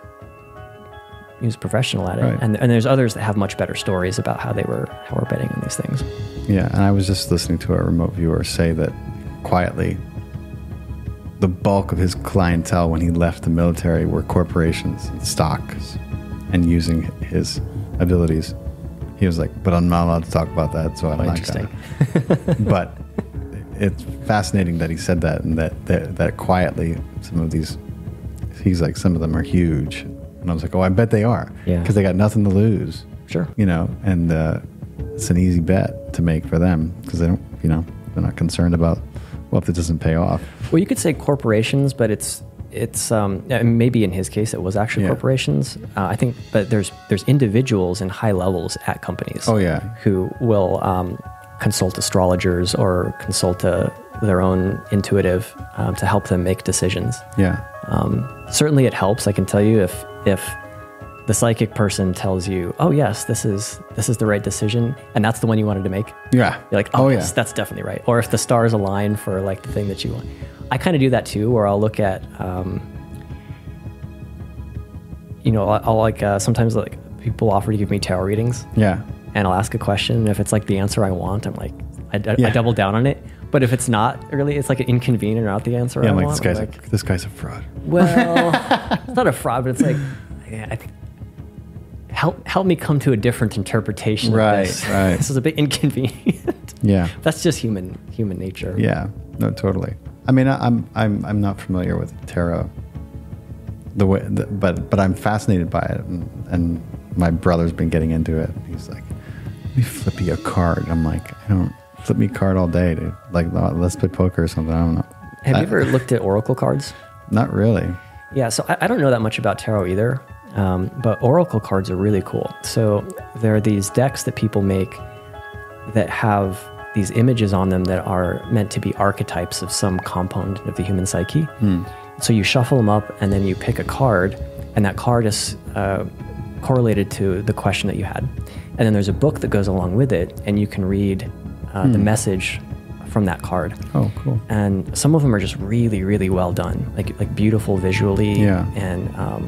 he was professional at it. Right. And and there's others that have much better stories about how they were how we're betting on these things. Yeah, and I was just listening to a remote viewer say that quietly, the bulk of his clientele when he left the military were corporations and stocks, and using his abilities. He was like, but I'm not allowed to talk about that, so I'm oh, not interesting. gonna. But it's fascinating that he said that, and that, that that quietly some of these, he's like, some of them are huge. And I was like, oh, I bet they are. Yeah. Because they got nothing to lose. Sure. You know, and uh, it's an easy bet to make for them because they don't, you know, they're not concerned about, well, if it doesn't pay off. Well, you could say corporations, but it's, it's um, maybe in his case it was actually yeah. corporations. Uh, I think, but there's there's individuals in high levels at companies. Oh, yeah. Who will um, consult astrologers or consult a, their own intuitive um, to help them make decisions. Yeah. Um, certainly it helps. I can tell you if if the psychic person tells you, oh yes, this is this is the right decision, and that's the one you wanted to make. Yeah. You're like, oh, oh yes, yeah. that's definitely right. Or if the stars align for like the thing that you want. I kind of do that too, where I'll look at, um, you know, I'll, I'll like uh, sometimes like people offer to give me tarot readings. Yeah. And I'll ask a question, and if it's like the answer I want, I'm like, I, I, yeah. I double down on it. But if it's not really, it's like an inconvenient or not the answer yeah, I I'm like, want. this guy's, like, a, this guy's a fraud. Well, it's not a fraud, but it's like, yeah, I think, help help me come to a different interpretation right, of this. Right. This is a bit inconvenient. Yeah. That's just human human nature. Yeah. no, totally. I mean, I, I'm I'm I'm not familiar with tarot, the way, the, but but I'm fascinated by it, and, and my brother's been getting into it. He's like, "Let me flip you a card." I'm like, "I don't flip me a card all day, dude. Like, let's play poker or something." I don't know. Have I, you ever looked at oracle cards? Not really. Yeah, so I, I don't know that much about tarot either, um, but oracle cards are really cool. So there are these decks that people make that have these images on them that are meant to be archetypes of some component of the human psyche. Hmm. So you shuffle them up, and then you pick a card, and that card is uh, correlated to the question that you had. And then there's a book that goes along with it, and you can read uh, hmm. the message from that card. Oh, cool. And some of them are just really, really well done, like like beautiful visually. Yeah. And um,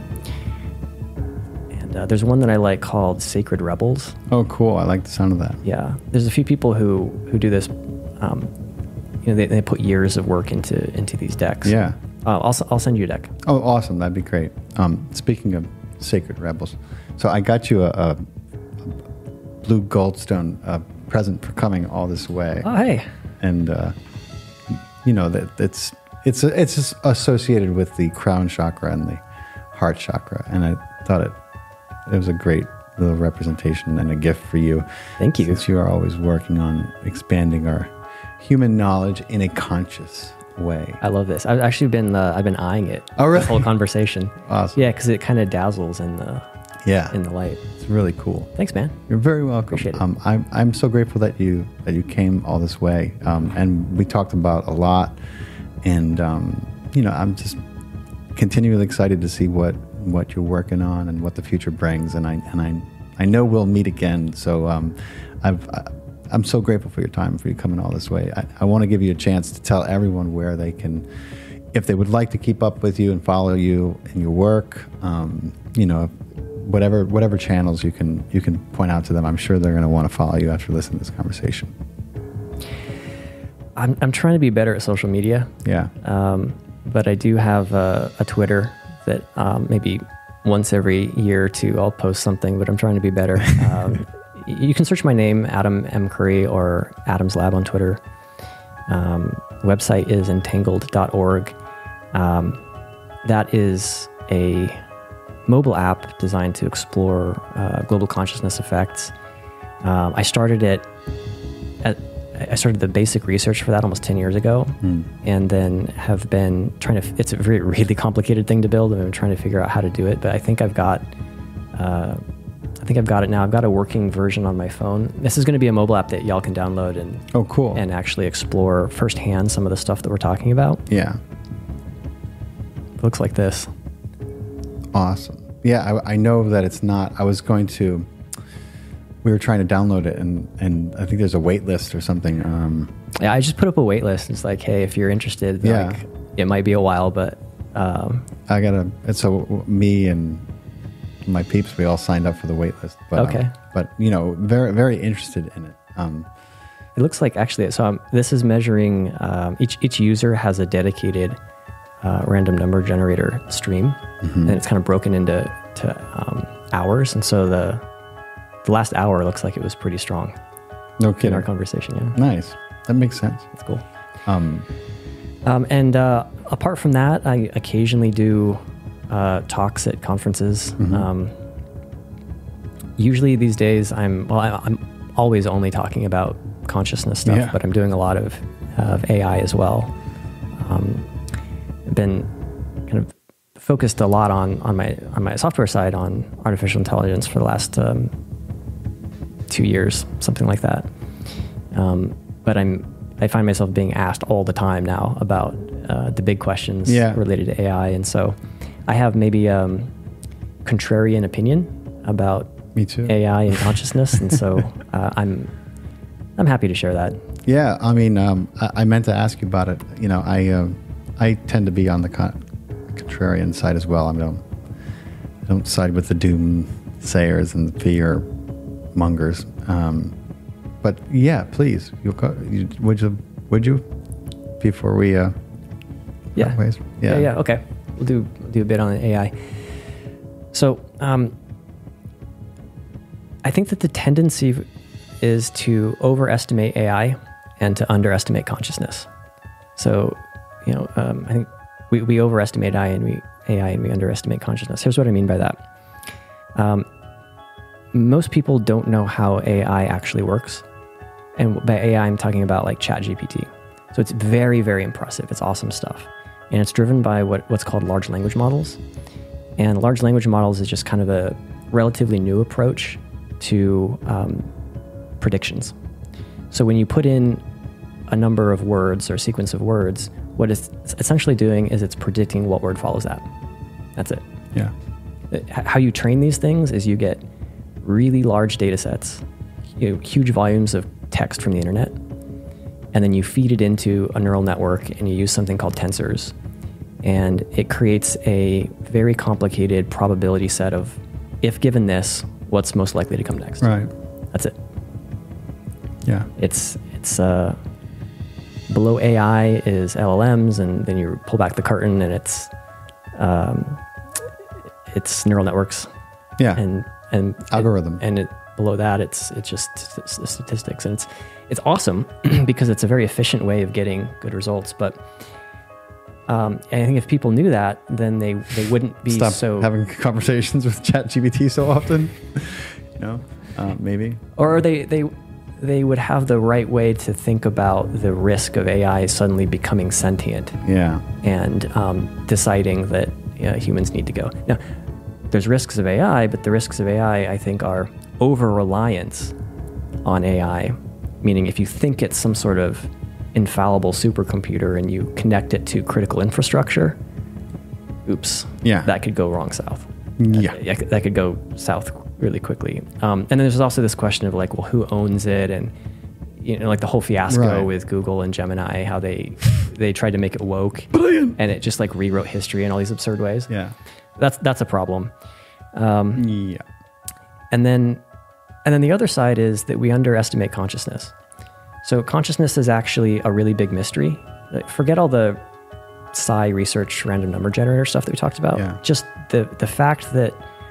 and uh, there's one that I like called Sacred Rebels. Oh, cool. I like the sound of that. Yeah. There's a few people who who do this. Um, you know, they, they put years of work into into these decks. Yeah. Uh, I'll I'll send you a deck. Oh, awesome. That'd be great. Um, speaking of Sacred Rebels, so I got you a, a, a blue goldstone uh, present for coming all this way. Oh, hey. And uh, you know that it's it's it's associated with the crown chakra and the heart chakra, and I thought it it was a great little representation and a gift for you. Thank you. Since you are always working on expanding our human knowledge in a conscious way. I love this. I've actually been uh, I've been eyeing it. Oh, really? This whole conversation. Awesome. Yeah, because it kind of dazzles in the yeah in the light. It's really cool. Thanks, man. You're very welcome. Appreciate it. Um, I'm I'm so grateful that you that you came all this way. Um, and we talked about a lot, and um, you know, I'm just continually excited to see what what you're working on and what the future brings. And I and I I know we'll meet again. So um, I've. I, I'm so grateful for your time, for you coming all this way. I, I want to give you a chance to tell everyone where they can, if they would like to keep up with you and follow you in your work, um, you know, whatever whatever channels you can you can point out to them. I'm sure they're going to want to follow you after listening to this conversation. I'm I'm trying to be better at social media. Yeah. Um, but I do have a, a Twitter that um, maybe once every year or two I'll post something, but I'm trying to be better. Um, You can search my name, Adam M. Curry, or Adam's Lab on Twitter. Um, website is entangled dot org. Um, that is a mobile app designed to explore uh, global consciousness effects. Um, I started it at, I started the basic research for that almost ten years ago, mm. and then have been trying to, it's a very, really complicated thing to build, and I'm trying to figure out how to do it, but I think I've got, uh, I think I've got it now. I've got a working version on my phone. This is going to be a mobile app that y'all can download and oh, cool, and actually explore firsthand some of the stuff that we're talking about. Yeah, it looks like this. Awesome. Yeah, I, I know that it's not. I was going to. We were trying to download it, and and I think there's a wait list or something. Um, yeah, I just put up a wait list. It's like, hey, if you're interested, yeah, like, it might be a while, but um, I gotta. It's so me and my peeps, we all signed up for the wait list. But, okay. Um, but, you know, very, very interested in it. Um, it looks like actually, so um, this is measuring, um, each each user has a dedicated uh, random number generator stream, mm-hmm. and it's kind of broken into to um, hours. And so the the last hour looks like it was pretty strong. No kidding. In our conversation, yeah. Nice. That makes sense. That's cool. Um, um, and uh, apart from that, I occasionally do Uh, talks at conferences. Mm-hmm. Um, usually these days, I'm well. I, I'm always only talking about consciousness stuff, yeah. but I'm doing a lot of of A I as well. Um, I've been kind of focused a lot on on my on my software side on artificial intelligence for the last um, two years, something like that. Um, but I'm I find myself being asked all the time now about uh, the big questions yeah. related to A I, and so I have maybe um, contrarian opinion about Me too. A I and consciousness, and so uh, I'm I'm happy to share that. Yeah, I mean, um, I, I meant to ask you about it. You know, I uh, I tend to be on the con- contrarian side as well. I don't I don't side with the doomsayers and the fear mongers. Um, but yeah, please, you'll co- you, would you would you before we uh, yeah. ways? yeah yeah yeah okay. We'll do do a bit on A I. So um, I think that the tendency is to overestimate A I and to underestimate consciousness. So, you know, um, I think we, we overestimate A I and we A I and we underestimate consciousness. Here's what I mean by that. Um, most people don't know how A I actually works. And by A I, I'm talking about like ChatGPT. So it's very, very impressive. It's awesome stuff. And it's driven by what, what's called large language models. And large language models is just kind of a relatively new approach to um, predictions. So when you put in a number of words or a sequence of words, what it's essentially doing is it's predicting what word follows that. That's it. Yeah. How you train these things is you get really large data sets, you know, huge volumes of text from the internet, and then you feed it into a neural network and you use something called tensors. And it creates a very complicated probability set of, if given this, what's most likely to come next. Right. That's it. Yeah. It's, it's, uh, below A I is L L Ms, and then you pull back the curtain and it's, um, it's neural networks. Yeah. And, and algorithm. It, and it, below that, it's, it's just st- statistics. And it's, it's awesome because it's a very efficient way of getting good results. But, um, and I think if people knew that, then they, they wouldn't be Stop so having conversations with ChatGPT so often, you know, uh, maybe, or they, they, they would have the right way to think about the risk of A I suddenly becoming sentient. Yeah. And um, deciding that you know, humans need to go. Now, there's risks of A I, but the risks of A I, I think, are over-reliance on A I, meaning if you think it's some sort of infallible supercomputer and you connect it to critical infrastructure, oops, yeah, that could go wrong south. Yeah. That, that could go south really quickly. Um, and then there's also this question of like, well, who owns it? And, you know, like the whole fiasco right. with Google and Gemini, how they they tried to make it woke. Brilliant. And it just like rewrote history in all these absurd ways. Yeah. That's that's a problem. Um, yeah. And then and then the other side is that we underestimate consciousness. So consciousness is actually a really big mystery. Like, forget all the psi research, random number generator stuff that we talked about. Yeah. Just the the fact that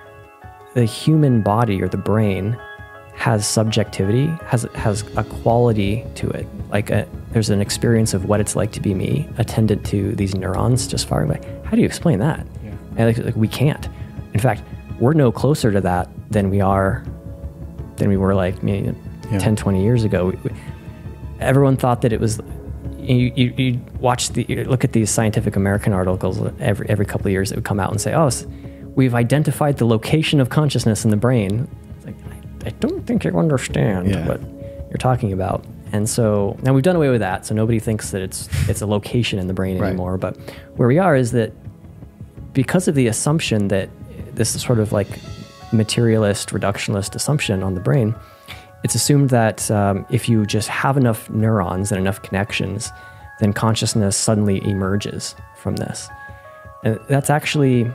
the human body or the brain has subjectivity, has has a quality to it. Like a, there's an experience of what it's like to be me, attendant to these neurons just firing away. How do you explain that? Yeah. And like, like we can't. In fact, we're no closer to that than we are, than we were like you know, yeah. ten, twenty years ago. We, we, everyone thought that it was. You, you you watch the you look at these Scientific American articles every every couple of years that would come out and say, oh, we've identified the location of consciousness in the brain. It's like, I, I don't think you understand yeah. what you're talking about. And so now we've done away with that, so nobody thinks that it's it's a location in the brain right. anymore. But where we are is that because of the assumption that this is sort of like materialist, reductionist assumption on the brain, it's assumed that um, if you just have enough neurons and enough connections, then consciousness suddenly emerges from this. And that's actually,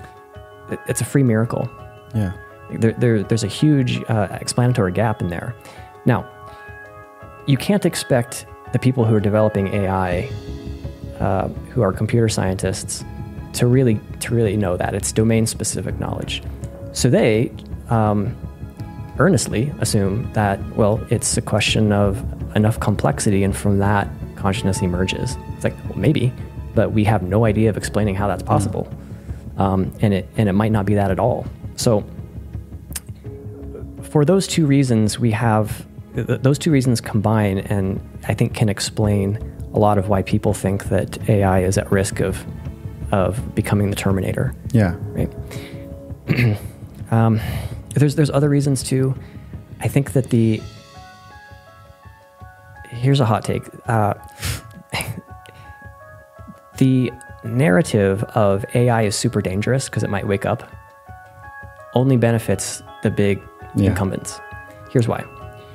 it's a free miracle. Yeah. There, there, there's a huge uh, explanatory gap in there. Now, you can't expect the people who are developing A I, uh, who are computer scientists, to really to really know that. It's domain-specific knowledge. So they um, earnestly assume that, well, it's a question of enough complexity, and from that, consciousness emerges. It's like, well, maybe, but we have no idea of explaining how that's possible. Mm. Um, and it and it might not be that at all. So for those two reasons, we have, th- those two reasons combine, and I think can explain a lot of why people think that A I is at risk of of becoming the Terminator. Yeah. Right. um, there's there's other reasons too. I think that the here's a hot take. Uh, the narrative of A I is super dangerous because it might wake up only benefits the big yeah. incumbents. Here's why.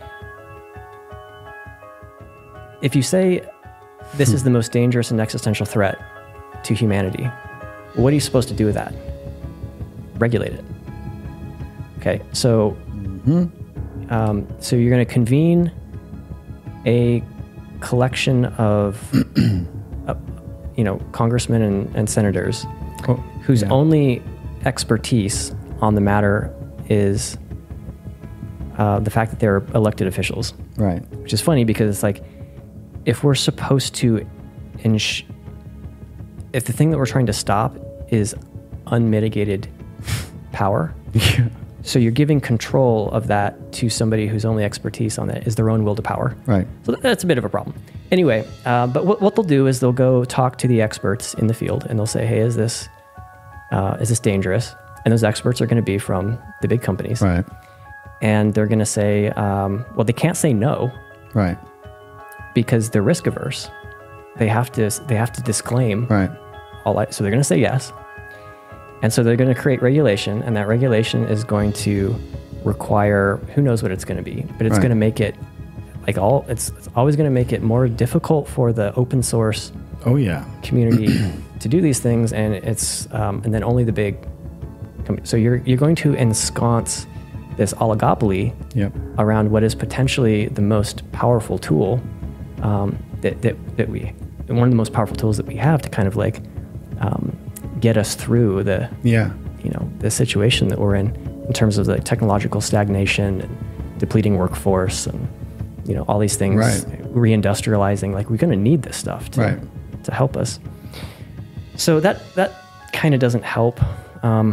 If you say this is the most dangerous and existential threat to humanity, what are you supposed to do with that? Regulate it. Okay, so mm-hmm. um, so you're going to convene a collection of uh, you know congressmen and, and senators oh, whose yeah. only expertise on the matter is uh, the fact that they're elected officials. Right. Which is funny because it's like, if we're supposed to ins- if the thing that we're trying to stop is unmitigated power, Yeah. so you're giving control of that to somebody whose only expertise on that is their own will to power. Right. So that's a bit of a problem. Anyway, uh, but what, what they'll do is they'll go talk to the experts in the field and they'll say, hey, is this uh, is this dangerous? And those experts are going to be from the big companies. Right. And they're going to say, um, well, they can't say no Right. because they're risk averse. They have to they have to disclaim. Right. All I, so they're going to say yes. And so they're going to create regulation, and that regulation is going to require, who knows what it's going to be, but it's Right. going to make it like all, it's, it's always going to make it more difficult for the open source Oh yeah. community to do these things. And it's, um, and then only the big, com- so you're, you're going to ensconce this oligopoly Yep. around what is potentially the most powerful tool um, that, that, that we, one of the most powerful tools that we have to kind of like um, get us through the, Yeah. you know, the situation that we're in, in terms of the technological stagnation and depleting workforce and, you know, all these things, Right. reindustrializing. Like, we're going to need this stuff to, Right. to help us. So that, that kind of doesn't help. Um,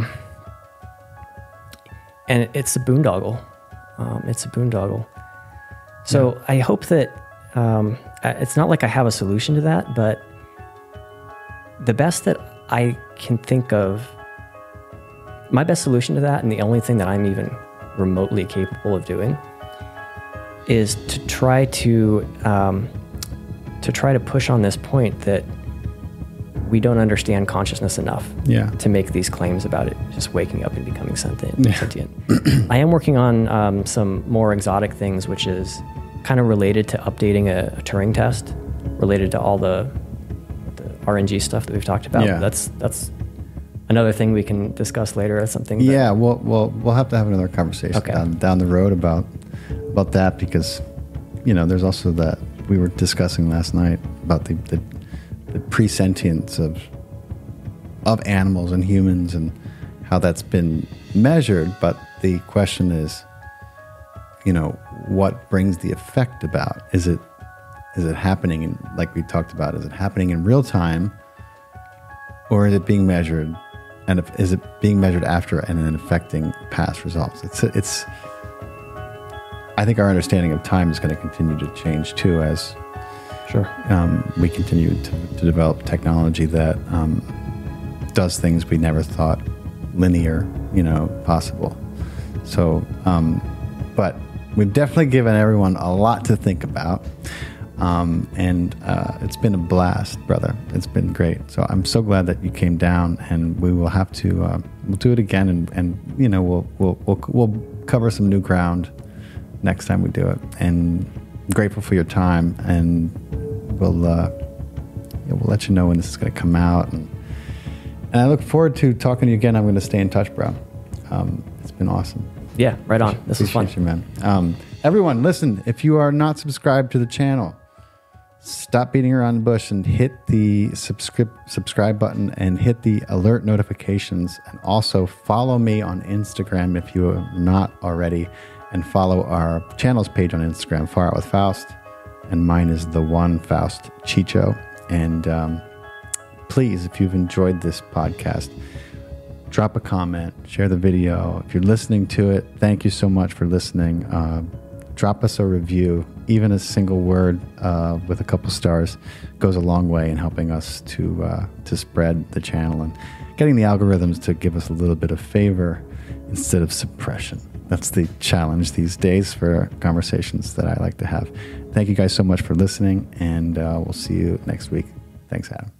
and it, it's a boondoggle. Um, it's a boondoggle. So Yeah. I hope that, um, uh, it's not like I have a solution to that, but the best that I can think of, my best solution to that, and the only thing that I'm even remotely capable of doing, is to try to um, to try to push on this point that we don't understand consciousness enough Yeah. to make these claims about it just waking up and becoming sentient. Yeah. sentient. I am working on um, some more exotic things, which is kind of related to updating a, a Turing test, related to all the, the R N G stuff that we've talked about. Yeah. That's that's another thing we can discuss later. That's something. That, Yeah, we'll, we'll we'll have to have another conversation Okay. down, down the road about about that, because you know there's also that we were discussing last night about the the, the pre-sentience of of animals and humans and how that's been measured, but the question is, you know, what brings the effect about? Is it is it happening in, like we talked about, is it happening in real time, or is it being measured? And if, is it being measured after and then affecting past results? It's it's. I think our understanding of time is going to continue to change too, as Sure. um, we continue to, to develop technology that um, does things we never thought linear, you know, possible. So, um, but we've definitely given everyone a lot to think about. Um, and uh, it's been a blast, brother. It's been great. So I'm so glad that you came down, and we will have to uh, we'll do it again, and, and you know we'll we'll we'll we'll cover some new ground next time we do it. And I'm grateful for your time, and we'll uh, yeah, we'll let you know when this is going to come out. And and I look forward to talking to you again. I'm going to stay in touch, bro. Um, it's been awesome. Yeah, right on. This is fun. Appreciate you, man. Um, everyone, listen, if you are not subscribed to the channel, stop beating around the bush and hit the subscribe subscribe button and hit the alert notifications. And also follow me on Instagram if you are not already, and follow our channels page on Instagram, Far Out with Faust. And mine is the one Faust Chicho. And um, please, if you've enjoyed this podcast, drop a comment, share the video. If you're listening to it, thank you so much for listening. Uh, drop us a review. Even a single word uh, with a couple stars goes a long way in helping us to uh, to spread the channel and getting the algorithms to give us a little bit of favor instead of suppression. That's the challenge these days for conversations that I like to have. Thank you guys so much for listening, and uh, we'll see you next week. Thanks, Adam.